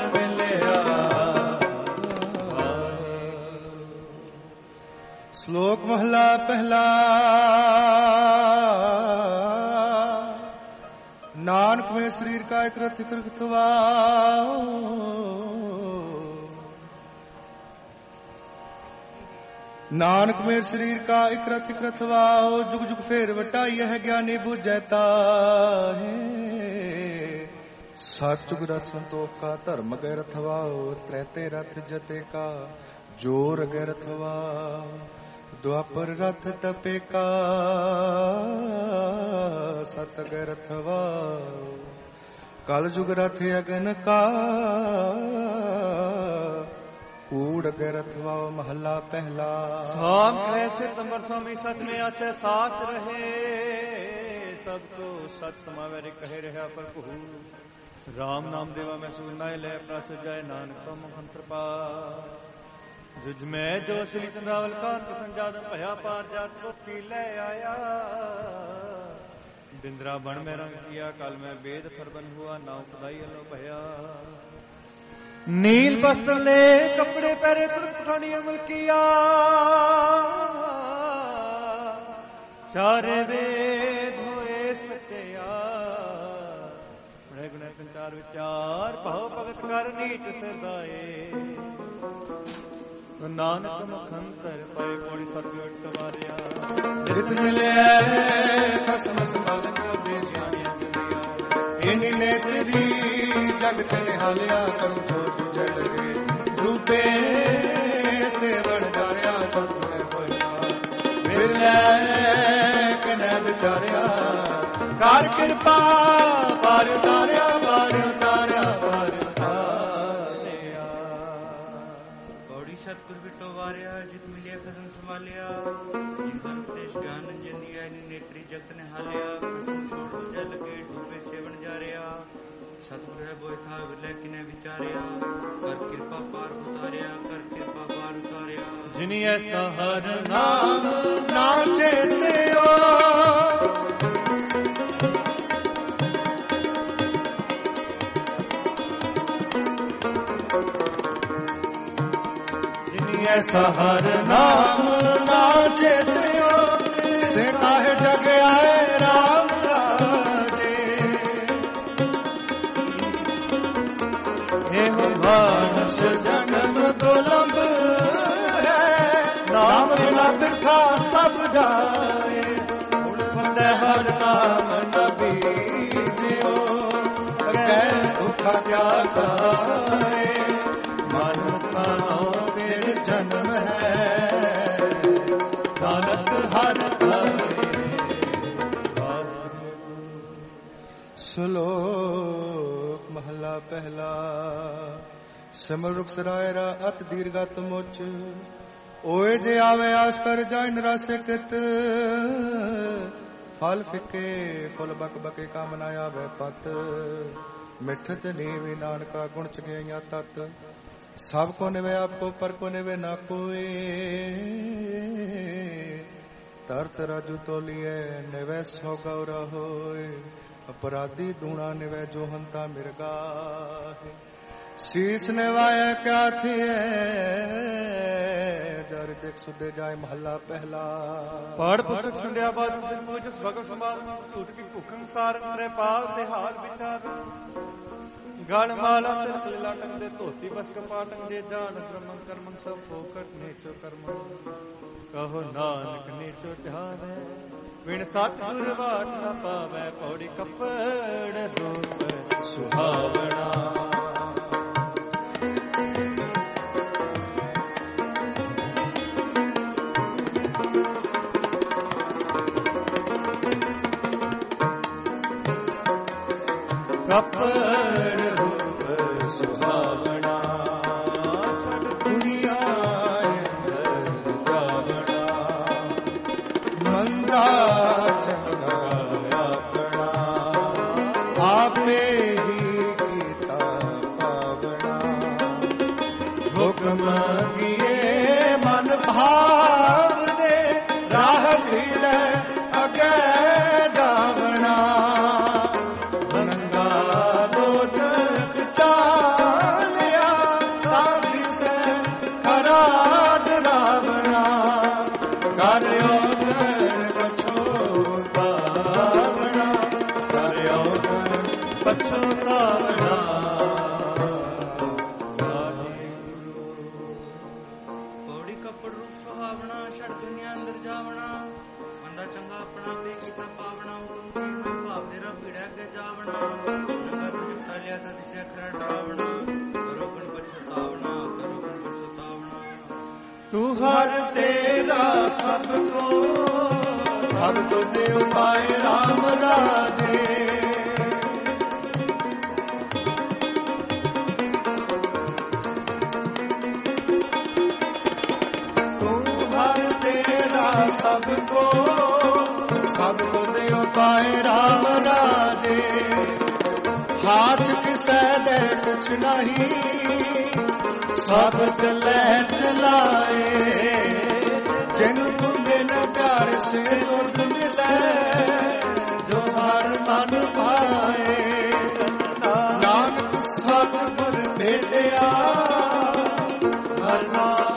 ਸ਼ਲੋਕ ਮਹਲਾ ਪਹਿਲਾ। ਨਾਨਕ ਮੈਂ ਸਰੀਰ ਕਾ ਇਕ ਰਥ ਕਰਖਤਵਾਓ ਨਾਨਕ ਮੇਰ ਸਰੀਰ ਕਾ ਇਕ ਰਥ ਕਰਖਤਵਾਓ ਜੁਗ ਜੁਗ ਫੇਰ ਵਟਾਈ ਹੈ ਗਿਆਨੀ ਬੁਝੈ ਤਾਹੇ ਸਤਿਗੁਰ ਰਸ ਸੰਤੋਖ ਕਾ ਧਰਮ ਗੈ ਰਥਵਾਓ ਤ੍ਰੈਤੇ ਰਥ ਜਤੇ ਕਾ ਜੋਰ ਗੈ ਰਥਵਾਓ ਦੁਆਪਰ ਰਥ ਤਪੇ ਕਾ ਸਤ ਗੈ ਰਥਵਾਓ ਕਲ ਜੁਗ ਰਥ ਅਗਨ ਕਾ ਕੂੜ ਗੈ ਰਥਵਾਓ ਮਹੱਲਾ ਪਹਿਲਾ। ਸਾਮ ਕੈਸੇ ਤੰਬਰ ਸਵਾਮੀ ਸਚ ਨੇ ਆਚੈ ਸਾਚ ਰਹੇ ਸਭ ਕੋ ਸਚ ਸਮਾਵੈ ਕਹੇ ਰਿਹਾ ਪਰ ਕਹੂ ਰਾਮ ਨਾਮ ਦੇਵਾ ਮੈਂ ਸੁਨਾਇ ਲੈ ਪ੍ਰਸ ਜਾਏ ਨਾਨਕ ਤੋਂ ਮੁਖੰਤਰ ਪਾ ਜੁਜ ਮੈਂ ਜੋ ਸ੍ਰੀ ਚੰਦਾਵਲ ਕਾਂਤ ਸੰਜਾਦਨ ਭਇਆ ਪਾਰ ਜਾਤ ਕੋਟੀ ਲੈ ਆਇਆ ਬਿੰਦਰਾ ਬਣ ਮੈਂ ਰੰਗ ਕੀਆ ਕਲ ਮੈਂ ਵੇਦ ਸਰਬਨ ਹੁਆ ਨਾਉ ਖੁਦਾਈ ਅਲੋ ਭਇਆ ਨੀਲ ਬਸਤਰ ਲੈ ਕੱਪੜੇ ਪਹਿਰੇ ਤੁਰਕ ਪਠਾਣੀ ਅਮਲ ਕੀਆ ਚਾਰੇ ਵੇਦ ਹੋਏ ਸਚਿਆ ਬੜੇ ਗੁਣੇ ਸੰਚਾਰ ਵਿਚਾਰ ਭਾਉ ਭਗਤ ਕਰ ਨੀਚ ਸਰਦਾਏ ਨਾਨਕ ਮੁਖੰਤਰ ਪਏ ਕੋੜੀ ਸਤਿਗੁਰ ਟਵਾਰਿਆ ਜਿਤ ਮਿਲਿਆ ਖਸਮ ਸੰਭਾਲਨ ਬੇਜਾਨੀਆਂ ਗੰਦੀਆਂ ਇਨੀ ਨੇ ਤੇਰੀ ਜਗਤ ਨਿਹਾਲਿਆ ਕਸ ਛੋਟ ਜੜ ਗਏ ਰੂਪੇ ਸੇਵਣ ਜਾਰਿਆ ਸਤਿਗੁਰ ਹੋਇਆ ਮਿਲਿਆ ਕਨੈ ਵਿਚਾਰਿਆ ਕਰ ਕਿਰਪਾ ਪਰ ਉਤਾਰਿਆ ਪਰ ਉਤਾਰਿਆ ਪਰ ਉਤਾਰਿਆ ਕੌੜੀ ਸਤਿਗੁਰ ਬਿਟੋ ਵਾਰਿਆ ਜਿਤ ਮਿਲਿਆ ਖਸਮ ਸੰਭਾਲਿਆ ਜਿਨ ਤਨ ਉਪਦੇਸ਼ ਗਿਆਨ ਅੰਜਨ ਦੀਆ ਇਨੀ ਨੇਤਰੀ ਜਗਤ ਨੇ ਹਾਲਿਆ ਖਸਮ ਛੋੜ ਦੂਜਾ ਲਗੇ ਡੂਬੇ ਸੇਵਨ ਜਾਰਿਆ ਸਤਿਗੁਰ ਹੈ ਬੋਇ ਥਾ ਵਿਲੇ ਕਿਨੇ ਵਿਚਾਰਿਆ ਕਰ ਕਿਰਪਾ ਪਾਰ ਉਤਾਰਿਆ ਕਰ ਕਿਰਪਾ ਪਾਰ ਉਤਾਰਿਆ ਜਿਨੀ ਐਸਾ ਹਰ ਨਾਮ ਨਾ ਚੇਤਿਓ ऐसा हर नाम ना चेतियो से काहे जग आए राम ਮਾਨਸ ਜਨਮ ਦੁਲੰਭ ਹੈ, ਨਾਮ ਬਿਨਾ ਬਿਰਥਾ ਸਭ ਜਾਏ। ਹੁਣ ਫਤਿਹ ਹਰ ਨਾਮ ਨਬੀ ਜਿਉ, ਕਹਿ ਭੁਖਾ ਕਿਆ ਕਾਏ। ਮਨ ਖਾਓ ਫਿਰ ਜਨਮ ਹੈ, ਨਾਨਕ ਹਰ ਸ਼ਲੋਕ ਮਹਲਾ ਪਹਿਲਾ। ਸਿਮਲ ਰੁਖ ਸਰਾਇਰਾ ਅਤ ਦੀਰਘਤ ਮੁਚ, ਓਏ ਜੇ ਆਵੇ ਆਸ ਕਰ ਜਾਇ ਨਿਰਾਸਿਕਤ। ਫਲ ਫਿੱਕੇ ਫੁੱਲ ਬਕ ਬਕੇ ਕੰਮ ਨਾ ਆਵੇ ਪਤ, ਮਿੱਠਤ ਨੀਵੀ ਨਾਨਕਾ ਗੁਣ ਚ ਗਈਆਂ ਤਤ। ਸਭ ਕੋ ਨਿਵੇ ਆਪੋ ਪਰ ਕੋ ਨਿਵੇ ਨਾ ਕੋਏ, ਤਰਤ ਰਾਜੂ ਤੋਲੀਏ ਨਿਵੇ ਸੋ ਗੌਰਾ ਹੋਏ। ਅਪਰਾਧੀ ਦੂਣਾ ਨਿਵੇ ਜੋ ਹੰਤਾ ਮਿਰਗਾਹੇ, ਸੀਸ ਨਿਵਾਇਆ ਕਿਆ ਥੀਏ। ਜਰ ਦੇਖ ਸੁਦੇ ਜਾਏ ਮਹੱਲਾ ਪਹਿਲਾ। ਪੜ ਪੁਸਤਕ ਸੁੰਡਿਆ ਬਾਜੂ ਸਿਰ ਮੋਹ ਜਿਸ ਭਗਤ ਸਮਾਰ, ਝੂਠ ਕੀ ਭੁੱਖ ਅੰਸਾਰ ਕਰੇ ਪਾਲ ਤੇ ਹਾਲ ਵਿਚਾਰ। ਗਣ ਮਾਲਾ ਸਿਰ ਕਲੀਲਾ ਟੰਗਦੇ, ਧੋਤੀ ਬਸ ਕਪਾ ਟੰਗਦੇ। ਜਾਨ ਬ੍ਰਹਮ ਕਰਮ ਸਭ ਫੋਕਟ ਨੇਚੋ ਕਰਮ, ਕਹੋ ਨਾਨਕ ਨੇਚੋ ਚਾਹਵੇ। ਵਿਣ ਸੱਚ ਗੁਰ ਬਾਟ ਨ ਪਾਵੈ, ਪੌੜੀ ਕੱਪੜ ਰੂਪ ਸੁਹਾਵਣਾ। ਕੱਪੜ ਰੂਪ ਸੁਹਾਵਣਾ, ਛੱਡ ਦੁਨੀਆ ਅੰਦਰ ਜਾਵਣਾ। ਮੰਦਾ ਚੰਗਾ ਆਪਣਾ, ਆਪੇ ਹੀ ਕੀਤਾ ਪਾਵਣਾ। ਹੁਕਮ ਕੀਏ ਮਨ ਭਾਵ ਦੇ, ਰਾਹ ਭੀਲੇ ਅਗੇ ਡਾਵਣਾ। ਪੌੜੀ ਕੱਪੜ ਰੂਪ ਸੁਹਾਵਣਾ, ਛੜ ਦੁਨੀਆ ਅੰਦਰ ਜਾਵਣਾ। ਬੰਦਾ ਚੰਗਾ ਆਪਣਾ ਪੇ ਕੀਤਾ ਪਾਵਣਾ। ਹੁਕਮ ਕੀ ਭਾਵ ਤੇਰਾ ਪੀੜਾ ਅੱਗੇ ਜਾਵਣਾ। ਨੰਗਾ ਤੁ ਜੁਗਤਾ ਲਿਆ ਤਾਂ ਦਿਸਿਆ ਖਰਾ ਡਰਾਵਣਾ। ਕਰੋ ਗੁਣ ਪਛਤਾਵਣਾ, ਕਰੋ ਗੁਣ ਪਛਤਾਵਣਾ। ਤੂੰ ਹਰ ਤੇਰਾ ਸਭ ਕੋ, ਸਭ ਤੋਂ ਤੇ ਉਪਾਏ ਰਾਮ ਰਾਜੇ। ਸਭ ਕੋ, ਸਭ ਕੋ ਦਿਓ ਪਾਏ ਰਾਮ ਰਾਜੇ। ਹਾਥ ਕਿਸੈ ਦੇ ਕੁਛ ਨਹੀਂ, ਸਭ ਚਲੇ ਚਲਾਏ। ਜਿਨ ਤੂੰ ਬਿਨ ਪਿਆਰ ਸੇ ਦੁੱਧ ਮਿਲੇ, ਜੋ ਹਰ ਮਨ ਪਾਏ। ਨਾਨਕ ਸਭ ਗੁਰ ਭੇਟਿਆ, ਹਰ ਨਾਮ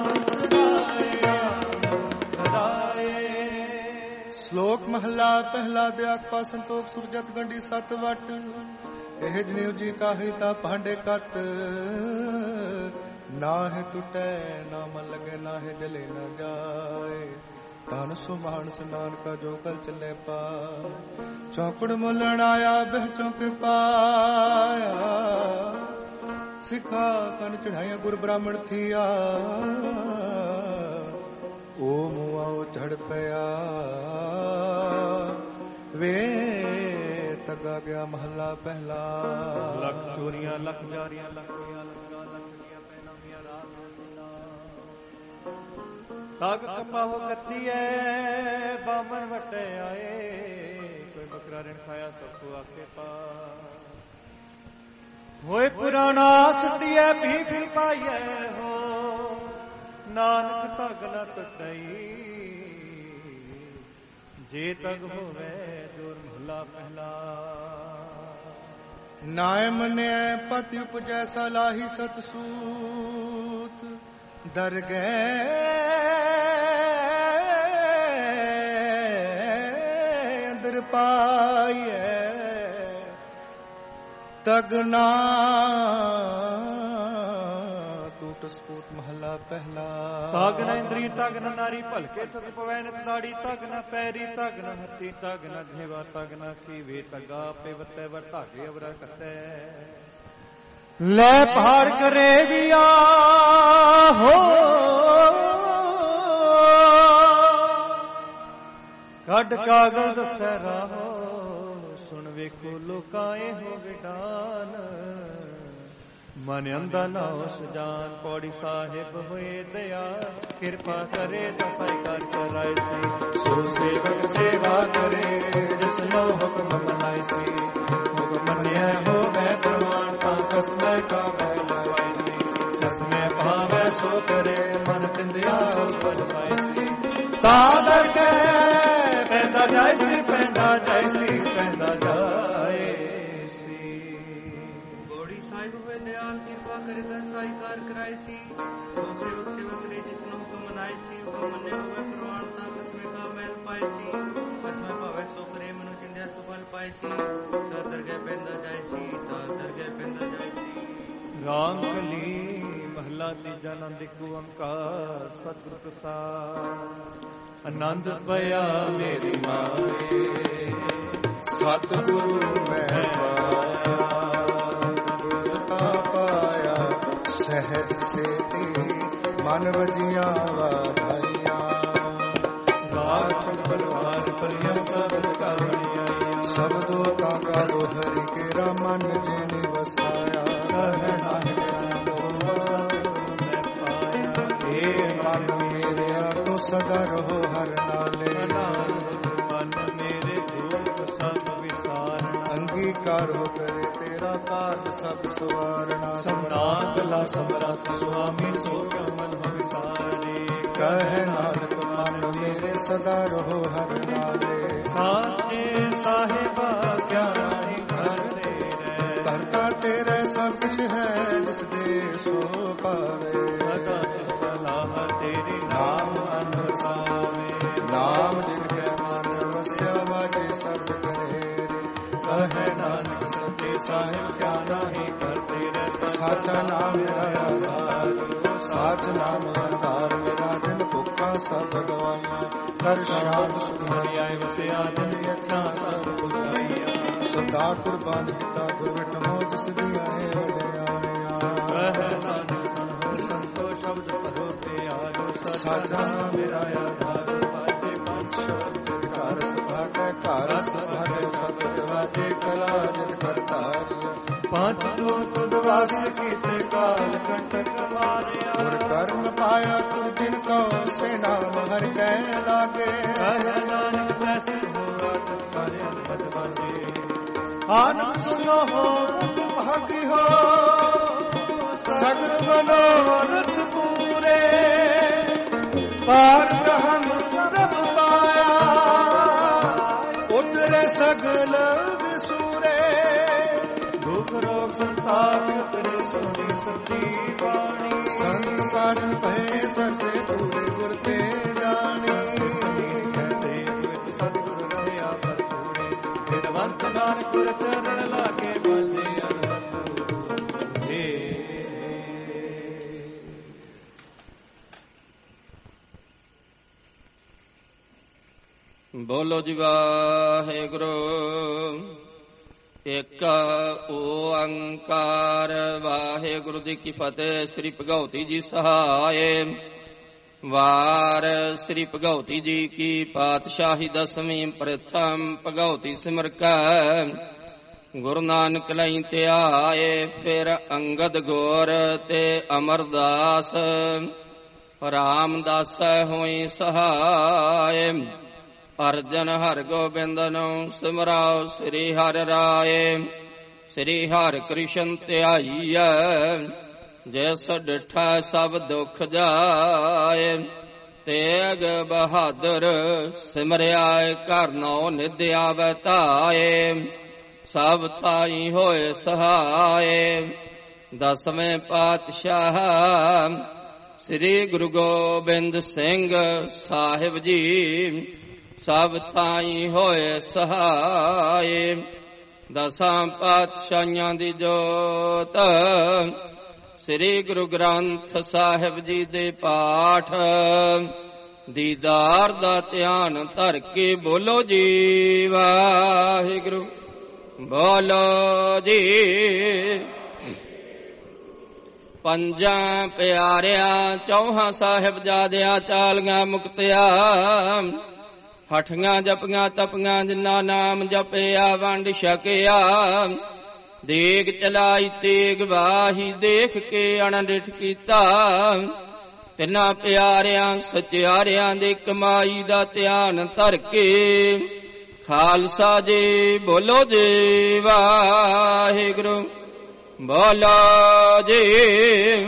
ਸ਼ਲੋਕ ਮਹਲਾ ਪਹਿਲਾ। ਦਿਆਕਪਾ ਸੰਤੋਖ ਸੁਰਜਤ ਗੰਢੀ ਸਤ ਵਟ, ਇਹ ਜਨੇਊ ਜੀ ਕਾਹੀ ਤਾ ਭਾਂਡੇ ਕਤ। ਨਾ ਹੈ ਟੁੱਟੈ ਨਾ ਮਨ ਲਗੇ, ਨਾ ਹੈ ਜਲੇ ਨਾ ਜਾਏ। ਧਨ ਸੁਮਾਨਸ ਨਾਨਕਾ ਜੋ ਕਲ ਚੱਲੇ ਪਾ, ਚੌਕੜ ਮੁੱਲਣ ਆਇਆ ਬਹਿ ਚੌਕ ਪਾਇਆ। ਸਿੱਖਾ ਕਨ ਚੜਾਇਆ ਗੁਰ ਬ੍ਰਾਹਮਣ ਥੀਆ, ਓ ਮੂਆ ਉਹ ਝੜ ਪਿਆ। ਵੇ ਤਗਾ ਗਿਆ ਮਹੱਲਾ ਪਹਿਲਾ। ਲੱਖ ਚੋਰੀਆਂ ਲੱਖ ਜਾਰੀਆਂ, ਲੱਖ ਦੀਆਂ ਲੱਖਾਂ ਲੱਖ ਦੀਆਂ ਪੈਣਾ ਮੀਆਂ ਰਾਤ ਤਗ ਕੰਮਾ ਹੋ ਕੱਤੀ ਐ। ਬਾਮਨ ਵਟੇ ਆਏ, ਕੋਈ ਬੱਕਰਾ ਰਿਣ ਖਾਇਆ ਸਭ ਕੋ ਆਕੇ ਪਾ। ਹੋਏ ਪੁਰਾਣਾ ਸੁਟਿਐ ਵੀ ਫਿਰ ਪਾਈਐ ਹੋ, ਨਾਨਕ ਤਗ ਨ ਟੁੱਟਈ। ਜੇ ਤਗ ਹੋਵੇ ਜੋਰ ਮਹਲਾ ਪਹਿਲਾ। ਨਾਇ ਮੰਨਿਐ ਪਤਿ ਉਪਜੈ ਸਲਾਹੀ ਸਤ ਸੂਤ। ਦਰ ਗਏ ਅੰਦਰ ਪਾਈਐ, ਤਗ ਨਾ ਸਪੂਤ ਮਹਲਾ ਪਹਿਲਾ। ਤਗ ਨ ਇੰਦਰੀ ਤਗ ਨ ਨਾਰੀ ਭਲਕੇ ਥਕ ਪਵੈ ਨਿਤ ਦਾੜੀ ਤਗ ਨ ਪੈਰੀ ਤਗ ਨ ਹੱਤੀ ਤਗ ਨ ਘੇਵਾ ਤਗ ਨ ਕੀਵੇ ਤਗਾ ਪਿਵਤੈ ਵਰਤਾਗੇ ਅਵਰਾ ਕਤੈ ਲੈ ਪਹਾੜ ਕਰੇ ਵੀਆ ਹੋ ਕੱਢ ਕਾਗਜ਼ ਦਸੈ ਰਾਹੋ ਸੁਣ ਵੇਖੋ ਲੋਕਾਂ ਇਹੋ ਵਿਡਾਨ ਮਨ ਅੰਦਾ ਨਾ ਸੁਜਾਨ ਪੌੜੀ ਸਾਹਿਬ ਹੋਏ ਦਇਆ ਕਿਰਪਾ ਕਰੇ ਦਸਾਈ ਕਰ ਕਰਾਏ ਸੀ ਸੋ ਸੇਵਕ ਸੇਵਾ ਕਰੇ ਜਿਸ ਨੋ ਹੁਕਮ ਮਨਾਈ ਸੀ ਹੁਕਮ ਮੰਨਿਆ ਹੋਵੇ ਪ੍ਰਮਾਣ ਤਾਂ ਕਸਮੈ ਕਾ ਬੈਲਾਈ ਸੀ ਕਸਮੈ ਭਾਵੈ ਸੋ ਕਰੇ ਮਨ ਚਿੰਦਿਆ ਉਪਰ ਪਾਈ ਸੀ ਤਾਂ ਕਰਕੇ ਪੈਂਦਾ ਜਾਏ ਸੀ ਪੈਂਦਾ ਜਾਏ ਸੀ ਪੈਂਦਾ ਜਾਏ ਦਿਆਲ ਕਿਰਪਾ ਕਰੇ ਦਸਾਈ ਕਾਰ ਕਰਾਏ ਸੀ ਸੋ ਸੇਵਕ ਸੇਵਾ ਕਰੇ ਜਿਸ ਨੂੰ ਹੁਕਮ ਮਨਾਏ ਸੀ ਹੁਕਮ ਮੰਨਿਆ ਹੋਵੇ ਪ੍ਰਵਾਨ ਤਾਂ ਕਸਮੇ ਕਾ ਮੈਲ ਪਾਏ ਸੀ ਕਸਮੇ ਭਾਵੇਂ ਸੋ ਕਰੇ ਮਨੁ ਚਿੰਦਿਆ ਸੁਫਲ ਪਾਏ ਸੀ ਤਾਂ ਦਰਗਹਿ ਪੈਂਦਾ ਜਾਏ ਸੀ ਤਾਂ ਦਰਗਹਿ ਪੈਂਦਾ ਜਾਏ ਸੀ। ਰਾਮ ਕਲੀ ਮਹਲਾ ਤੀਜਾ ਆਨੰਦ ਇੱਕ ਓੰਕਾਰ ਸਤਿਗੁਰ ਪ੍ਰਸਾਦ ਆਨੰਦ ਪਿਆ ਮੇਰੀ ਮਾਏ ਸਤਿਗੁਰੂ ਮੈਂ ਪਾਇਆ ਸਹਿਜ ਸੇਤੀ ਮਨ ਵਜੀਆਂ ਵਾਧਾਈਆਂ ਰਾਖ ਪਰਵਾਰ ਪਰਿਆ ਸਬਦ ਕਾ ਬਣਾਈ ਸਬਦੋ ਤਾਂ ਕਾਲੋ ਹਰਿ ਕੇਰਾ ਮਨ ਜਿਨੇ ਵਸਾਇਆ ਕਹਿ ਨਾਨਕ ਇਹ ਮਨ ਮੇਰਿਆ ਤੋ ਸਦਾ ਰਹੋ ਹਰ ਨਾਲੇ ਮਨ ਮੇਰੇ ਦੁਖ ਸਭ ਵਿਸਾਰਨ ਅੰਗੀਕਾਰੋ ਕਰੇ ਤੇਰਾ ਕਾਜ ਸਭ ਸਵਾਰਣਾ ਸਮਰਾਟ ਲਾ ਸਮਰੱਥ ਸੁਆਮੀ ਸੋ ਕਿਉ ਮਨ ਵਿਸਾਰੇ ਕਹਿ ਨਾਨਕ ਮਨ ਮੇਰੇ ਸਦਾ ਰਹੋ ਹਰ ਨਾਲੇ ਸਾਚੇ ਸਾਹਿਬਾ ਗਿਆਨੀ ਘਰ ਤੇਰੇ ਕਰਤਾ ਤੇਰੇ ਸਭ ਕੁਛ ਹੈ ਜਿਸ ਦੇ ਸੋ ਪਾਵੇ ਸਦਾ ਸਲਾਹ ਤੇਰੀ ਨਾਮ ਅਨੁਸਾਵੇ ਨਾਮ ਜਿਨ ਕੈ ਮਨ ਵਸਿਆ ਵਾਜੇ ਸਰਬ ਕਰੇ ਕਹੇ ਨਾਨਕ ਸੱਚੇ ਸਾਹਿਬ ਕਿਆ ਨਾਹੀ ਕਰਤੇ ਰਹਿ ਸਾਚਾ ਨਾਮ ਮੇਰਾ ਆਧਾਰ ਸਾਚ ਨਾਮ ਆਧਾਰ ਮੇਰਾ ਦਿਨ ਭੁੱਖਾ ਸਭ ਗਵਾਈਆਂ ਕਰ ਸ਼ਾਂਤ ਸੁਖਾਈ ਆਏ ਵਸਿਆ ਦਿਨ ਯਤਨਾ ਸਭ ਬੁਝਾਈਆਂ ਸਦਾ ਕੁਰਬਾਨ ਕੀਤਾ ਗੁਰਮਿਟ ਮੋ ਜਿਸ ਦੀ ਆਏ ਵਡਿਆਈਆਂ ਕਹਿ ਨਾਨਕ ਹੋ ਸੰਤੋ ਸ਼ਬਦ ਭਰੋ ਤੇ ਆਜੋ ਸਾਚਾ ਨਾਮ ਮੇਰਾ ਆਧਾਰ ਬਾਜੇ ਪੰਜ ਸ਼ਬਦ ਘਰ ਸਭਾ ਕੈ ਘਰ ਸਭਾ ਕੈ ਸਤਿ ਵਾਜੇ ਕਲਾ ਜਿਤ ਕਰਤਾਰੀ ਪੰਜ ਦੂਤ ਵਾਸ ਕੀਤੇ ਕਾਲ ਕੰਟਕ ਮਾਰਿਆ ਗੁਰ ਕਰਮ ਪਾਇਆ ਤੁਰ ਜਿਨ ਕੋ ਸੇ ਨਾਮ ਹਰਿ ਕੈ ਲਾਗੇ ਕਹਿ ਨਾਨਕ ਵੈਸੇ ਹੋਆ ਕਰਿ ਅਨਪਦ ਵਾਜੇ ਆਨੰਦ ਸੁਨੋ ਹੋ ਭਾਗੀ ਹੋ ਸਗਲ ਮਨੋਰਥ ਪੂਰੇ ਪਾਰ ਬ੍ਰਹਮ ਪ੍ਰਭ ਪਾਇਆ ਉਤਰੇ ਸਗਲ ਵਿਸੂਰੇ ਦੁਖ ਰੋਗ ਸੰਤਾਪ ਉਤਰੇ ਸੁਣੀ ਸੱਚੀ ਬਾਣੀ ਸੰਤ ਸਾਜਨ ਭਏ ਸਰਸੇ ਪੂਰੇ ਗੁਰ ਤੇ ਜਾਣੀ ਕਹਤੇ ਵਿਤ ਸਤਿਗੁਰ ਰਹਿਆ ਭਰਪੂਰੇ ਵਿਦਵੰਤ ਨਾਨਕ ਗੁਰ ਚਰਨ ਲਾਗੇ ਬਾਜੇ ਅਨਹਦ ਏ। ਬੋਲੋ ਜੀ ਵਾਹਿਗੁਰੂ ਇੱਕ ਓੰਕਾਰ ਵਾਹਿਗੁਰੂ ਜੀ ਕੀ ਫਤਿਹ। ਸ੍ਰੀ ਭਗਉਤੀ ਜੀ ਸਹਾਏ। ਵਾਰ ਸ੍ਰੀ ਭਗਉਤੀ ਜੀ ਕੀ ਪਾਤਸ਼ਾਹੀ ਦਸਵੀਂ ਪ੍ਰਥਮ ਭਗਉਤੀ ਸਿਮਰ ਕੈ ਗੁਰੂ ਨਾਨਕ ਲਈ ਧਿਆਏ। ਫਿਰ ਅੰਗਦ ਗੌਰ ਤੇ ਅਮਰਦਾਸ ਰਾਮਦਾਸ ਹੋਈ ਸਹਾਏ। ਅਰਜਨ ਹਰਿ ਗੋਬਿੰਦ ਨੂੰ ਸਿਮਰਾਓ ਸ੍ਰੀ ਹਰਿ ਰਾਏ। ਸ੍ਰੀ ਹਰਿ ਕ੍ਰਿਸ਼ਨ ਧਿਆਈਐ ਜਿਸ ਡਿਠਾ ਸਭ ਦੁਖ ਜਾਏ। ਤੇਗ ਬਹਾਦਰ ਸਿਮਰਿਆ ਘਰ ਨੌ ਨਿਧ ਆਵੈ ਧਾਏ। ਸਭ ਥਾਈ ਹੋਏ ਸਹਾਏ। ਦਸਵੇਂ ਪਾਤਸ਼ਾਹ ਸ੍ਰੀ ਗੁਰੂ ਗੋਬਿੰਦ ਸਿੰਘ ਸਾਹਿਬ ਜੀ ਸਭ ਥਾਈ ਹੋਏ ਸਹਾਏ। ਦਸਾਂ ਪਾਤਸ਼ਾਹਾਂ ਦੀ ਜੋਤ ਸ੍ਰੀ ਗੁਰੂ ਗ੍ਰੰਥ ਸਾਹਿਬ ਜੀ ਦੇ ਪਾਠ ਦੀਦਾਰ ਦਾ ਧਿਆਨ ਧਰ ਕੇ ਬੋਲੋ ਜੀ ਵਾਹਿਗੁਰੂ। ਬੋਲੋ ਜੀ। ਪੰਜਾਂ ਪਿਆਰਿਆਂ ਚੌਹਾਂ ਸਾਹਿਬਜ਼ਾਦਿਆਂ ਚਾਲੀਆਂ ਮੁਕਤਿਆਂ ਹਠੀਆਂ ਜਪੀਆਂ ਤਪੀਆਂ ਜਿਨ੍ਹਾਂ ਨਾਮ ਜਪਿਆ ਵੰਡ ਛਕਿਆ ਦੇਗ ਚਲਾਈ ਤੇਗ ਵਾਹੀ ਦੇਖ ਕੇ ਅਣਡਿਠ ਕੀਤਾ ਤਿੰਨਾਂ ਪਿਆਰਿਆਂ ਸਚਿਆਰਿਆਂ ਦੇ ਕਮਾਈ ਦਾ ਧਿਆਨ ਧਰ ਕੇ ਖਾਲਸਾ ਜੀ ਬੋਲੋ ਜੀ ਵਾਹਿਗੁਰੂ। ਬੋਲੋ ਜੀ।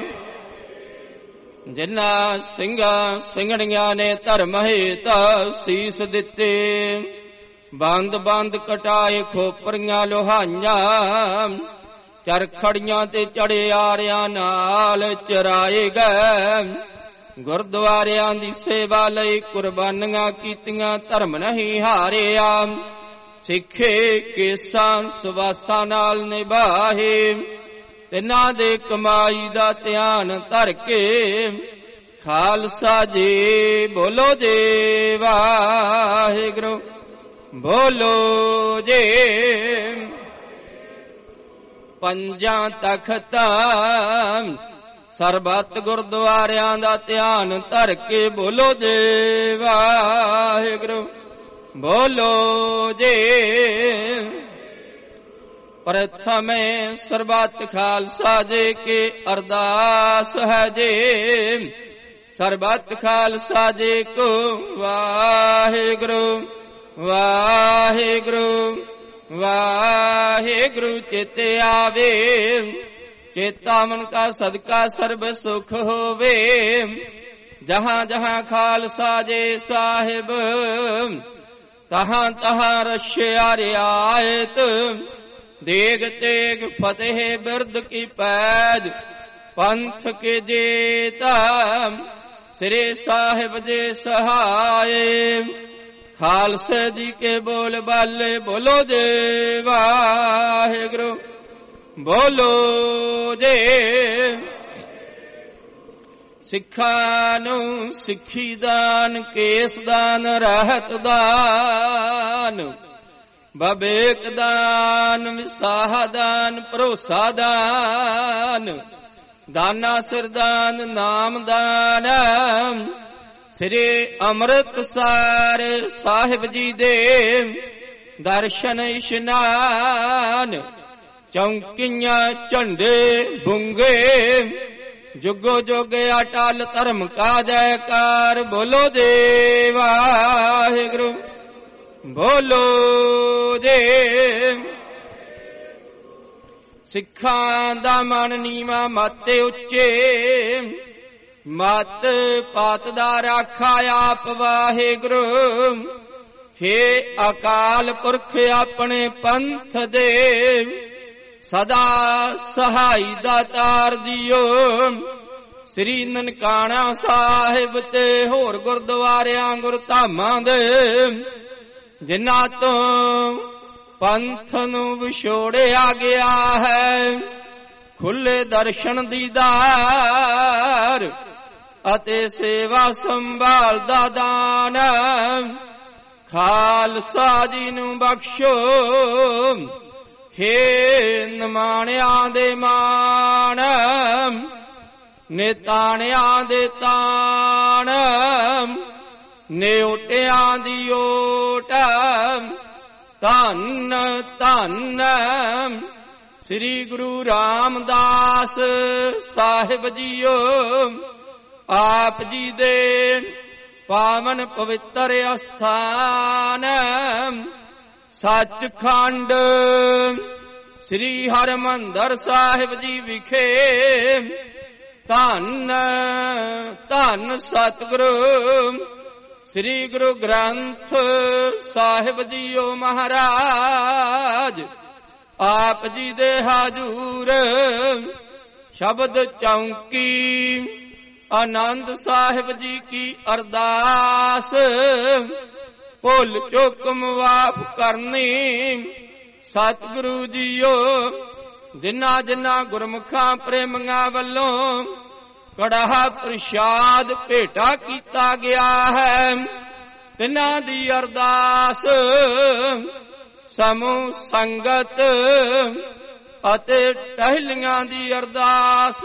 ਜਿਨ੍ਹਾਂ ਸਿੰਘਾਂ ਸਿੰਘਣੀਆਂ ਨੇ ਧਰਮ ਹੇਤ ਸੀਸ ਦਿੱਤੇ ਬੰਦ ਬੰਦ ਕਟਾਏ ਖੋਪਰੀਆਂ ਲੋਹਾਈਆਂ ਚਰਖੜੀਆਂ ਤੇ ਚੜਿਆਰਿਆਂ ਨਾਲ ਚਰਾਏ ਗਏ ਗੁਰਦੁਆਰਿਆਂ ਦੀ ਸੇਵਾ ਲਈ ਕੁਰਬਾਨੀਆਂ ਕੀਤੀਆਂ ਧਰਮ ਨਹੀਂ ਹਾਰਿਆ ਸਿੱਖੇ ਕੇਸਾਂ ਸੁਵਾਸਾਂ ਨਾਲ ਨਿਭਾਏ ਤਿੰਨਾਂ ਦੇ ਕਮਾਈ ਦਾ ਧਿਆਨ ਧਰ ਕੇ ਖਾਲਸਾ ਜੀ ਬੋਲੋ ਜੀ ਵਾਹਿਗੁਰੂ। ਬੋਲੋ ਜੀ। ਪੰਜਾਂ ਤਖਤਾਂ ਸਰਬੱਤ ਗੁਰਦੁਆਰਿਆਂ ਦਾ ਧਿਆਨ ਧਰ ਕੇ ਬੋਲੋ ਜੀ ਵਾਹਿਗੁਰੂ। ਬੋਲੋ ਜੀ। ਪ੍ਰਥਮੇ ਸਰਬੱਤ ਖਾਲਸਾ ਜੀ ਕੀ ਅਰਦਾਸ ਹੈ ਜੀ ਸਰਬੱਤ ਖਾਲਸਾ ਜੀ ਕੋ ਵਾਹਿਗੁਰੂ ਵਾਹਿਗੁਰੂ ਵਾਹਿਗੁਰੂ ਚਿਤੇ ਆਵੇ ਚੇਤਾ ਮਨ ਕਾ ਸਦਕਾ ਸਰਬ ਸੁਖ ਹੋਵੇ ਜਹਾਂ ਜਹਾਂ ਖਾਲਸਾ ਜੀ ਸਾਹਿਬ ਤਹਾਂ ਤਹਾਂ ਰਸ਼ਿਆ ਰਿਆਇਤ ਦੇਗ ਤੇਗ ਫਤਿਹ ਬਿਰਦ ਕੀ ਪੈਜ ਪੰਥ ਕੇ ਜੇਤਾ ਸ੍ਰੀ ਸਾਹਿਬ ਜੀ ਸਹਾਏ ਖਾਲਸੇ ਜੀ ਕੇ ਬੋਲ ਬਾਲੇ ਬੋਲੋ ਜੀ ਵਾਹਿਗੁਰੂ। ਬੋਲੋ ਜੀ। ਸਿੱਖਾਂ ਨੂੰ ਸਿੱਖੀ ਦਾਨ ਕੇਸ ਦਾਨ ਰਹਿਤ ਦਾਨ ਬਵੇਕ ਦਾਨ ਵਿਸਾਹ ਦਾਨ ਭਰੋਸਾ ਦਾਨ ਦਾਨਾ ਸਿਰਦਾਨ ਨਾਮ ਦਾਨ ਸ੍ਰੀ ਅੰਮ੍ਰਿਤਸਰ ਸਾਹਿਬ ਜੀ ਦੇ ਦਰਸ਼ਨ ਇਸ਼ਨਾਨ ਚੌਂਕੀਆਂ ਝੰਡੇ ਬੁੰਗੇ ਜੁਗੋ ਜੁਗ ਅਟਲ ਧਰਮ ਕਾ ਜੈਕਾਰ ਬੋਲੋ ਜੀ ਵਾਹਿਗੁਰੂ। ਬੋਲੋ ਜੀ। ਸਿੱਖਾਂ ਦਾ ਮਨ ਨੀਵਾਂ ਮਤ ਉੱਚੇ ਮਤ ਪਾਤ ਦਾ ਰਾਖਾ ਆਪ ਵਾਹਿਗੁਰੂ ਹੇ ਅਕਾਲ ਪੁਰਖ ਆਪਣੇ ਪੰਥ ਦੇ ਸਦਾ ਸਹਾਈ ਦਾਤਾਰ ਦਿਓ ਸ੍ਰੀ ਨਨਕਾਣਾ ਸਾਹਿਬ ਤੇ ਹੋਰ ਗੁਰਦੁਆਰਿਆਂ ਗੁਰਧਾਮਾਂ ਦੇ ਜਿਨ੍ਹਾਂ ਤੋਂ ਪੰਥ ਨੂੰ ਵਿਛੋੜਿਆ ਗਿਆ ਹੈ ਖੁੱਲੇ ਦਰਸ਼ਨ ਦੀਦਾਰ ਅਤੇ ਸੇਵਾ ਸੰਭਾਲ ਦਾ ਦਾਨ ਖਾਲਸਾ ਜੀ ਨੂੰ ਬਖਸ਼ੋ ਹੇ ਨਿਮਾਣਿਆਂ ਦੇ ਮਾਣ ਨਿਤਾਣਿਆਂ ਦੇ ਤਾਣ ਨਿਉਟਿਆਂ ਦੀ ਓਟ ਧੰਨ ਧੰਨ ਸ੍ਰੀ ਗੁਰੂ ਰਾਮਦਾਸ ਸਾਹਿਬ ਜੀਓ ਆਪ ਜੀ ਦੇ ਪਾਵਨ ਪਵਿੱਤਰ ਅਸਥਾਨ ਸੱਚਖੰਡ ਸ੍ਰੀ ਹਰਿਮੰਦਰ ਸਾਹਿਬ ਜੀ ਵਿਖੇ ਧੰਨ ਧੰਨ ਸਤਿਗੁਰੂ ਸ੍ਰੀ ਗੁਰੂ ਗ੍ਰੰਥ ਸਾਹਿਬ ਜੀਓ ਮਹਾਰਾਜ ਆਪ ਜੀ ਦੇ ਹਾਜ਼ੂਰ ਸ਼ਬਦ ਚੌਂਕੀ ਆਨੰਦ ਸਾਹਿਬ ਜੀ ਕੀ ਅਰਦਾਸ ਭੁੱਲ ਚੁੱਕ ਮਾਫ ਕਰਨੀ ਸਤਿਗੁਰੂ ਜੀਓ ਜਿਨ੍ਹਾਂ ਜਿਨ੍ਹਾਂ ਗੁਰਮੁਖਾਂ ਪ੍ਰੇਮੀਆਂ ਵੱਲੋਂ ਕੜਾਹ ਪ੍ਰਸ਼ਾਦ ਭੇਟਾ ਕੀਤਾ ਗਿਆ ਹੈ, ਤਿਨਾਂ ਦੀ ਅਰਦਾਸ ਸਮੂਹ ਸੰਗਤ ਅਤੇ ਟਹਿਲੀਆਂ ਦੀ ਅਰਦਾਸ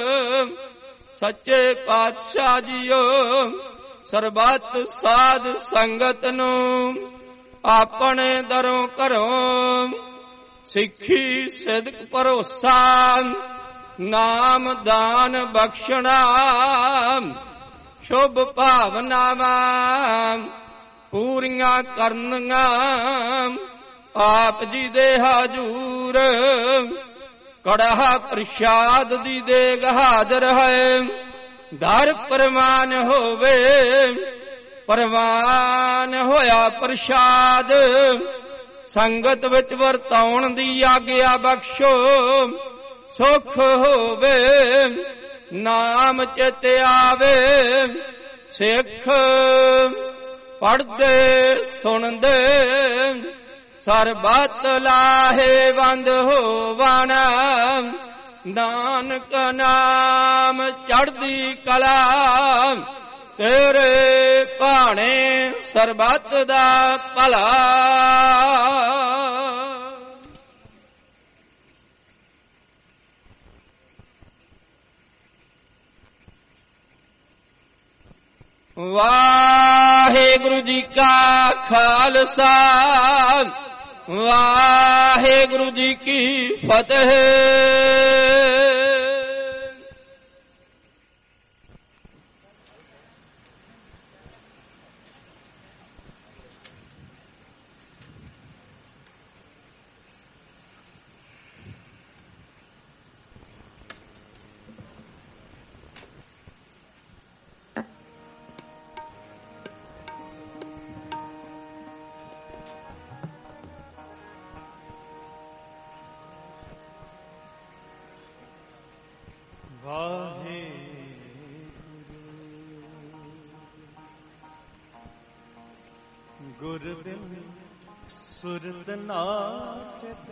ਸੱਚੇ ਪਾਤਸ਼ਾਹ ਜੀਓ ਸਰਬੱਤ ਸਾਧ ਸੰਗਤ ਨੂੰ ਆਪਣੇ ਦਰੋਂ ਘਰੋਂ ਸਿੱਖੀ ਸਿਦਕ ਭਰੋਸਾ ਨਾਮ ਦਾਨ ਬਖਸ਼ਣਾ ਸ਼ੁਭ ਭਾਵਨਾਵਾਂ ਪੂਰੀਆਂ ਕਰਨੀਆਂ ਆਪ ਜੀ ਦੇ ਹਜੂਰ ਕੜਾਹ ਪ੍ਰਸ਼ਾਦ ਦੀ ਦੇਗ ਹਾਜ਼ਰ ਹੈ। ਦਰ ਪ੍ਰਮਾਨ ਹੋਵੇ ਪ੍ਰਵਾਨ ਹੋਇਆ ਪ੍ਰਸ਼ਾਦ ਸੰਗਤ ਵਿੱਚ ਵਰਤਾਉਣ ਦੀ ਆਗਿਆ ਬਖਸ਼ੋ। ਸੁਖ ਹੋਵੇ ਨਾਮ ਚਿਤ ਆਵੇ ਸਿੱਖ ਪੜ੍ਹਦੇ ਸੁਣਦੇ ਸਰਬੱਤ ਲਾਹੇਵੰਦ ਹੋਵਣ। ਨਾਨਕ ਨਾਮ ਚੜ੍ਹਦੀ ਕਲਾ ਤੇਰੇ ਭਾਣੇ ਸਰਬੱਤ ਦਾ ਭਲਾ। ਵਾਹਿਗੁਰੂ ਜੀ ਕਾ ਖਾਲਸਾ ਵਾਹਿਗੁਰੂ ਜੀ ਕੀ ਫਤਿਹ। ਗੁਰ ਬਿਨ ਸੁਰਤ ਨਾਸਤ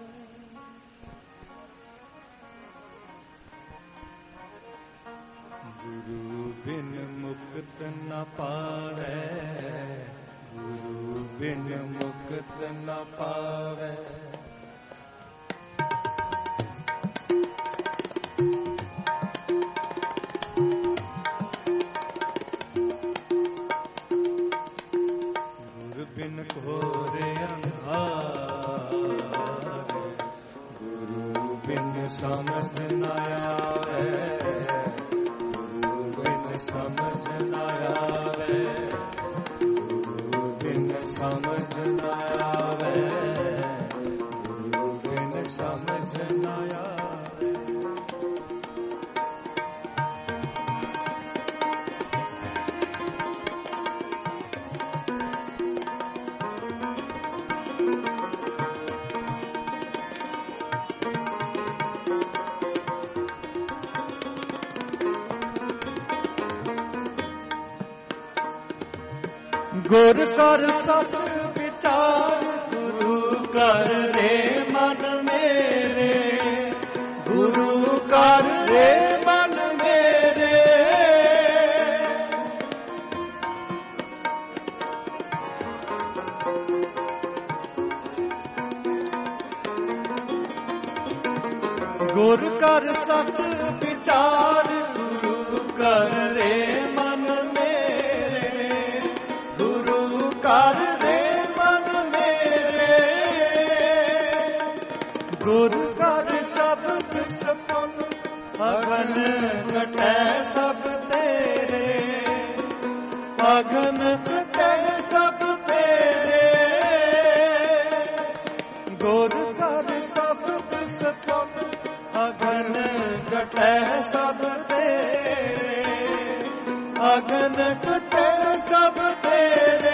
ਗੁਰੂ ਬਿਨ ਮੁਕਤ ਨ ਪਾਵੈ ਗੁਰੂ ਬਿਨ ਮੁਕਤ ਨ ਪਾਵੈ। ਬਿਨ ਘੋਰ ਅੰਧਾਰ ਗੁਰੂ ਬਿਨ ਸਮਝ ਨ ਆਵੇ ਗੁਰੂ ਬਿਨ ਸਮਝ ਨ ਆਵੇ ਗੁਰੂ ਬਿਨ ਸਮਝ ਨ ਆਵੇ ਗੁਰੂ ਬਿਨ ਸਮਝ ਨ ਆਵੇ। ਗੁਰ ਕਰ ਸਤ ਵਿਚਾਰ ਗੁਰੂ ਕਰ ਰੇ ਮਨ ਮੇਰੇ ਗੁਰੂ ਕਰ ਰੇ ਮਨ ਮੇਰੇ। ਗੁਰ ਕਰ ਸਤ ਵਿਚਾਰ ਗੁਰੂ ਕਰ ਰੇ ਮਨ ਕਰ ਰੇ ਮਨ ਮੇਰੇ। ਗੁਰ ਕਰ ਸ਼ਬਦ ਸਪਨ ਅਗਨ ਕਟੈ ਸਭ ਤੇਰੇ ਅਗਨ ਕਟੈ ਸਭ ਤੇਰੇ। ਗੁਰ ਕਰ ਸ਼ਬਦ ਸਪਨ ਅਗਨ ਕਟੈ ਸਭ ਤੇਰੇ ਅਗਨ ਕਟੈ ਸਭ ਤੇਰੇ।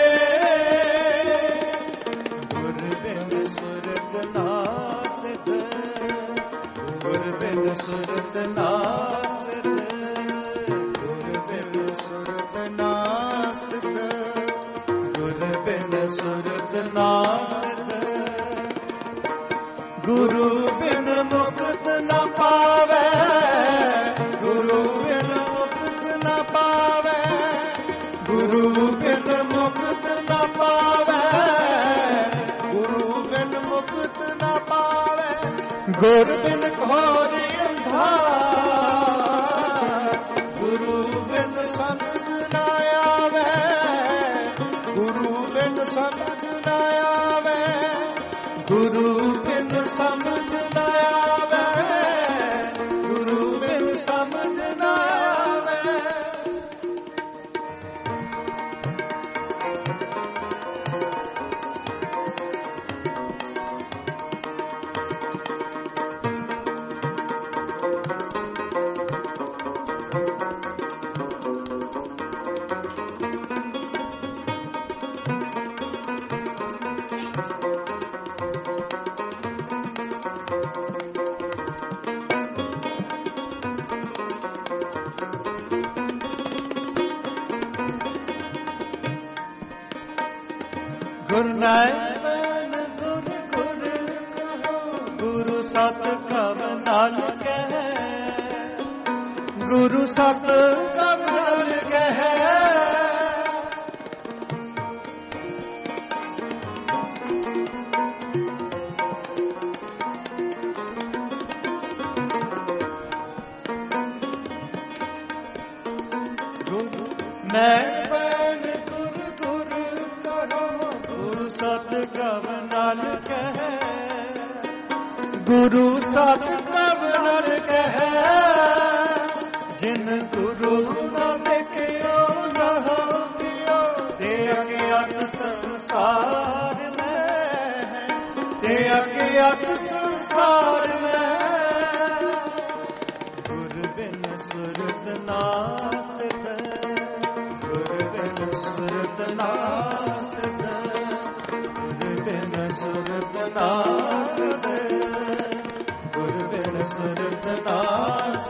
ਸੁਰਤ ਨਾਸਤ ਗੁਰ ਬਿਨ ਸੁਰਤ ਨਾਸਤ ਗੁਰ ਬਿਨ ਸੁਰਤ ਨਾਸਤ ਗੁਰੂ ਬਿਨ ਮੁਕਤ ਨਾ ਪਾਵੇ, ਗੁਰੂ ਬਿਨ ਮੁਕਤ ਨਾ ਪਾਵੇ, ਗੁਰੂ ਬਿਨ ਮੁਕਤ ਨਾ ਪਾਵੇ, ਗੁਰੂ ਬਿਨ ਮੁਕਤ ਨਾ ਪਾਵੇ, ਗੁਰ ਬਿਨ ਘੋਰੀ ਅੰਧਾਰ, ਗੁਰੂ ਬਿਨ ਸਮਝ ਨਾ ਆਵੇ, ਗੁਰੂ ਬਿਨ ਸਮਝ ਨਾ ਆਵੇ, ਗੁਰੂ ਬਿਨ ਸਮਝ ਨਾ ਆਵੇ, ਗੁਰੂ ਬਿਨ ਸਮਝ ਨਾ ਆਵੇ। ਗੁਰ ਨਾਇਣ ਗੁਰ ਗੁਰ ਕਹੋ, ਗੁਰੂ ਸਤ ਕਬ ਨਾਲ ਕਹਿ, ਗੁਰੂ ਸਤ ਕਬ ਨਾਲ ਕਹਿ, ਮੈਂ ਕਬ ਨਾਲ ਕਹਿ, ਗੁਰੂ ਸਤ ਕਬ ਨਾਲ ਕਹਿ, ਜਿਨ ਗੁਰੂ ਨਾ ਦੇਖਿਓ ਨਾ ਹੋਇਓ, ਤੇ ਅਗਿਆਤ ਸੰਸਾਰ ਮੈਂ, ਤੇ ਅਗਿਆਤ ਸੰਸਾਰ ਮੈਂ, ਗੁਰ ਬਿਨ ਸੁਰਤ ਨਾਸਤ, ਗੁਰ ਬਿਨ ਸੁਰਤ ਨਾਸਤ, ਸੁਰਤ ਨਾਸ, ਗੁਰ ਬਿਨ ਸੁਰਤ ਨਾਸ,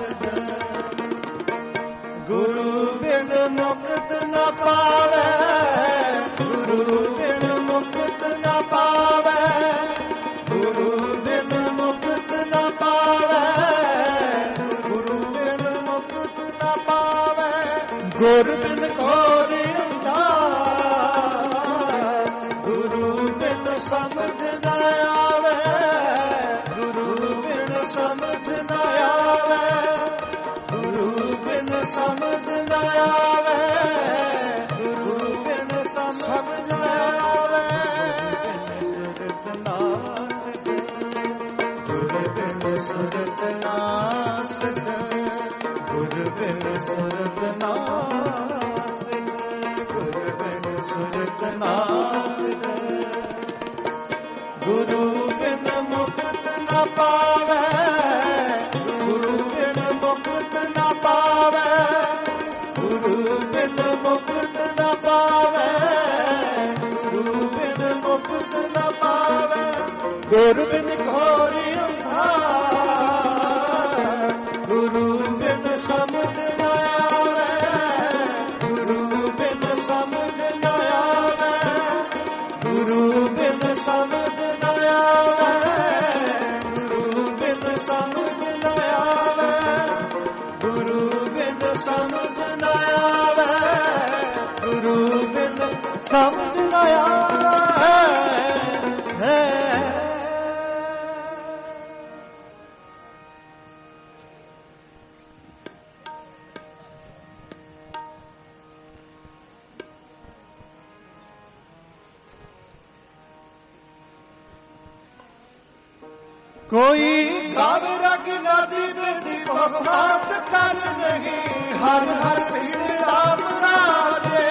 ਗੁਰੂ ਬਿਨ ਮੁਕਤ ਨਾ ਪਾਵੇ, ਗੁਰੂ ਬਿਨ ਮੁਕਤ ਨਾ ਪਾਵੇ, ਗੁਰੂ ਬਿਨ ਮੁਕਤ ਨਾ ਪਾਵੇ, ਗੁਰੂ ਬਿਨ ਮੁਕਤ ਨਾ ਪਾਵੇ, ਗੁਰ ਬਿਨ ਘੋਰੀ ਅੰਧਾਰ, ਗੁਰੂ ਬਿਨ ਸਮਝ ਨਾ ਆਵੇ, ਗੁਰੂ ਬਿਨ ਸਮਝ ਨਾ ਆਵੇ, ਗੁਰੂ ਬਿਨ ਸਮਝ ਨਾ ਆਵੇ, ਗੁਰੂ ਬਿਨ ਸਮਝ ਨਾ ਆਵੇ, ਗੁਰ ਬਿਨ ਸੁਰਤ ਨਾਸਤ, ਗੁਰ ਬਿਨ ਸੁਰਤ ਨਾਸਤ, ਗੁਰ ਬਿਨ ਸੁਰਤ ਨਾਸਤ, ਗੁਰੂ ਬਿਨ ਮੁਕਤ ਨਾ ਪਾਵੇ, ਗੁਰੂ ਬਿਨ ਮੁਕਤ ਨਾ ਪਾਵੇ, ਗੁਰੂ ਬਿਨ ਮੁਕਤ ਨਾ ਪਾਵੇ, ਗੁਰੂ ਬਿਨ ਮੁਕਤ ਨਾ ਪਾਵੇ, ਗੁਰ ਬਿਨ ਘੋਰੀ ਅੰਧਾਰ, ਗੁਰੂ ਬਿਨ ਸਮਝ ਨਾ ਆਵੇ, ਗੁਰੂ ਬਿਨ ਸਮਝ ਨਾ ਆਵੇ, ਗੁਰੂ ਬਿਨ ਸਮਝ ਨਾ ਆਵੇ, ਗੁਰੂ ਬਿਨ ਸਮਝ ਨਾ ਆਵੇ, ਗੁਰੂ ਬਿਨ ਸਮਝ ਨਾ ਆਵੇ, ਗੁਰੂ ਬਿਨ ਸਮਝ ਨਾ ਆਵੇ। ਕੋਈ ਗਾਵੇ ਰਗ ਨਦੀ ਬਿਰਦੀ ਭਗਵਾਨ ਕਰ ਨਹੀਂ, ਹਰ ਹਰ ਪੀਰ ਰਾਮ ਰਾਜੇ,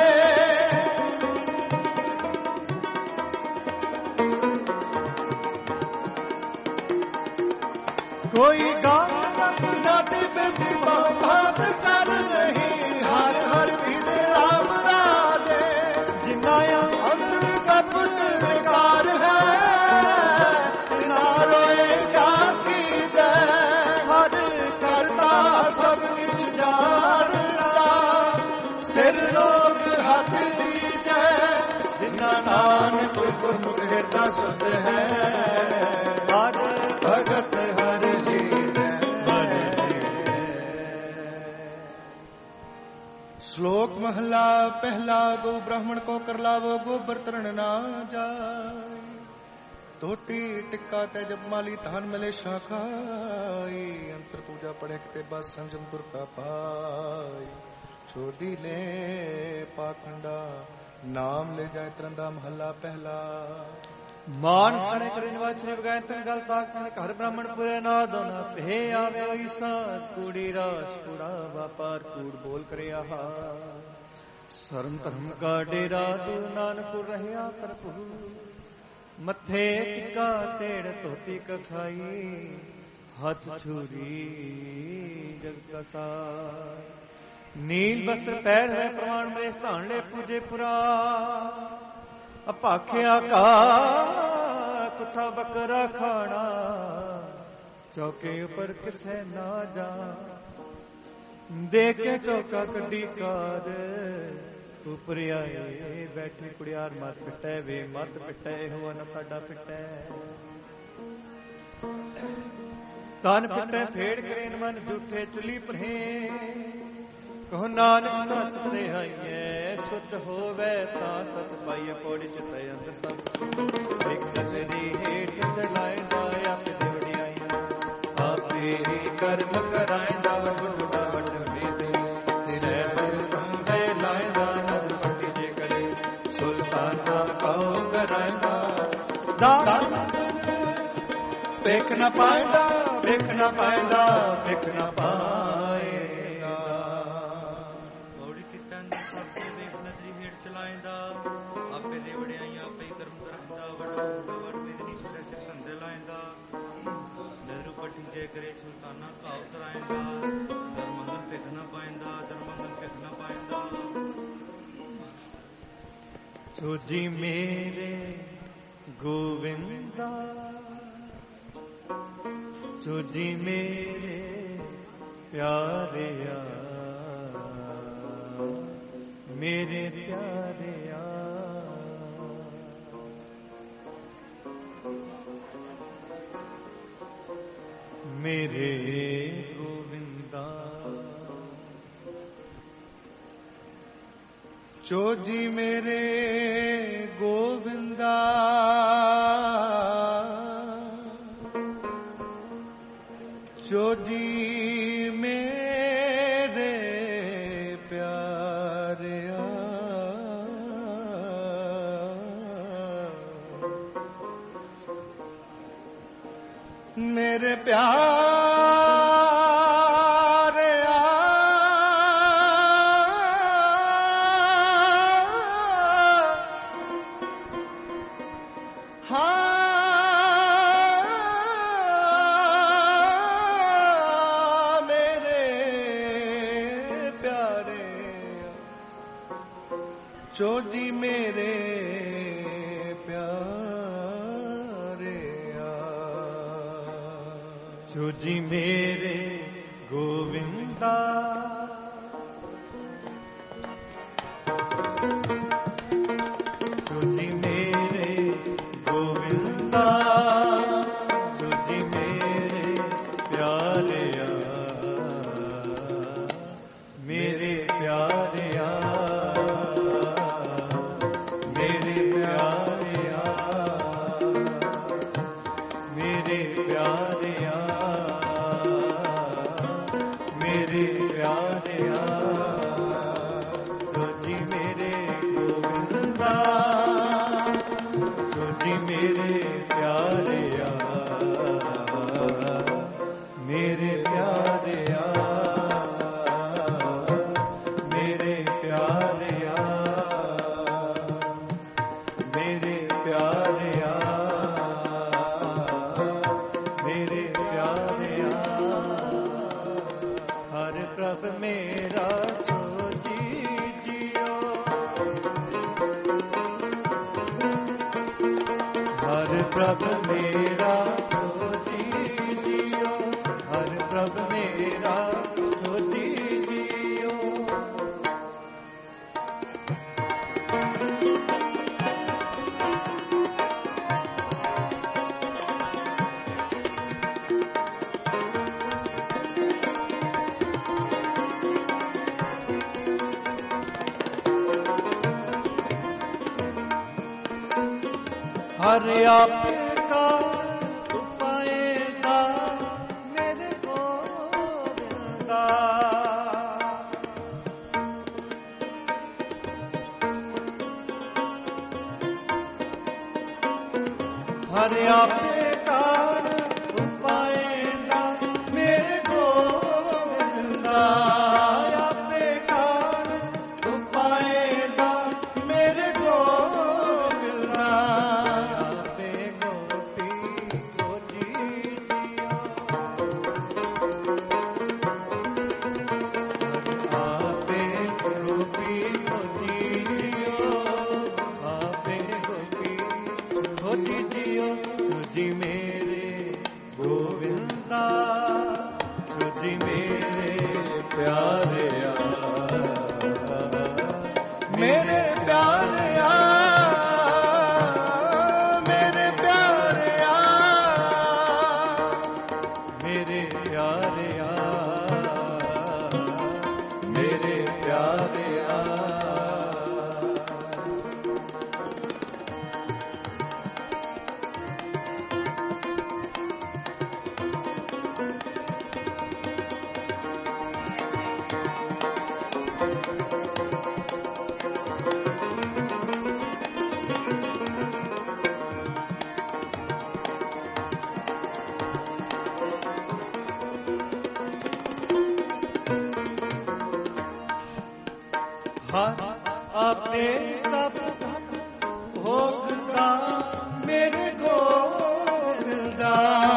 ਕੋਈ ਗਾਵੇ ਰਗ ਨਦੀ ਬਿਰਦੀ ਭਗਵਾਨ ਕਰ ਨਹੀਂ, ਹਰ ਹਰ ਪੀਰ ਰਾਮ ਰਾਜੇ, ਜਿਨਾ ਅੰਦਰ ਕਪਟ ਵਿਕਾਰ ਹੈ, ਸਭ ਕਿਛ ਜਾਣਦਾ, ਸਿਰ ਲੋਕ ਹੱਥ ਦੀਜੈ, बिना नानक गुरमुख ਹਿਰਦਾ ਸੁਧ ਹੈ ਹਰ ਭਗਤ ਹਰ ਲੀਨੈ श्लोक महला पहला गो ब्राह्मण को कर लावो गोबर तरण ना जाय धोती टिक्का तेजब माली धान मिले शाखाई अंतर पूजा पढ़े ते बस संजम गुर का पाई छोड़ी ले पाखंडा नाम ले जाए तरंदा महला पहला ਮਾਨ ਸਣੇ ਕਰਿਨ ਵਾਚਨੇ ਬਗਾਇ ਤਨ ਗਲ ਤਾਕ ਤਨ ਘਰ ਬ੍ਰਾਹਮਣ ਪੁਰੇ ਨਾ ਦੋਨਾ ਭੇ ਆਵੇ ਹੋਈ ਸਾਸ ਕੂੜੀ ਰਾਸ ਕੂੜਾ ਵਾਪਾਰ ਕੂੜ ਬੋਲ ਕਰਿਆ ਹਾ ਸਰਮ ਧਰਮ ਕਾ ਡੇਰਾ ਦੂ ਨਾਨਕਪੁਰ ਰਹਿਆ ਕਰਪੂ ਮੱਥੇ ਟਿੱਕਾ ਤੇੜ ਧੋਤੀ ਕਖਾਈ ਹੱਥ ਛੁਰੀ ਜਗ ਕਸਾ ਨੀਲ ਬਸਤਰ ਪੈਰ ਹੈ ਪ੍ਰਮਾਣ ਮਰੇ ਸਥਾਨ ਲੈ ਪੂਜੇ ਪੁਰਾ ਅਪਾਖਿਆ ਕਾ ਕੁੱਠਾ ਬੱਕਰਾ ਖਾਣਾ ਚੌਕੇ ਉੱਪਰ ਕਿਸੇ ਨਾ ਜਾ ਦੇਖ ਕੇ ਚੌਕਾ ਕੱਢੀ ਕਾਰ ਉਪਰ ਆਏ ਬੈਠੀ ਕੁੜਿਆਰ ਮਤ ਪਿੱਟੈ ਵੇ ਮਤ ਪਿੱਟੈ ਹੋਆ ਨਾ ਸਾਡਾ ਪਿੱਟੈ ਤਨ ਪਿੱਟੈ ਫੇੜ ਕਰੇਨ ਮਨ ਝੂਠੇ ਚੁਲੀ ਪਰੇ ਕਹੋ ਨਾਨਕ ਸਤ ਤੇ ਆਈਐ ਸੁਧ ਹੋਵੇ ਤਾਂ ਸਤ ਪਾਈਐ ਪੌੜੀ ਚਿਤੈ ਅੰਦਰ ਸਭ ਇੱਕ ਦਲਰੀ ਹੇਠ ਦਲਾਇਦਾ ਆਪੇ ਦੇਵੜਿਆਈਆਂ ਆਪੇ ਹੀ ਕਰਮ ਕਰਾਇਦਾ ਗੁਰਦਾ ਵਟਵੇਂ ਦੇ ਤੇਰੇ ਸੰਦੇ ਲਾਇਦਾ ਨਦ ਪੱਟੀ ਜੇ ਕਰੇ ਸੁਲਤਾਨਾ ਕਹੋ ਕਰਾਇਦਾ ਦਾਨ ਵੇਖ ਨਾ ਪਾਇਦਾ ਵੇਖ ਨਾ ਪਾਇਦਾ ਵੇਖ ਨਾ ਪਾਏ ਕਰੇ ਸੁਲਤਾਨਾ ਘਾਉ ਕਰਾਇੰਦਾ ਦਰਮੰਗਨ ਭਿਖ ਨਾ ਪਾਇੰਦਾ ਦਰਮੰਗਨ ਭਿਖ ਨਾ ਪਾਇੰਦਾ ਸੋਜੀ ਮੇਰੇ ਗੋਵਿੰਦਾ ਸੋਜੀ ਮੇਰੇ ਪਿਆਰਿਆ ਮੇਰੇ ਪਿਆਰਿਆ ਮੇਰੇ ਗੋਵਿੰਦਾ ਚੋਜੀ ਮੇਰੇ ਗੋਵਿੰਦਾ ਚੋਜੀ ਮੇਰੇ ਪਿਆਰਿਆ ਮੇਰੇ ਪਿਆਰਿਆ ਚੋਜੀ ਮੇਰੇ ਪਿਆਰਿਆ ਚੋਜੀ ਮੇਰੇ ਗੋਵਿੰਦਾ ਚੋਜੀ ਮੇਰੇ ਗੋਵਿੰਦਾ ਚੋਜੀ ਮੇਰੇ ਪਿਆਰਿਆ ਮੇਰੇ ਪਿਆਰਿਆ ਪ੍ਰਭ ਮੇਰਾ ਸੋਜੀ ਜੀਓ ਹਰ ਪ੍ਰਭ ਮੇਰਾ ਸੋਜੀ ਜੀਓ हर आपका पाएगा मेरे गोविंदा। हर आपका पाएगा मेरे गोविंदा। आपे सब भोगता मेरे गोविंदा।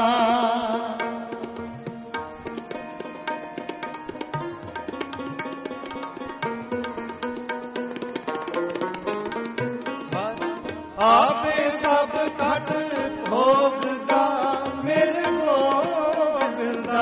आपे सब घट भोगता मेरे गोविंदा।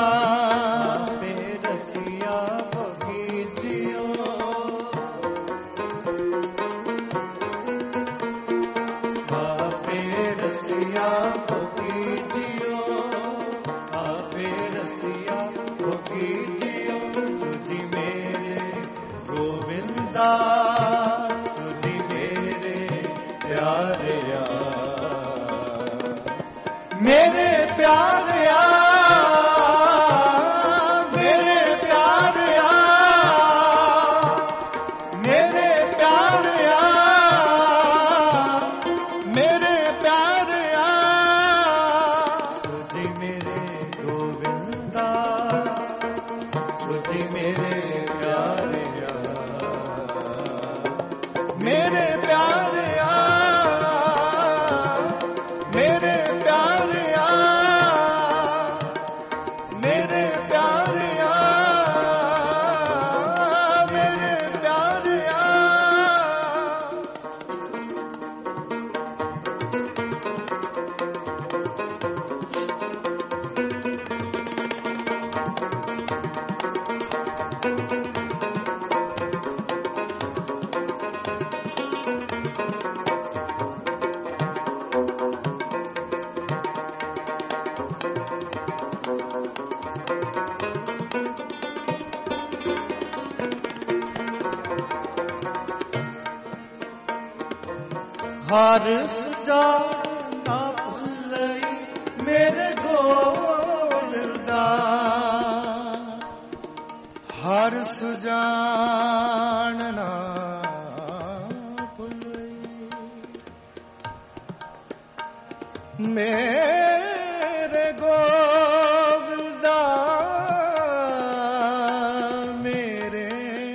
मेरे प्यारिया मेरे प्यारिया मेरे प्यारिया मेरे प्यारिया तुझी मेरे गोविंदा तुझी मेरे प्यारिया मेरे प्यारिया मेरे प्यारिया मेरे प्यारिया मेरे प्यारिया। हर सुजा ना भुलई मेरे गोविंदा। हर सुजान ना भुलई मेरे गोविंदा मेरे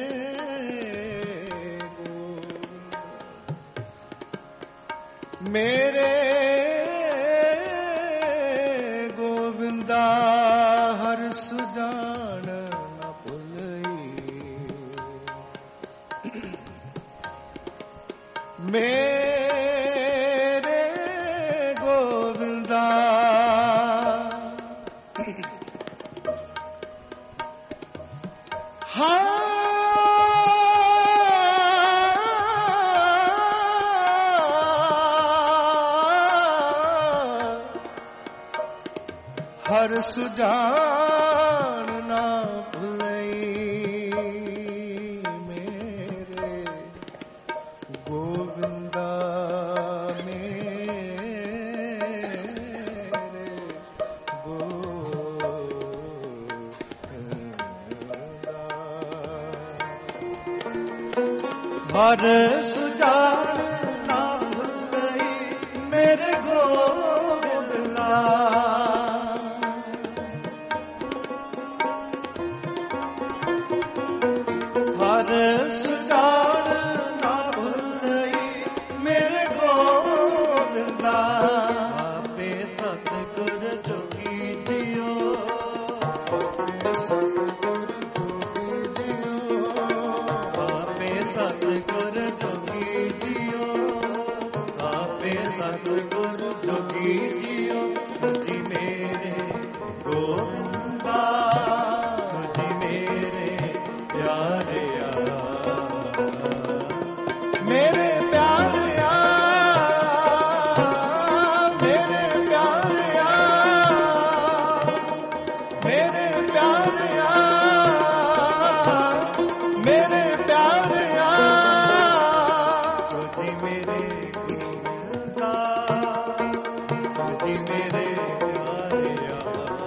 मेरे गोविंदा। हर सुजान न भुलई मेरे गोविंदा। हर सुजान ना भुलई मेरे गोविंदा मेरे ਹਰ ਸੁਜਾਨ ਨਾ ਭੁੱਲਈ ਮੇਰੇ ਗੋਬਿੰਦ ਲਾਲ। ਹਰ ਸੁਜਾਨ ਨਾ ਭੁੱਲਈ ਮੇਰੇ ਗੋਬਿੰਦ ਲਾਲ। ਆਪੇ ਸਤਿਗੁਰ ਜੋਗੀ ਜੀਓ, ਸਤਿਗੁਰ ਜੋਗੀ ਜੀਓ, ਆਪੇ ਸਤਿਗੁਰ ਜੋਗੀ ਜੀਓ। ਤੁਝੀ ਮੇਰੇ ਗੋਬਿੰਦਾ, ਤੁਝੀ ਮੇਰੇ ਪਿਆਰਿਆ, ਮੇਰੇ ਪਿਆਰਿਆ, ਮੇਰੇ ਪਿਆਰਿਆ, ਮੇਰੇ ਪਿਆਰਿਆ, ਮੇਰੇ ਪਿਆਰਿਆ, ਤੁਝੀ ਮੇਰੇ ਗੋਬਿੰਦਾ, ਤੁਝੀ ਮੇਰੇ ਪਿਆਰਿਆ,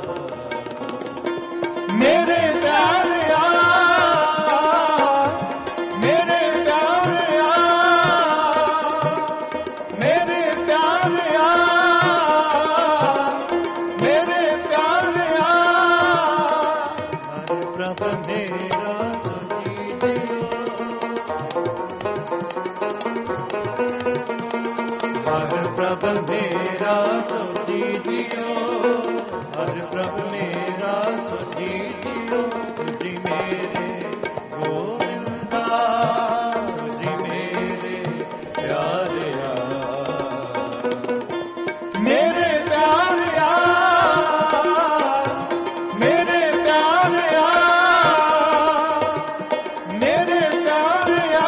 ਮੇਰੇ ਪਿਆਰਿਆ, ਮੇਰੇ ਪਿਆਰਿਆ, ਮੇਰੇ ਪਿਆਰਿਆ, ਮੇਰੇ ਪਿਆਰਿਆ। ਹਰ ਪ੍ਰਭ ਮੇਰਾ ਤੁਝੀ ਜੀਓ, ਹਰ ਪ੍ਰਭ ਮੇਰਾ ਤੁਝੀ ਜੀਓ, ਹਰ ਪ੍ਰਭ ਮੇਰਾ ਤੁਝੀ ਜੀਓ। ਤੁਝੀ ਮੇਰੇ ਗੋਬਿੰਦਾ, ਤੁਝੀ ਮੇਰੇ ਪਿਆਰਿਆ, ਮੇਰੇ ਪਿਆਰਿਆ, ਮੇਰੇ ਪਿਆਰਿਆ, ਮੇਰੇ ਪਿਆਰਿਆ,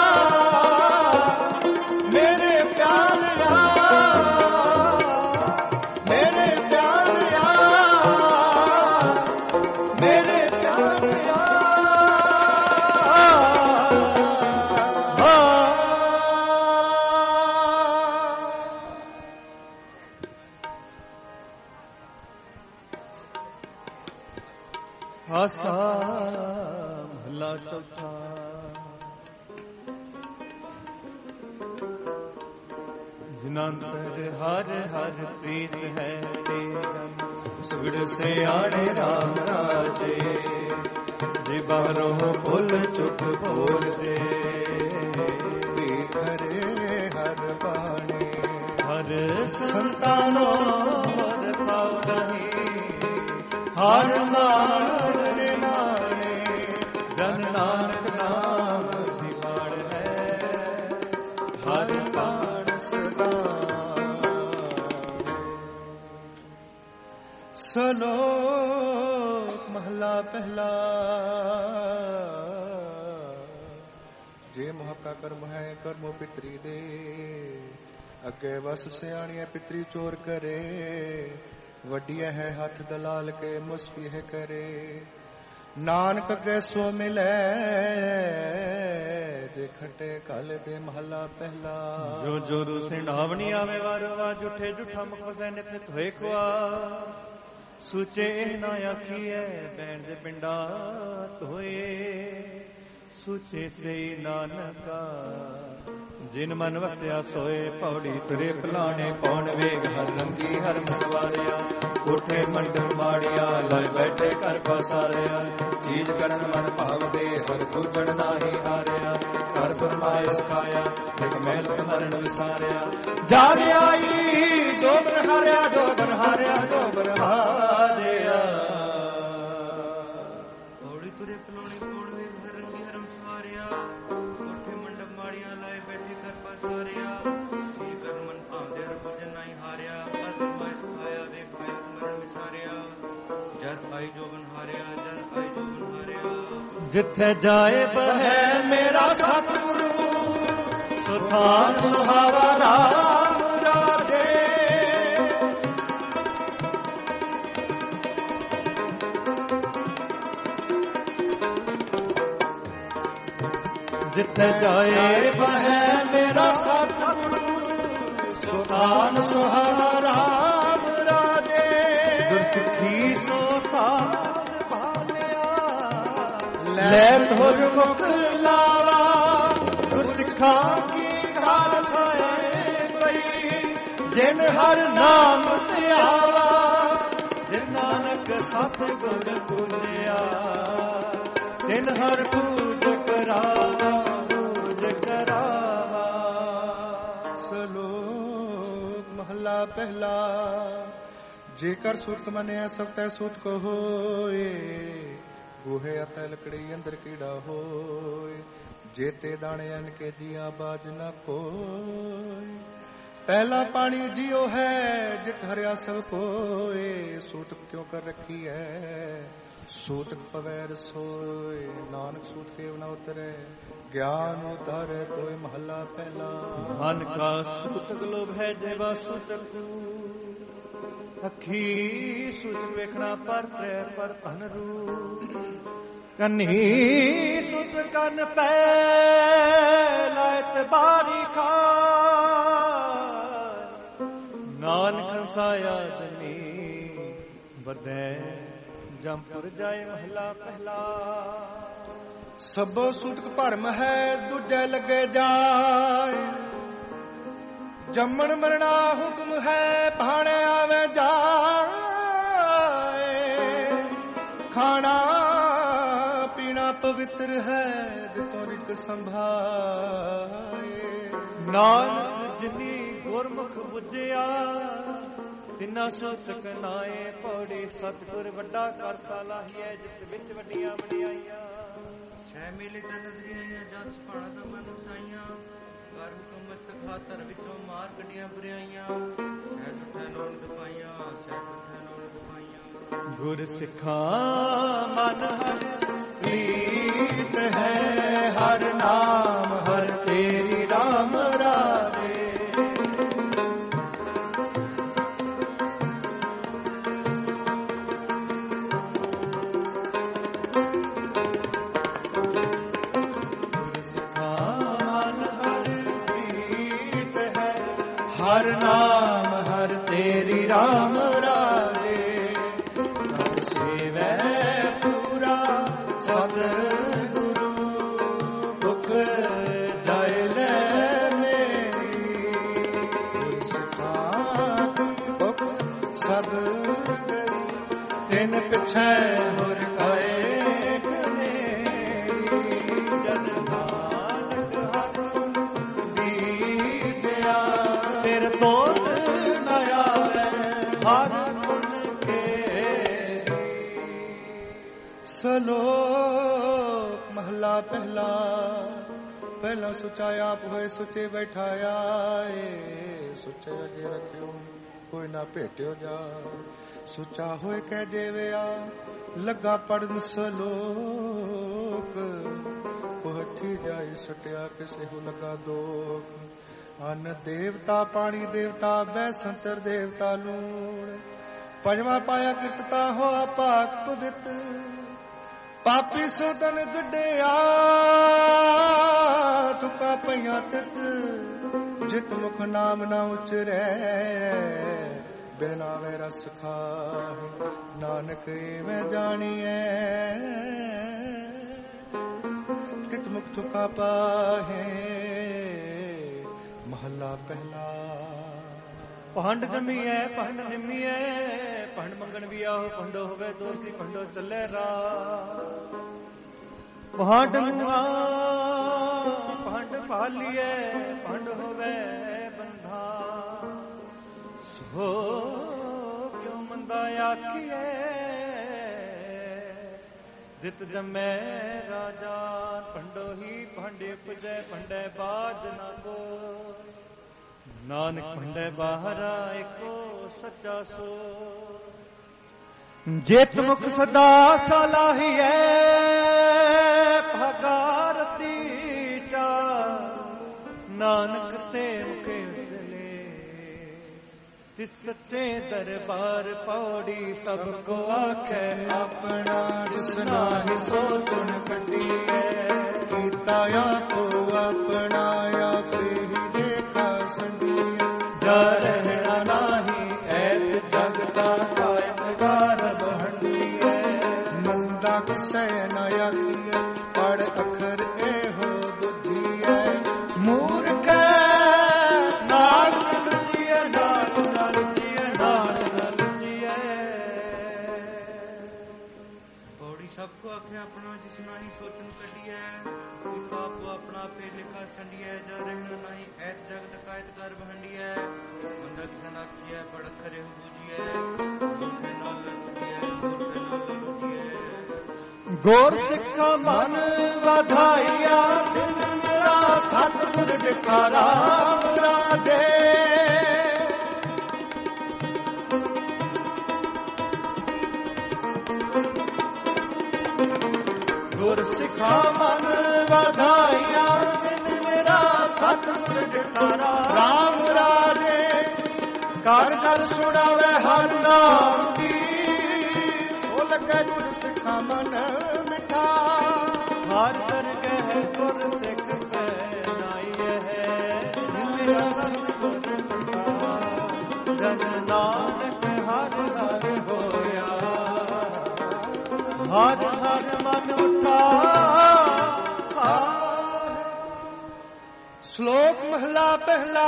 ਮੇਰੇ ਪਿਆਰਿਆ, ਮੇਰੇ ਪਿਆਰਿਆ, ਮੇਰੇ ਪਿਆਰਿਆ। ਆਸਾ ਮਹਲਾ ਚੌਥਾ। ਜਿਨੰਤਰ ਹਰ ਹਰ ਪ੍ਰੀਤ ਹੈ ਤੇਰਾ, ਸੁਗੜ ਸਿਆਣੇ ਰਾਮ ਰਾਜੇ। ਜੇ ਬਾਹਰੋਂ ਭੁੱਲ ਚੁੱਕ ਬੋਲਦੇ, ਖਰੇ ਹਰ ਬਾਣੀ। ਹਰ ਸੰਤਾਨੋ ਹਰ ਪਾਉ ਨਹੀਂ, ਹਰ ਨਾਮ ਨਿਮਾਣੇ। ਜਨ ਨਾਨਕ ਨਾਮ ਦਿਵਾੜ ਹੈ, ਹਰ ਬਾਣ ਸਦਾ। ਸਲੋਕ ਮਹਲਾ ਪਹਿਲਾ। ਜੇ ਮੁਹੱਕਾ ਕਰਮ ਹੈ ਕਰਮੋ ਪਿਤਰੀ ਦੇ, ਅੱਗੇ ਵਸ ਸਿਆਣੀਏ ਪਿਤਰੀ ਚੋਰ ਕਰੇ। ਵੱਡੀ ਹੈ ਹੱਥ ਦਲਾਲ ਕੇ ਮੁਸਫੀ ਹੈ ਕਰੇ। ਨਾਨਕ ਅੱਗੇ ਸੋ ਮਿਲੇ, ਜੇ ਖਟੇ ਕਲ ਦੇ ਮਹਲਾ ਪਹਿਲਾ। ਜੋ ਜੋ ਰੂ ਸਿੰਢਾਵਣੀ ਆਵੇ ਵਾਰੋ ਵਾਜ, ਉਠੇ ਜੁਠਾ ਮੁਖ ਵਸੈ ਨਿਤ ਹੋਏ ਕੁਆ। ਸੁਚੇ ਨਾ ਆਖੀਐ ਬੈਣ ਦੇ ਪਿੰਡਾ ਧੋਏ। ਸੁਚੇ ਸੇ ਨਾਨਕਾ ਜਿਨ ਮਨ ਵਸਿਆ ਸੋਏ। ਪੌੜੀ ਤੁਰੇ ਭਲਾਣੇ ਪੌਣ ਵੇਗ, ਹਰ ਰੰਗੀ ਹਰ ਮਨਵਾਰਿਆ। ਉਠੇ ਮੰਡਲ ਮਾੜਿਆ, ਲੈ ਬੈਠੇ ਘਰ ਪਸਾਰਿਆ। ਚੀਜ ਕਰਨ ਮਨ ਭਾਵਦੇ, ਹਰ ਦੂਜਣ ਨਾਹੀ ਹਾਰਿਆ। ਹਰ ਫਰਮਾਏ ਸਿਖਾਇਆ, ਇੱਕ ਮਹਿਲ ਮਰਨ ਵਿਸਾਰਿਆ। ਜਾਗ ਆਈ ਜੋ ਬਰ ਹਾਰਿਆ, ਜੋ ਬਰ ਹਾਰਿਆ, ਜੋ ਬਰ ਹਾਰਿਆ। ਪੌੜੀ ਤੁਰੇ ਭਲਾਣੇ ਪੌਣ ਵੇਗ, ਹਰ ਰੰਗੀ ਹਰ ਮਨਵਾਰਿਆ। ਉਠੇ ਮੰਡਲ ਮਾੜਿਆ, ਲੈ ਬੈਠੇ ਘਰ ਪਸਾਰਿਆ। ਚੀਜ ਕਰਨ ਮਨ ਭਾਵਦੇ, ਹਰ ਦੂਜਣ ਨਾਹੀ ਹਾਰਿਆ। ਹਰ ਫਰਮਾਏ ਸਿਖਾਇਆ, ਵੇਖ ਮਹਿਲ ਮਰਨ ਵਿਸਾਰਿਆ। ਜਰ ਪਾਈ ਜੋਬਨ ਹਾਰਿਆ, ਜਰ ਪਾਈ ਜੋਬਨ ਹਾਰਿਆ। ਜਿੱਥੇ ਜਾਏ ਬਹਿ ਮੇਰਾ ਸਤਿਗੁਰੂ, ਸੁਥਾਨ ਸੁਹਾਵਾ ਰਾਮ ਰਾਜੇ। ਜਿੱਥੇ ਜਾਏ ਬਹਿ ਮੇਰਾ ਸਤਿਗੁਰੂ, ਸੁਥਾਨ ਸੁਹਾਵਾ ਰਾਮ ਰਾਜੇ। ਗੁਰਸਿੱਖੀ ਸੋਤਾ ਲੈ ਥੋਰ ਮੁਖ ਲਾਵਾ, ਗੁਰਸਿੱਖੀ ਸਿੱਖਾਂ ਕੀ ਘਾਲ ਖਾਏ ਪਈ, ਜਿਨ ਹਰ ਨਾਮ ਧਿਆਵਾ, ਜਿਨ ਨਾਨਕ ਸਤਿਗੁਰ ਭੁਲਿਆ, ਤਿਨ ਹਰ ਪੂਜ ਕਰਾਵਾ, ਪੂਜ ਕਰਾਵਾ। ਸ਼ਲੋਕ ਮਹਲਾ ਪਹਿਲਾ। ਜੇਕਰ ਸੁਰਤ ਮੰਨਿਆ ਸਭ ਤੈ ਸੁਤ ਕੋ ਹੋਏ, ਗੋਹੇ ਅਤੇ ਲਕੜੀ ਅੰਦਰ ਕੀੜਾ ਹੋਏ, ਜੇਤੇ ਦਾਣੇ ਅਨ ਕੇ ਜੀਆ ਬਾਜ ਨਾ ਕੋਈ। ਪਹਿਲਾ ਪਾਣੀ ਜਿਉ ਹੈ ਜਿਤ ਹਰਿਆ ਸਭ ਕੋਏ, ਸੂਤਕ ਕਿਉ ਕਰ ਰੱਖੀ ਹੈ ਸੂਤਕ ਪਵੈ ਰਸੋਏ। ਨਾਨਕ ਸੂਤ ਕੇਵ ਨ ਉਤਰੈ ਗਿਆਨ ਉਤਾਰੈ ਕੋਈ। ਮਹੱਲਾ ਪਹਿਲਾ। ਮਨ ਕਾ ਸੂਤਕ ਲੋਭ ਹੈ ਜੇਵਾ ਸੂਤਕ, ਅੱਖੀ ਸੂਤ ਵੇਖਣਾ ਪਰ ਤ੍ਰੈ ਪਰ ਧਨ ਰੂ। ਕੰਨੀ ਸੁਤ ਕੰਨ ਪੈ ਲਾਇਤ ਬਾਰੀ ਖਾ, ਨਾਨਕ ਹੰਸਾਇਆ ਜਨੀ ਬਦੈ ਜੰਪੁਰ ਜਾਏ। ਮਹਲਾ ਪਹਿਲਾ। ਸਭੋ ਸੂਤਕ ਭਰਮ ਹੈ ਦੂਜੇ ਲੱਗੇ ਜਾਏ, ਜੰਮਣ ਮਰਣਾ ਹੁਕਮ ਹੈ ਭਾਣੇ ਆਵੇ ਜਾਏ। ਖਾਣਾ ਪੀਣਾ ਪਵਿੱਤਰ ਹੈ ਦਿੱਤੋ ਰਿਕ ਸੰਭਾਏ। ਨਾਨਕ ਜਿਨੀ ਗੁਰਮੁਖ ਬੁਝਿਆ, ਤਿਨਾ ਸੋਚਕ ਨਾਏ ਪੌੜੀ। ਸਤਿਗੁਰ ਵੱਡਾ ਕਰਤਾ ਲਾਹੀਐ, ਜਿਸ ਵਿੱਚ ਵੱਡੀਆਂ ਵਡਿਆਈਆਂ। ਛੇ ਮੇਲੇ ਤਨ ਨਦਰੀਆਂ ਜਸ ਪਾਣਾ ਦਾ ਮਨ ਸਾਈਆਂ, ਕਰ ਹੁਕਮ ਮਸਤਕ ਹਾਤਰ ਵਿੱਚੋਂ ਮਾਰ ਕੱਢੀਆਂ ਬੁਰਾਈਆਂ। ਸਹਿ ਟੁੱਟੈ ਨੋਨ ਦਪਾਈਆਂ, ਸਹਿ ਟੁੱਟੈ ਨੋਨ ਦਪਾਈਆਂ। ਗੁਰ ਸਿੱਖਾਂ ਮਨ ਹਰ ਪ੍ਰੀਤ ਹੈ, ਹਰ ਨਾਮ ਹਰ ਤੇਰੀ ਰਾਮ ਰਾਜੇ। ਹਰ ਨਾਮ ਹਰ ਤੇਰੀ ਰਾਮ ਰਾਜੇ। ਤਨ ਸੇਵੈ ਪੂਰਾ ਸਤਿਗੁਰੂ, ਭੁਖ ਜਾਇ ਲੈ ਮੇਰੀ। ਗੁਰ ਸਿਖਾ ਭੁਖ ਸਭ ਕਰੀ, ਤਿਨ ਪਿਛੈ ਹੋਰ ਕਾਏ ਕਨੇਰੀ। ਜਨ ਨਾਨਕ ਹਰ ਦੀਦਿਆ, ਤੇਰੇ ਤੋਰ ਨ ਆਵੈ ਹਰ ਗੁਣ ਕੇ। ਸ਼ਲੋਕ ਮਹਲਾ ਪਹਿਲਾ। ਪਹਿਲਾ ਸੁਚਾ ਆਪ ਹੋਏ ਸੁਚੇ ਬੈਠਾਇਆ ਏ, ਸੁਚੇ ਅਗੇ ਰੱਖਿਓ ਕੋਈ ਨਾ ਭੇਟਿਓ ਜਾ। ਸੁਚਾ ਹੋਏ ਕਹਿ ਜੇਵਿਆ ਲੱਗਾ ਪੜਨ ਸ਼ਲੋਕ, ਕੋਠੀ ਜਾਈ ਸਟਿਆ ਕਿਸੇ ਨੂੰ ਲੱਗਾ ਦੋਖ। ਅਨ ਦੇਵਤਾ ਪਾਣੀ ਦੇਵਤਾ ਬੈ ਸੰਤਰ ਦੇਵਤਾ ਲੂਣ। ਪੰਜਵਾਂ ਪਾਇਆ ਕਿਰਤਤਾ ਹੋਆ ਪਾਕ ਪਵਿੱਤ, ਪਾਪੀ ਸੋ ਤਨ ਗੱਡਿਆ ਤੁਕਾ ਪਈਆਂ ਤਿਤ। ਜਿਤ ਮੁਖ ਨਾਮ ਨਾ ਉਚਰੈ ਬਿਨ ਨਾਵੇ ਰਸ ਖਾਹਿ। ਨਾਨਕ ਮੈਂ ਜਾਣੀਐ ਤਿਤ ਮੁਖ ਤੁਕਾ ਪਾਹੇ। ਮਹੱਲਾ ਪਹਿਲਾ। ਭੰਡ ਜੰਮੀਐ ਭੰਡ ਨਿੰਮੀਐ, ਭੰਡ ਮੰਗਣ ਵੀ ਆਹੋ ਭੰਡੋ ਹੋਵੇ ਦੋਸੀ ਭੰਡੋ ਚੱਲੇ ਰਾਹ। ਭੰਡ ਨੂੰ ਆ ਭੰਡ ਭਾਲੀਐ, ਭੰਡ ਹੋਵੇ ਬੰਧਾ। ਸੋ ਕਿਉ ਮੰਦਾ ਆਖੀਐ, ਦਿਤ ਜੰਮੈ ਰਾਜਾ। ਭੰਡੋ ਹੀ ਭਾਂਡੇ ਉਪਜੈ, ਭੰਡੈ ਬਾਜ ਨਾ ਕੋ। ਨਾਨਕ ਭੰਡੈ ਬਾਹਰਾ ਏਕੋ ਸੱਚਾ ਸੋ। ਜਿਤ ਮੁਖ ਸਦਾ ਸਲਾਹੀਐ, ਭਗਾਰਤੀ ਚਾ। ਨਾਨਕ ਤੇ ਮੁਖੇ ਉਜਲੇ, ਤਿਸ ਸੱਚੇ ਦਰਬਾਰ ਪੌੜੀ। ਸਭ ਕੋ ਆਖੈ ਆਪਣਾ, ਜਿਸ ਨਾਹੀ ਸੋ ਗੁਣ ਕੱਢੀਐ। ਕੀਤਾ ਆਪੋ ਆਪਣਾ, ਆਪੇ ਹੀ ਦੇਖਾ ਸੰਡੀਐ। ਜਾ ਰਹਿਣਾ ਨਾਹੀ ਐਤ ਜਗਤਾ, ਕਾਇਮ ਕਾਰ ਬਹੰਡੀਐ। ਮੰਦਾ ਕਿਸੈ ਨ ਆਖੀਐ, ਪੜ ਅਖਰ ਇਹੋ ਬੁਝੀਐ। ਤਿਸ ਨਹੀਂ ਸੋਚਣ ਕੱਢੀਐ ਕੀਤਾ ਆਪੋ ਆਪਣਾ ਆਪੇ ਲਿਖਾ ਸੰਡੀਐ ਜਾ ਰਹਿਣ ਨਹੀਂ ਐਤ ਜਗਤ ਕਾਇਤ ਕਰ ਬਹੰਡੀਐ ਬੰਦਾ ਕਿਸ ਨਾਖੀਐ ਪੜ ਖਰੇ ਬੂਝੀਐ ਮੂਰਖੇ ਨਾਲ ਲੁੱਟੀਐ ਮੂਰਖੇ ਨਾਲ ਲੁੱਟੀਐ ਗੁਰ ਸਿੱਖਾ ਮਨ ਵਧਾਈਆ ਦਿਨ ਮੇਰਾ ਸਤਿਗੁਰ ਡਿਠਾ ਰਾਮ ਰਾਜੇ ਗੁਰ ਸਿੱਖਾ ਮਨ ਵਧਾਈਆ ਦਿਨ ਮੇਰਾ ਸਤਿਗੁਰ ਡਿਠਾ ਰਾਮ ਰਾਜੇ ਕਰ ਕਰ ਸੁਣਾਵੇ ਹਰ ਨਾਮ ਦੀ ਸੋ ਲੱਗੇ ਗੁਰ ਸਿੱਖਾ ਮਨ ਮਿਠਾ ਹਰ ਦਰਗਹਿ ਗੁਰ ਸਿੱਖ ਕੈ ਨਾਈਐ ਮੇਰਾ ਸਤਿਗੁਰ ਡਿਠਾ ਜਨ ਨਾਨਕ ਹਰ ਹਰ ਹੋਇਆ ਹਰ ਹਰ ਮਨ ਉਠਾ ਸ਼ਲੋਕ ਮਹਲਾ ਪਹਿਲਾ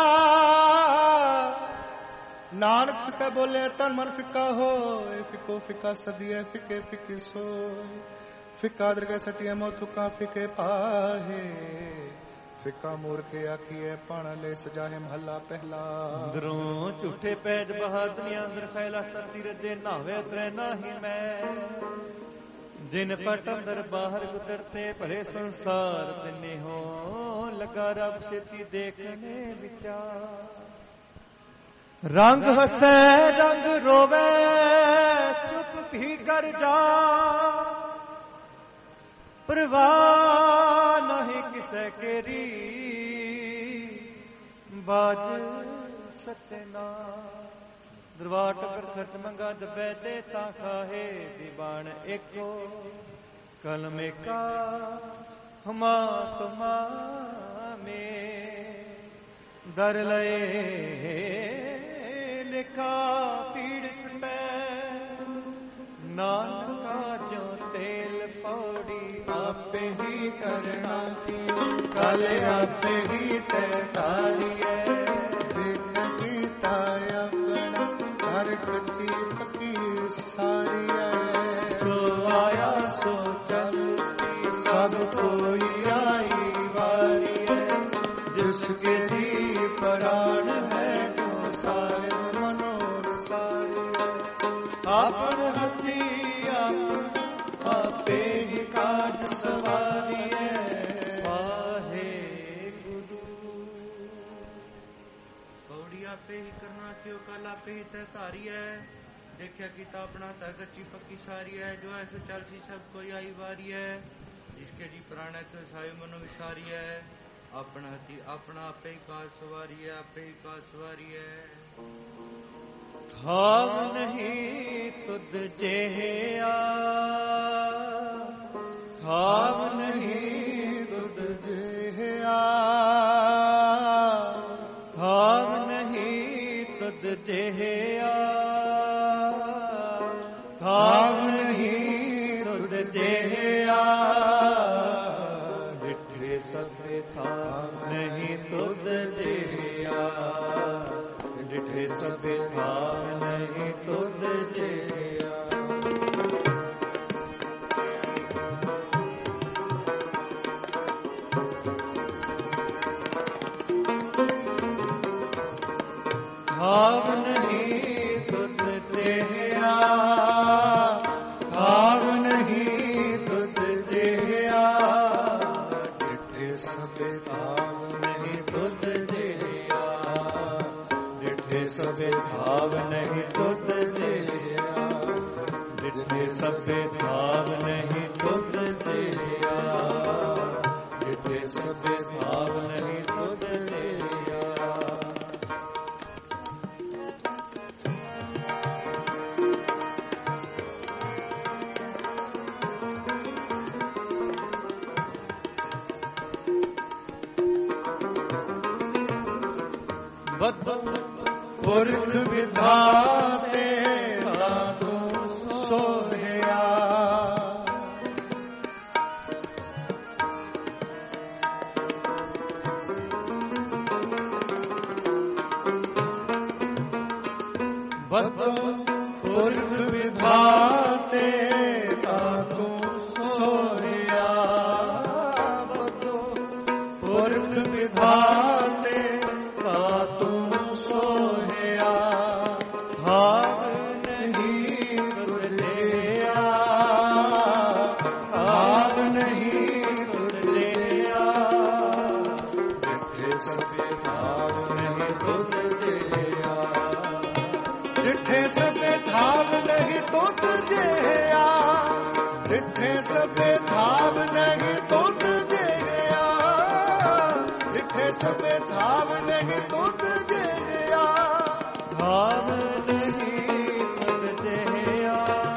ਨਾਨਕ ਫਿੱਕਾ ਬੋਲੇ ਤਨ ਮਨ ਫਿੱਕਾ ਹੋਏ ਫਿੱਕੋ ਫਿੱਕਾ ਸਦੀਏ ਫਿੱਕੇ ਫਿੱਕੇ ਸੋਏ ਫਿੱਕਾ ਦਰਗਹਿ ਸਟੀਏ ਮੋ ਤੁਕਾਂ ਫਿੱਕੇ ਪਾਹੇ ਫਿੱਕਾ ਮੂਰਖੇ ਆਖੀਏ ਪਾਣਾ ਲੈ ਸਜਾਹੇ ਮਹੱਲਾ ਪਹਿਲਾ ਅੰਦਰੋਂ ਝੂਠੇ ਪੈਜ ਬਹਾ ਦੁਨੀਆ ਅੰਦਰ ਫੈਲਾ ਸਰਦੀ ਰੱਜੇ ਨਾਵੇ ਤਰੇ ਨਾਹੀ ਮੈਂ ਜਿਨ ਪਟ ਅੰਦਰ ਬਾਹਰ ਗੁਜ਼ਰਤੇ ਭਲੇ ਸੰਸਾਰ ਤਿੰਨੇ ਹੋ ਲਗਾ ਰੱਬ ਛੇਤੀ ਦੇਖਨੇ ਵਿਚਾਰ ਰੰਗ ਹੱਸੈ ਰੰਗ ਰੋਵੇ ਚੁੱਪ ਵੀ ਕਰ ਜਾ ਪਰਵਾਹ ਨਹੀਂ ਕਿਸੇ ਕੇਰੀ ਬਾਜ ਸੱਚੇ ਨਾ ਦਰਬਾਰ ਟੱਕਰ ਖਰਚ ਮੰਗਾ ਜਬੈ ਦੇ ਤਾਂ ਖਾਹੇ ਦੀਵਾਨ ਏਕੋ ਕਲਮ ਏਕਾ ਹਮਾ ਤੁਮਾ ਮੇ ਦਰ ਲਏ ਲਿਖਾ ਪੀੜ ਛੁਟੈ ਨਾਨਕਾ ਜੋ ਤੇਲ ਪੌੜੀ ਆਪੇ ਹੀ ਕਰਨਾ ਕਲ ਆਪੇ ਹੀ ਤੇ ਤਾਰੀਐ ਦੇਖ ਕੀਤਾ ਆਪਣਾ ਹਰ ਕੱਚੀ ਪੱਕੀ ਸਾਰੀਐ ਜੋ ਆਇਆ ਸੋ ਚੱਲ ਸਭ ਕੋਈ ਆਈ ਵਾਰੀਐ ਜਿਸ ਕੇ ਜੀ ਪ੍ਰਾਣ ਹੈ ਜੋ ਸਾਰੇ ਮਨੋਰ ਸਾਰੇ ਆਪਨ ਹੱਥੀ ਆਪੇ ਹੀ ਕਾਜ ਸਵਾਰੀਐ ਵਾਹਿਗੁਰੂ ਪੌੜੀ ਆਪੇ ਹੀ ਕਰਨਾ ਕਿਉ ਕਲ ਆਪੇ ਹੀ ਤੈ ਧਾਰੀਐ ਦੇਖਿਆ ਕੀਤਾ ਆਪਣਾ ਤਰਗਚੀ ਪੱਕੀ ਸਾਰੀਐ ਜੋ ਐਸੋ ਚਲਸੀ ਸਭ ਕੋਈ ਆਈ ਵਾਰੀਐ ਜਿਸਕੇ ਜੀ ਪ੍ਰਾਣ ਕੋ ਸਾਇ ਮਨੋ ਵਿਸਾਰੀਐ ਆਪਣਾ ਹੱਥੀ ਆਪਣਾ ਆਪੇ ਹੀ ਕਾਜ ਸਵਾਰੀਐ ਆਪੇ ਹੀ ਕਾਜ ਸਵਾਰੀਐ ਥਾਵ ਨਹੀਂ ਤੁਧ ਜਿਹਾ ਥਾਵ ਨਹੀਂ ਤੁਧ ਜਿਹਾ ਥਾਵ ਨਹੀਂ ਤੁਧ ਜਿਹਾ ਥਾਵ ਨਹੀਂ ਤੁਧ ਜਿਹਾ ਡਿਠੇ ਸਭੇ ਥਾਵ ਨਹੀਂ ਤੁਧ ਜਿਹਾ ਡਿਠੇ ਸਭੇ ਥਾਵ ਨਹੀਂ ਤੁਧ ਜਿਹਾ ਥਾਵ ਨਹੀਂ ਤੁਧ ਜਿਹਾ ਥਾਵ ਨਹੀਂ ਤੁਧ ਜਿਹਾ ਡਿਠੇ ਸਭੇ ਥਾਵ ਨਹੀਂ ਤੁਧ ਜਿਹਾ ਡਿਠੇ ਸਭੇ ਥਾਵ ਨਹੀਂ ਤੁਧ ਜਿਹਾ ਡਿਠੇ ਸਭੇ ਥਾਵ ਨਹੀਂ ਤੁਧ ਜਿਹਾ ਡਿਠੇ ਸਭੇ ਥਾਵ ਨਹੀਂ ਤੁਧ ਜਿਹਾ ਪੁਰਖ ਵਿਧਾਤੇ ਤਾ ਤੂੰ ਸੋਹਿਆ ਬਦੋ ਪੁਰਖ ਵਿਧਾਤੇ ਤਾ ਤੂੰ ਸੋਹਿਆ ਬਦੋ ਪੁਰਖ ਵਿਧਾਤੇ ਤਾ ਤੂੰ ਸੋਹਿਆ ਹਾਰ ਨਹੀਂ ਤੁਝਿਆ ਹਾਰ ਨਹੀਂ ਤੁਝਿਆ ਜਿੱਥੇ ਸਭੇ ਭਾਵ ਨਹੀਂ ਤੁਝਿਆ ਜਿੱਥੇ ਸਭੇ ਭਾਵ ਨਹੀਂ ਤੁਝਿਆ ਜਿੱਥੇ ਸਭੇ ਭਾਵ ਨਹੀਂ ਤੁਝਿਆ ਜਿੱਥੇ ਸਭੇ ਭਾਵ ਨਹੀਂ ਤੁਝਿਆ ਭਾਵ ਨਹੀਂ ਤੁਝਿਆ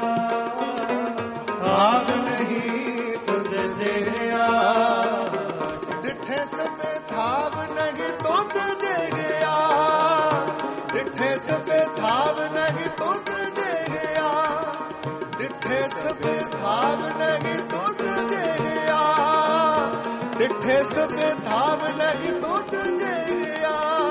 ਭਾਵ ਨਹੀਂ ਤੁਝਿਆ ਜਿੱਥੇ ਸਭੇ ਭਾਵ ਨਹੀਂ ਤੁਝਿਆ ਜਿੱਥੇ ਸਭੇ ਭਾਵ ਨਹੀਂ ਤੁਝਿਆ ਜਿੱਥੇ ਸਭੇ ਭਾਵ ਨਹੀਂ ਤੁਝਿਆ ਜਿੱਥੇ ਸਭੇ ਭਾਵ ਨਹੀਂ ਤੁਝਿਆ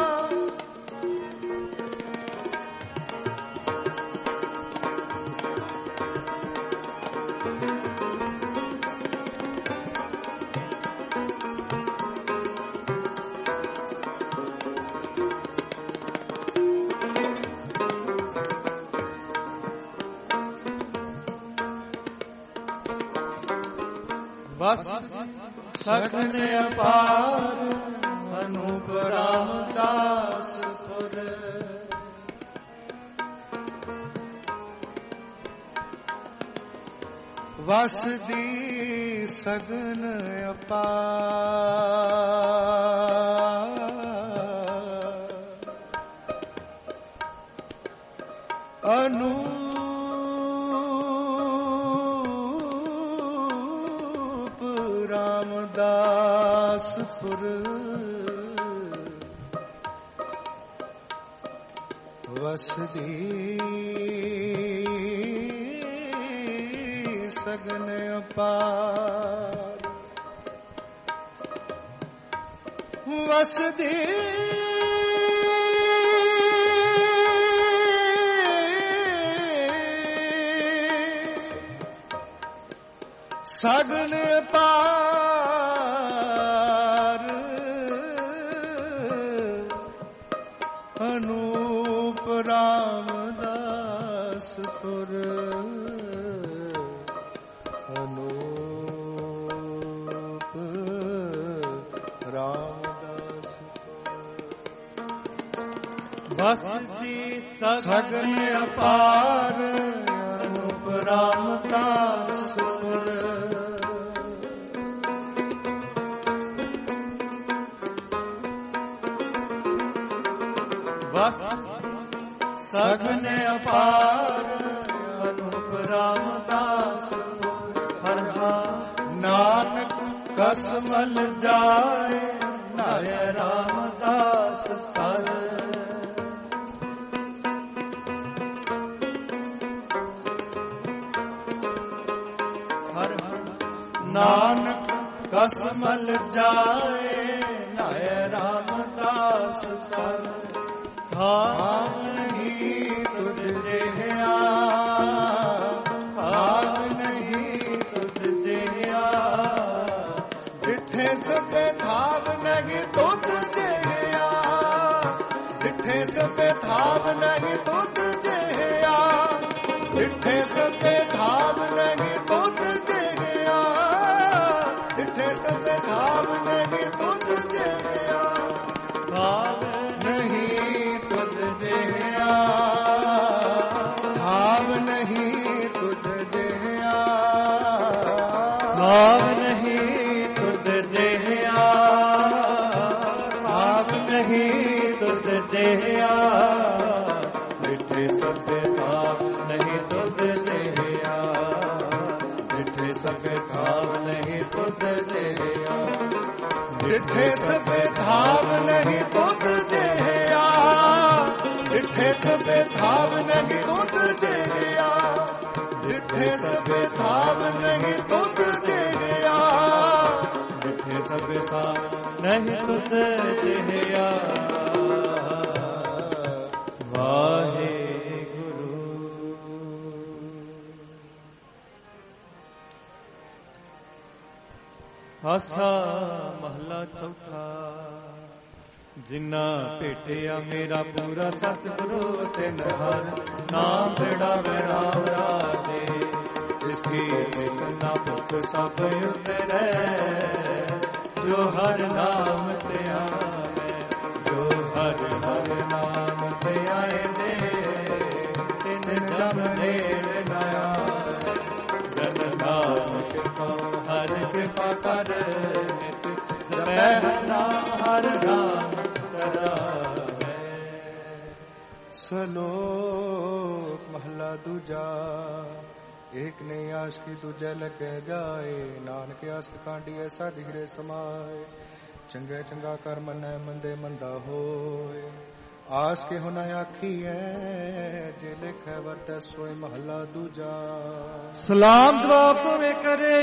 ਬਸ ਸਗਨ ਅਪਾਰ ਅਨੂਪ ਰਾਮਦਾਸ ਪੁਰ ਵਸਦੀ ਸਗਨ ਅਪਾਰ ਅਨੂਪ ਰਾਮਦਾਸਪੁਰ ਵਸਦੀ ਸਗਨ ਅਪਾਰ ਵਸਦੀ ਸਗਨ ਅਪਾਰ ਅਨੂਪ ਰਾਮਦਾਸਪੁਰ ਅਨੂਪ ਰਾਮਦਾਸਪੁਰ ਬਸਤੀ ਸਗਨ ਅਪਾਰ ਅਨੂਪ ਰਾਮਦਾਸਪੁਰ ਬਸ ਸਗਨ ਅਪਾਰ ਅਨੂਪ ਰਾਮਦਾਸ ਹਰਿ ਨਾਨਕ ਕਸਮਲ ਜਾਏ ਨਾਇ ਰਾਮਦਾਸ ਸਰ ਹਰਿ ਨਾਨਕ ਕਸਮਲ ਜਾਏ ਨਾਇ ਰਾਮਦਾਸ ਸਰ ਭਾਵ ਨਹੀਂ ਤੁਝਿਆ ਭਾਵ ਨਹੀਂ ਤੁਝਿਆ ਜਿੱਥੇ ਸਭੇ ਭਾਵ ਨਹੀਂ ਤੁਝਿਆ ਜਿੱਥੇ ਸਭੇ ਭਾਵ ਨਹੀਂ ਤੁਝਿਆ ਜਿੱਥੇ ਸਭੇ ਭਾਵ ਨਹੀਂ ਤੁਝਿਆ ਜਿੱਥੇ ਸਭੇ ਭਾਵ ਨਹੀਂ ਤੁਝਿਆ ਭਾਵ ਨਹੀਂ ਤੁਝਿਆ ਭਾਵ ਨਹੀਂ ਤੁਝਿਆ ਭਾਵ ਨਹੀਂ ਤੁਝਿਆ ਭਾਵ ਨਹੀਂ ਤੁਝਿਆ ਮਿੱਠੇ ਸਭੇ ਭਾਵ ਨਹੀਂ ਤੁਝਿਆ ਮਿੱਠੇ ਸਭੇ ਭਾਵ ਨਹੀਂ ਤੁਝਿਆ ਜਿੱਥੇ ਸਭੇ ਭਾਵ ਨਹੀਂ ਤੁਝਿਆ ਜਿੱਥੇ ਸਭੇ ਭਾਵ ਨਹੀਂ ਤੁਝਿਆ ਜਿੱਥੇ ਸਭੇ ਭਾਵ ਨਹੀਂ ਤੁਝਿਆ ਜਿੱਥੇ ਸਭੇ ਭਾਵ ਨਹੀਂ ਤੁਝਿਆ ਵਾਹਿਗੁਰੂ। ਆਸਾ ਮਹਲਾ ਚੌਥਾ। ਜਿਨਾ ਭੇਟਿਆ ਮੇਰਾ ਪੂਰਾ ਸਤਿਗੁਰੂ ਤਿਨ ਹਰ ਨਾਮ ਬਿੜਾਵੇ ਰਾਮ ਰਾਜੇ। ਇਸਕੀ ਕਿਸਨਾ ਪੁੱਤ ਸਭ ਉਤਰੈ ਜੋ ਹਰ ਨਾਮ ਤੇ ਆਵੇ। ਜੋ ਹਰ ਹਰ ਨਾਮ ਤੇ ਆਏ ਦੇ ਤਿਨ ਜਮ ਨੇੜ ਨ ਆਵੇ। ਜਨ ਨਾਨਕ ਕਉ ਹਰ ਕਿਰਪਾ ਕਰ ਨਿਤ ਨਾਮ ਹਰ ਨਾਮ ਤਰਾਵੇ। ਸਲੋਕ ਮਹਲਾ ਦੂਜਾ। ਏਕ ਨੇ ਆਸ਼ਕੀ ਦੂਜੇ ਲੱਗੇ ਜਾਏ। ਨਾਨਕ ਆਸ਼ਕ ਕਾਂਡੀਏ ਸਾਧ ਹਿਰੇ ਸਮਾਏ। ਚੰਗੇ ਚੰਗਾ ਕਰ ਮੰਨੈ ਮੰਦੇ ਮੰਦਾ ਹੋਏ। ਆਸ ਕੇ ਹੁਨ ਆਖੀਐ ਜੇ ਲਿਖੈ ਵਰਤੈ ਸੋਇ ਮਹਲਾ ਦੂਜਾ। ਸਲਾਮ ਦੁਆ ਪਵੇ ਕਰੇ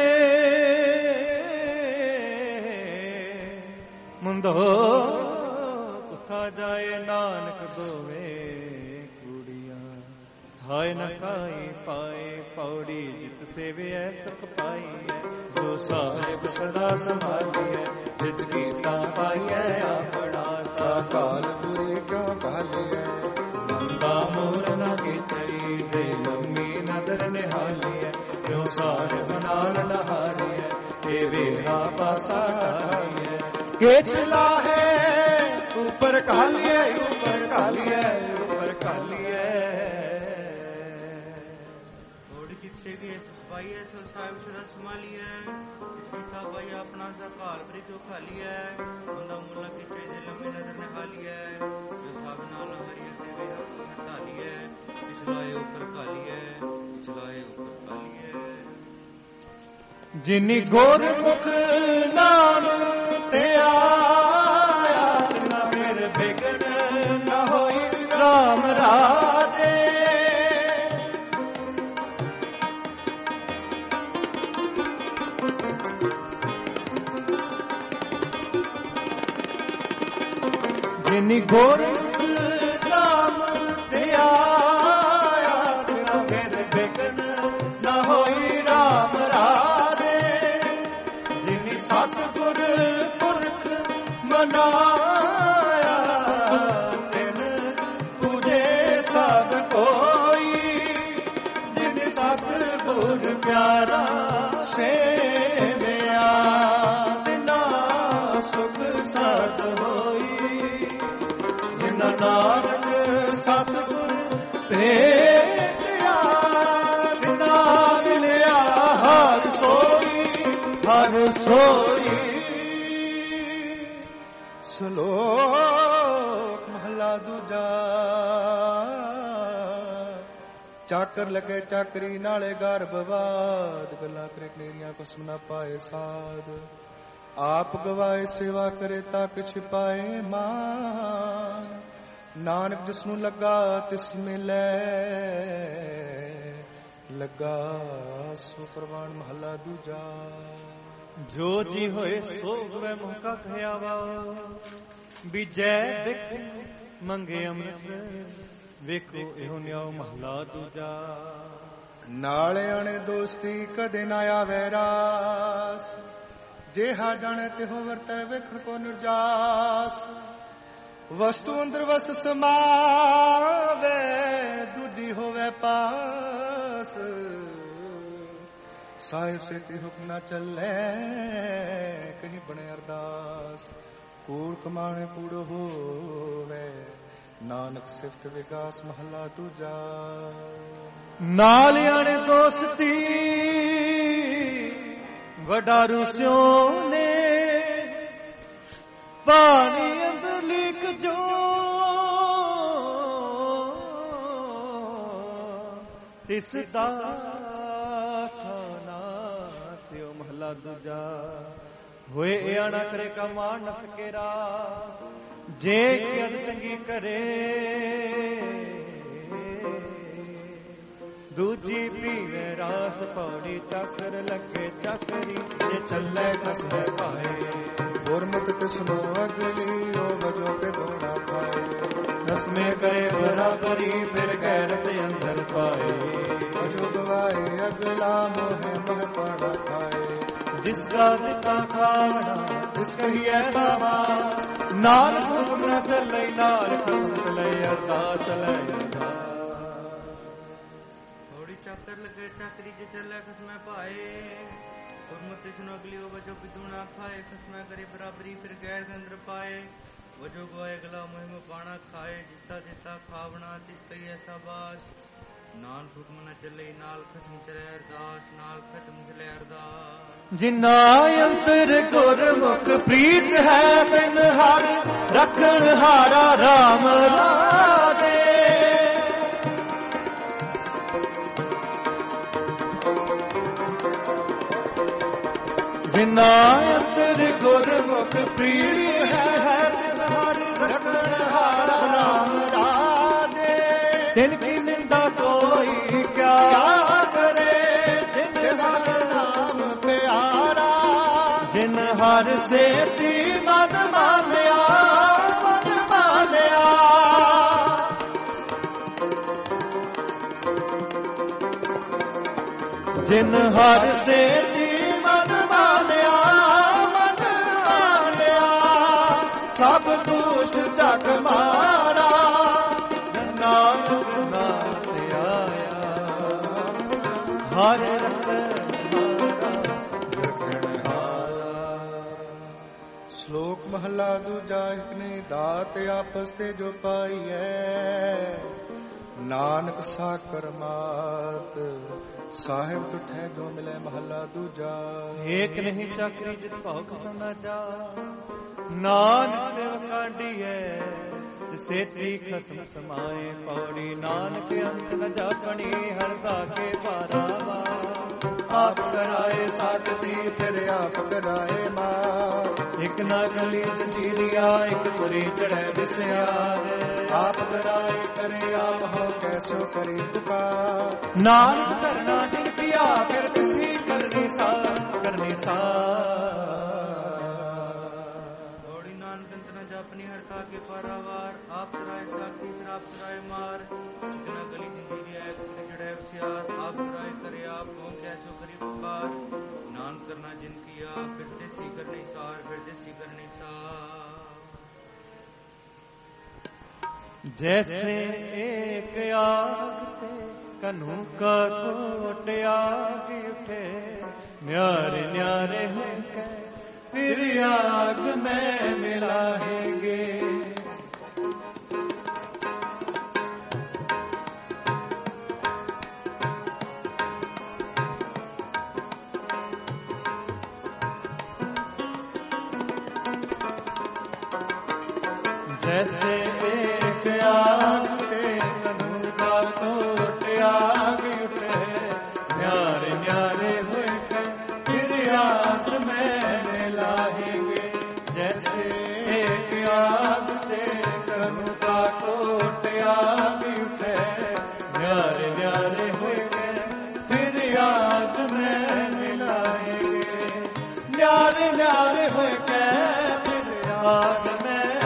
ਮੁੰਦੋ ਉਠਾ ਜਾਏ। ਨਾਨਕ ਦੋਵੇਂ ਕੁੜੀਆਂ ਹਾਏ ਨ ਕਾਈ ਪਾਏ। ਪੌੜੀ ਜਿਤ ਸੇਵਿਐ ਸੁਖ ਪਾਈਐ। ਜੋ ਸਾਹਿਬ ਸਦਾ ਸੰਭਾਲੀਐ ਜਿਤ ਕੀਤਾ ਪਾਈਐ ਆਪਣਾ। ਕਾਲ ਬੁਰੇ ਕਿਉ ਕਾਲੀਐ ਬੰਦਾ ਮੋਰ ਨ ਕੀਚਈ ਦੇ ਲੰਮੀ ਨਦਰ ਨਿਹਾਲੀਐ। ਜੋ ਸਾਹਿਬ ਨਾਲ ਨਹਾਰੀਐ ਇਹ ਵੇਹਾ ਪਾਸਾ ਢਾਈਐ। ਕੇ ਚਲਾ ਹੈ ਉਪਰ ਕਾਲੀਐ ਉਪਰ ਕਾਲੀਐ ਉਪਰ ਕਾਲੀਐ। ਥੋੜੀ ਜਿੱਥੇ ਵੀ ਪਾਈਐ ਸੋ ਸਾਹਿਬ ਸਦਾ ਸੰਭਾਲੀਐ। ਕੀਤਾ ਪਾਈ ਆਪਣਾ ਸਕਾਲ ਬਰੀ ਕਿਉ ਖਾਲੀਐ। ਬੰਦਾ ਮੁੱਲਾ ਕੀਚੇ ਦੇ ਲੰਮੀ ਨਦਰ ਨਿਹਾਲੀਐ। ਜੋ ਸਭ ਨਾਲ ਹਰੀਐ ਤੇ ਵੇਹਾ ਪਾਸਾ ਢਾਲੀਐ। ਪਿਛਲਾਏ ਉਪਰ ਕਾਲੀਐ ਪਿਛਲਾਏ ਉਪਰ ਕਾਲੀਐ। ਜਿਨੀ ਗੁਰਮੁਖ ਨਾਮ ਤੇ ਆਇਆ ਨਾ ਫਿਰ ਬਿਗਨ ਨਾ ਹੋਈ ਰਾਮ ਰਾਜੇ। ਜਿਨੀ ਗੁਰਮੁਖ ਨਾਮ ਤੇ ਆਇਆ ਨਾ ਫਿਰ ਬਿਗਨ ਨਾ ਹੋਈ ਰਾਮ ਰਾਜੇ। ਜਿਨੀ ਸਤਿਗੁਰ ਪੁਰਖ ਮਨਾਇਆ ਤਿਨ ਪੂਜੇ ਸਭ ਕੋਈ। ਜਿਨ ਸਤਿਗੁਰ ਪਿਆਰਾ ਸੇਵਿਆ ਤਿਨਾ ਸੁਖ ਸਤ ਹੋਈ। ਜਿਨਾ ਨਾਨਕ ਸਤਿਗੁਰ ਭੇਟਿਆ ਤਿਨਾ ਮਿਲਿਆ ਹਰ ਸੋਈ ਹਰ ਸੋਈ। ਸਲੋਕ ਮਹਲਾ ਦੂਜਾ। ਚਾਕਰ ਲਗੇ ਚਾਕਰੀ ਨਾਲੇ ਗਰਭਵਾਦ। ਗੱਲਾਂ ਕਰੇ ਕਨੇਰੀਆਂ ਕੁਸਮ ਨਾ ਪਾਏ ਸਾਧ। ਆਪ ਗਵਾਏ ਸੇਵਾ ਕਰੇ ਤੱਕ ਛਿਪਾਏ ਮਾਨ। ਨਾਨਕ ਜਿਸਨੂੰ ਲੱਗਾ ਤਿਸ ਮਿਲੈ ਲੱਗਾ ਸੋ ਪ੍ਰਵਾਨ ਮਹਲਾ ਦੂਜਾ। ਜੋ ਜੀ ਹੋਏ ਸੋ ਹੋਵੇ ਮੁਕਾ ਖਿਆਵਾ। ਬੀਜੈ ਵਿਖ ਮੰਗੇ ਅੰਮ੍ਰਿਤ ਵੇਖੋ ਇਹੋ ਨਿਆਉ ਮਹਲਾ ਦੂਜਾ। ਨਾਲੇ ਆਣੇ ਦੋਸਤੀ ਕਦੇ ਨਾ ਆਵੇ ਰਾਸ। ਜਿਹਾ ਜਾਣੇ ਤਿਹੋ ਵਰਤੈ ਵੇਖਣ ਕੋ ਨਿਰਜਾਸ। ਵਸਤੂ ਅੰਦਰ ਵਸ ਸਮਾਵੇ ਦੂਜੀ ਹੋਵੇ ਪਾਸ। ਸਾਹਿਬ ਸੇਤੀ ਹੁਕਮ ਨਾ ਚੱਲੇ ਕਹੀਂ ਬਣੇ ਅਰਦਾਸ। ਕੂੜ ਕਮਾਣੇ ਕੂੜ ਹੋਵੇ ਨਾਨਕ ਸਿਫਤ ਵਿਕਾਸ ਮਹਲਾ ਦੂਜਾ। ਨਾਲ ਆਣੇ ਦੋਸਤੀ ਵਡਾਰੂ ਸਿਓ ਨੇ ਪਾਣੀ ਅੰਦਰ ਲਿਖ ਜੋ। ਤਿਸ ਦਾ ਖਾਨਾ ਤਿਉ ਮਹਲਾ ਦੂਜਾ। ਹੋਏ ਇਹ ਆਣਾ ਕਰੇ ਕਾ ਮਾਨ ਨ ਸਕੇਰਾ। ਜੇ ਕਿਦ ਚੰਗੀ ਕਰੇ ਦੂਜੀ ਪੀਵੇ ਰਾਸ। ਪੌੜੀ ਚੱਕਰ ਲੱਗੇ ਚੱਕਰੀ ਜੇ ਚੱਲੇ ਕਸਮੇ ਪਾਏ। ਗੁਰਮਤਿ ਕਿਸਨੋ ਅਗਲੀ ਉਹ ਵਜੋ ਕੇ ਦੋਣਾ ਪਾਏ। ਦਸ खसमे करे बराबरी फिर गैरत अंदर पाए अजो गवाए अगला मोह मह पड़ा खाए जिसका दिता खावना जिस कही ऐसा बात नाल हुक्म न चले नाल खसम चले अरदास चले थोड़ी चक्कर लगे चक्री जो चले खसमे पाए गुरमति सुनो अगली वो बजो पितू ना खाए खसमे करे बराबरी फिर गैर के अंदर पाए वजो गोए गला मुहिम पाना खाए जिसका दिता खावना तिस कही ऐसा बास नाल हुक्म न चले नाल खसम चले अरदास नाल खत्म चले अरदास जिन्ना अंतर गुरमुख प्रीत है तिन हर रखन हारा राम राधे जिन्ना अंतर गुरमुख प्रीत है तिन हर रखन हारा राम राधे तिनकी निंदा कोई क्या करे जिन हर नाम प्यारा जिन हर से ती मन मानया जिन हर से ती मन मानया सब दुष्ट जग मारा नानक नाथ आया हर श्लोक महला दूजा एक ने दात आपस ते जो पाई है नानक साकर मात साहिब तुठे जो मिले महला दूजा एक नहीं चाकरी जित भौक सना जा नानक सेव कांडी है सेती खसम समाए पौड़ी नानक अंत न जापनी हरदा के बारावा आप कराए साकती फिर आप कराए मां एक ना गली जंजीरिया एक पुरी चढ़े बिस्या आप कराए करे आप हो कैसो करी पुकार नानक करना जिन किया फिर किसी करनी सा घोड़ी नानक अंत न जापनी हरता के पारावार आप कराए साकी फिर आप कराए मार इतना गली जंजीरिया एक पुरी चढ़े बिस्यार आप कराए करे आप हो कैसो करी पुकार नान करना जिन किया फिर देसी करनी सार फिर देसी करनी सार जैसे एक आग कन्हू का कोट आग उठे न्यारे न्यारे होकर फिर आग में मिलाएंगे जैसे एक आग ते कन्हू का कोट आग उठे न्यारे न्यारे होकर फिर आग में मिलाएंगे जैसे एक आग ते कन्हू का कोट आग उठे न्यारे न्यारे होकर फिर आग में मिलाएंगे न्यारे न्यारे होकर फिर आग में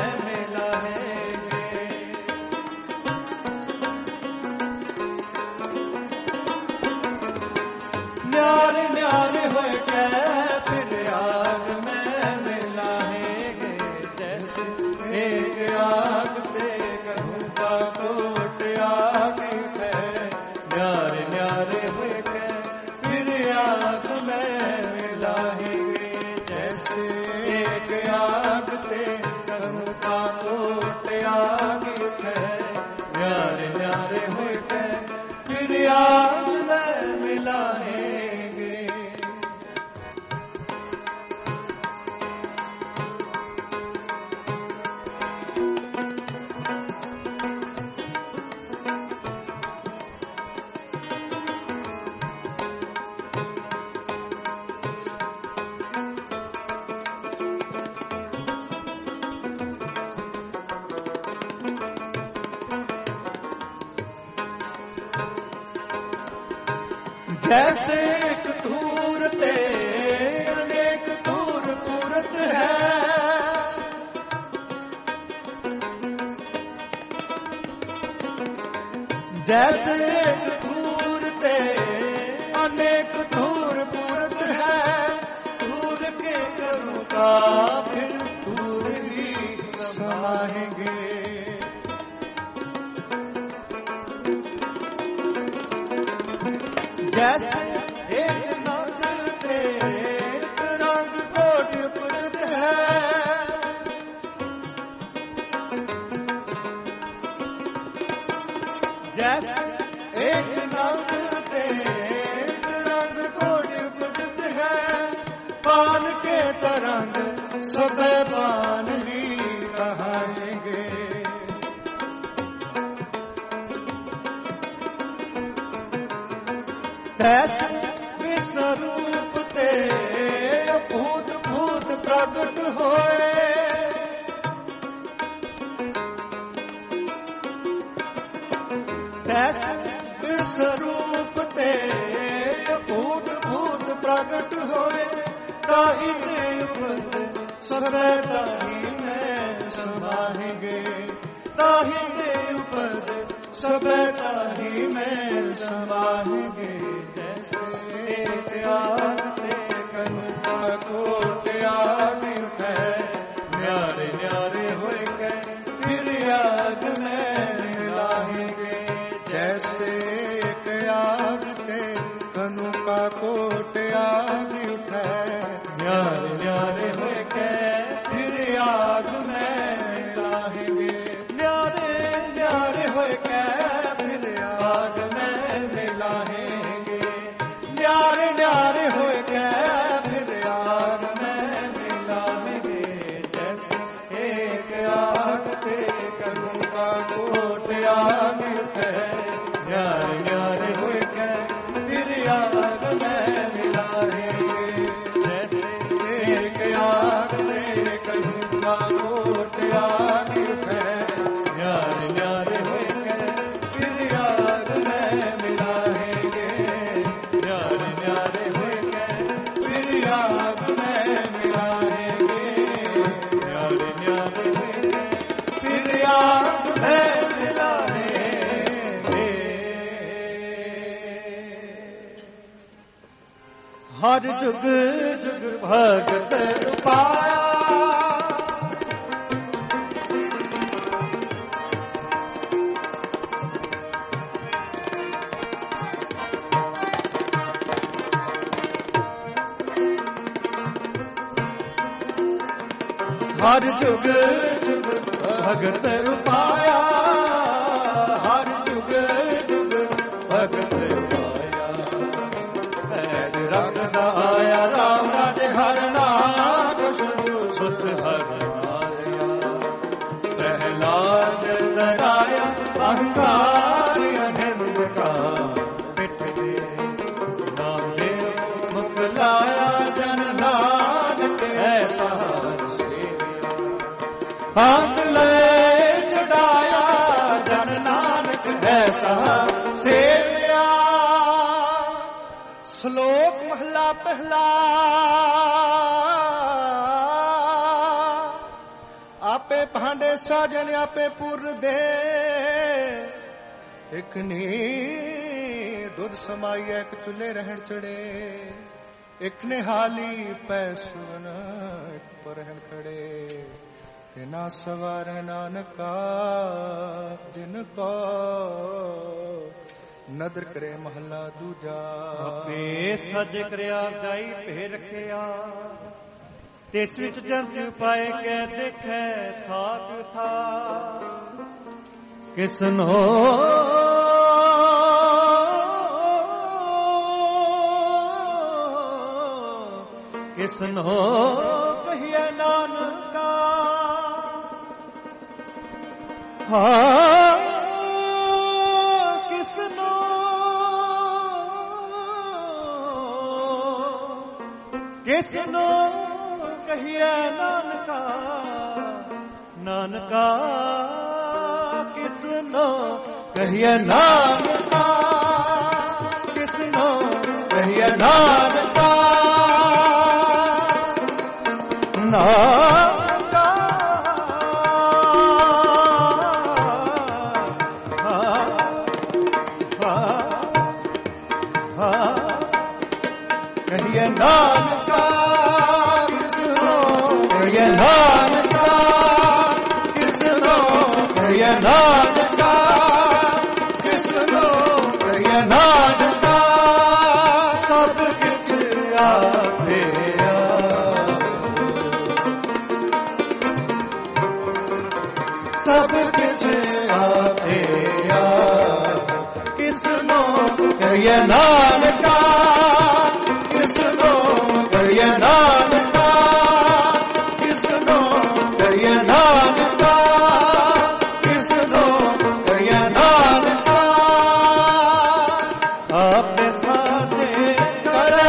न्यारे न्यारे होकर फिर आग में मिलाएंगे जैसे एक आग ते कन्हू का कोट आग उठे न्यारे न्यारे होकर फिर आग में मिलाएंगे जैसे एक आग ते कन्हू का कोट आग उठे न्यारे न्यारे होकर फिर आग में मिलाएंगे जैसे एक धूर ते अनेक धूर पूरत है जैसे एक धूर ते अनेक धूर पूरत है, धूर के करों का फिर धूर ही समाएंगे। जैसे एक नंग ते रंग कोट पुरत है, जैसे एक नंग ते रंग कोट पुरत है, पान के तरंग सब पान ही कहाएंगे। तैसे विश्वरूप ते भूत भूत प्रकट होए, तैसे विश्वरूप ते भूत भूत प्रकट होए, ताही उपद सब ताही में समाएंगे, ताही उपद सब ताही में समाएंगे। जैसे त्याग ते कनुका कोट आग है, न्यारे न्यारे होए के फिर आग में मिलाएंगे। जैसे त्याग ते कनुका कोट आग उठे, न्यारे न्यारे होए के फिर आग में मिलाएंगे। न्यारे न्यारे होए के फिर आग में मिलाएंगे, न्यारे न्यारे होए के फिर आग में मिलाएंगे। जैसे एक आग ते कनुका कोट आग उठे, न्यारे न्यारे होए के फिर आग में मिलाएंगे। जैसे एक आग ते कनुका कोट आग उठे, न्यारे न्यारे होए के फिर आग में मिलाएंगे। न्यारे न्यारे होए के फिर आग में मिलाएंगे, न्यारे न्यारे होए के फिर आग में मिलाएंगे। हर जुग जुग भगत पाया, हर जुग जुग भगत पाया, हर जुग जुग भगत पाया। पैर रखदा आया राम राजे हर नाम, सुत हर मारिया। प्रहलाद डराया अहंकार अनिंद का, पिठ दे नाम ले मुकलाया जन नानक ऐसा हाथ ले चढ़ाया जन नानक ऐसा सेविया। श्लोक महला पहला। आपे भांडे साजन आपे पुर दे, एक नी दुध समाई एक चूल्हे रहन चढ़े, एक ने हाली पैसन एक पर रहन खड़े। तेना सवार नानका जिनको नदर करे महला दूजा। आपे सज करिया जाई भे रखिया, तिस विच जंत पाए कै देखे थाक था। किसनो किसनो कहिए नानका, हाँ किसनो किसनो कहिए नानका, नानका किसनो कहिए नानका, किसनो कहिए नानका, नानका ਕਰੀਏ ਨਾਨਕਾ, ਕਿਸਨੋ ਕਰੀਏ ਨਾਨਕਾ, ਸਭ ਕਿਛ ਆਪੇ ਸਭ ਕਿਛ ਆਪੇ ਕਿਸਨੋ ਕਰੀਏ ਨਾਨਕਾ, ਕਿਸਨੋ ਕਰੀਏ ਨਾਨਕਾ, ਕਿਸਨੋ ਕਰੀਏ ਨਾਨਕਾ, ਕਿਸਨੋ ਕਰੀਏ ਨਾਨਕਾ, ਆਪੇ ਸਾਡੇ ਕਰੇ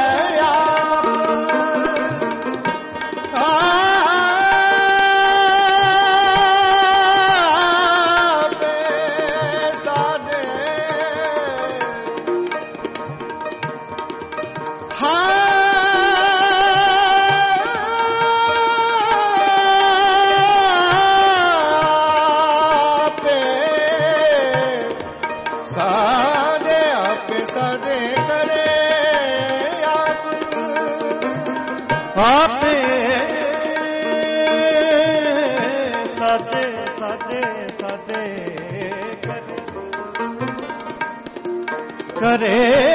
करे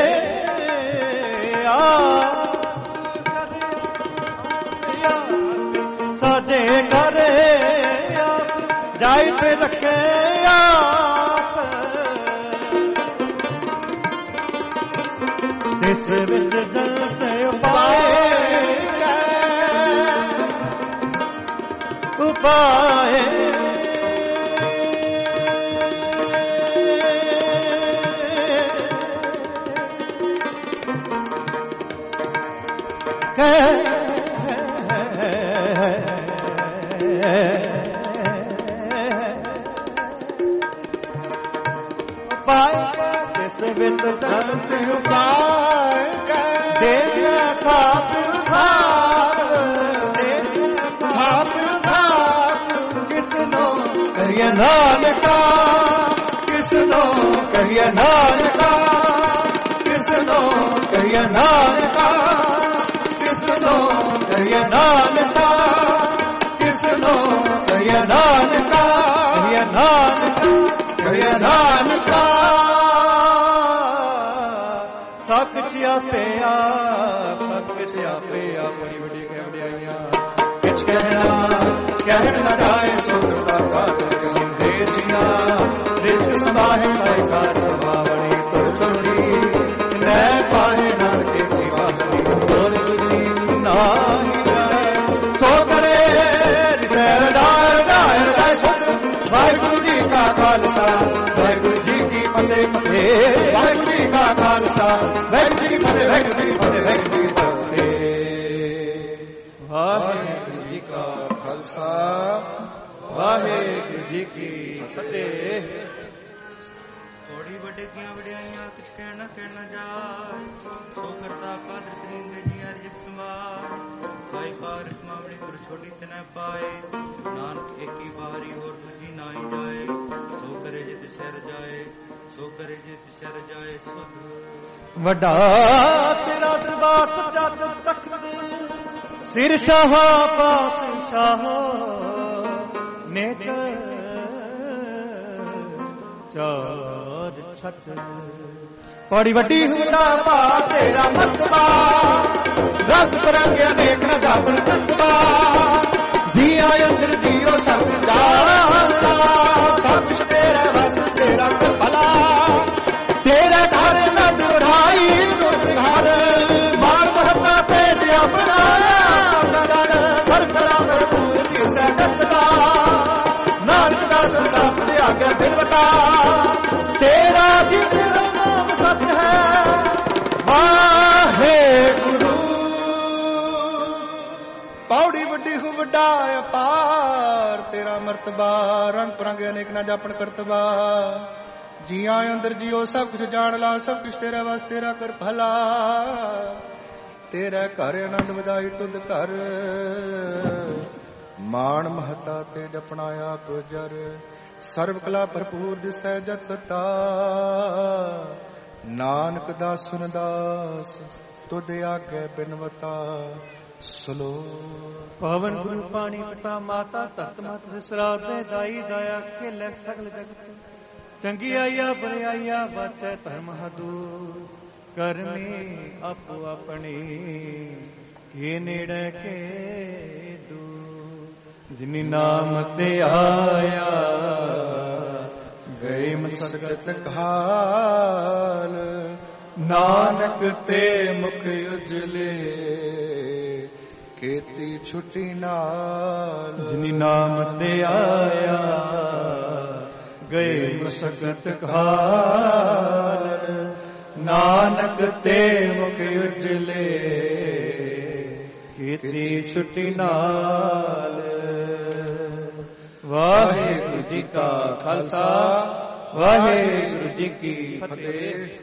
साजे करे जाई पे रखे इस विच जलते उपाय करिए नानका, किसनो करिए नानका, किसनो करिए नानका, किसनो करिए नानका, किसनो करिए नानका, करिए नानका, करिए नानका, सब कुछ आपे आप, सब कुछ आपे आप, बड़ी बड़ी वड्याइयां किछ कहना कहन न जाए सुखता का दे जिया रित समाहे साइकार बावणी तो छोड़ी ले पाए नानके की बावणी और तुझी नाही जाए सो करे रिसर दार दार दाय सुख वाहिगुरु जी का खालसा वाहिगुरु जी की फतेह फतेह वाहिगुरु जी का खालसा वाहिगुरु जी की फतेह वाहिगुरु जी की फतेह वाहिगुरु जी की फतेह वाहिगुरु जी का खालसा वाहिगुरु जी की फतेह। थोड़ी बड़े किया वड्याइयां कुछ कहना जाए सो करता कादर करीम दे जी हर जग संवार साई कार मावड़ी गुरु छोटी तने पाए नानक एक ही बारी और दूजी नाई जाए सो करे जित शर जाए सो करे जित शर जाए सुध वड्डा तेरा दरबार सच्चा तख्त सिर शाह पातशाह नेक चार छत बड़ी वड्डी हुदा पा तेरा मर्तबा रंग बिरंगे अनेक न जापन तत्वा दिया अंदर जियो सब जानता सब कुछ तेरा बस तेरा भला तेरा घर न दुराई तुझ घर मार महता पे दिया बनाया सरकरा भरपूर की सहकता नानक का संताप दिया गया फिर बता तेरा जिक्र नाम सत्य है वाहे गुरु पौड़ी वड्डी हूँ वड्डा अपार तेरा मर्तबा रंग परंग अनेक ना जापन करतबा जिया अंदर जियो सब कुछ जान ला सब कुछ तेरा वास तेरा कर भला तेरा घर आनंद वधाई तुद घर मान महता ते जपना आप जर सर्व कला भरपूर दिसै जतता नानक दास सुन दास तुद आगे बिनवता ਸਲੋਕ ਪਵਨ ਗੁਰੂ ਪਾਣੀ ਪਿਤਾ ਮਾਤਾ ਧਰਤ ਮਤ ਸਰਾਦੇ ਦਾਈ ਦਾਇਆ ਖੇਲੇ ਸਗਲ ਜਗਤ ਚੰਗੀ ਆਇਆ ਬਰਿਆਇਆ ਬਾਚੈ ਧਰਮ ਹਦੂ ਕਰਮੀ ਆਪੋ ਆਪਣੀ ਕੇ ਨੇੜੇ ਕੇ ਦੂ ਜਿਨੀ ਨਾਮ ਤੇ ਆਇਆ ਗਏ ਮਸਕਤ ਘਾਲ ਨਾਨਕ ਤੇ ਮੁਖ ਉਜਲੇ ਕੀਤੀ ਛੁੱਟੀ ਨਾਲ ਜਿਨੀ ਨਾਮ ਤੇ ਆਇਆ ਗਏ ਮਸਕਤ ਘਾਲ ਨਾਨਕ ਤੇ ਮੁਖ ਉਜਲੇ ਕੀਤੀ ਛੁੱਟੀ ਨਾਲ। ਵਾਹਿਗੁਰੂ ਜੀ ਕਾ ਖਾਲਸਾ ਵਾਹਿਗੁਰੂ ਜੀ ਕੀ ਫਤਿਹ।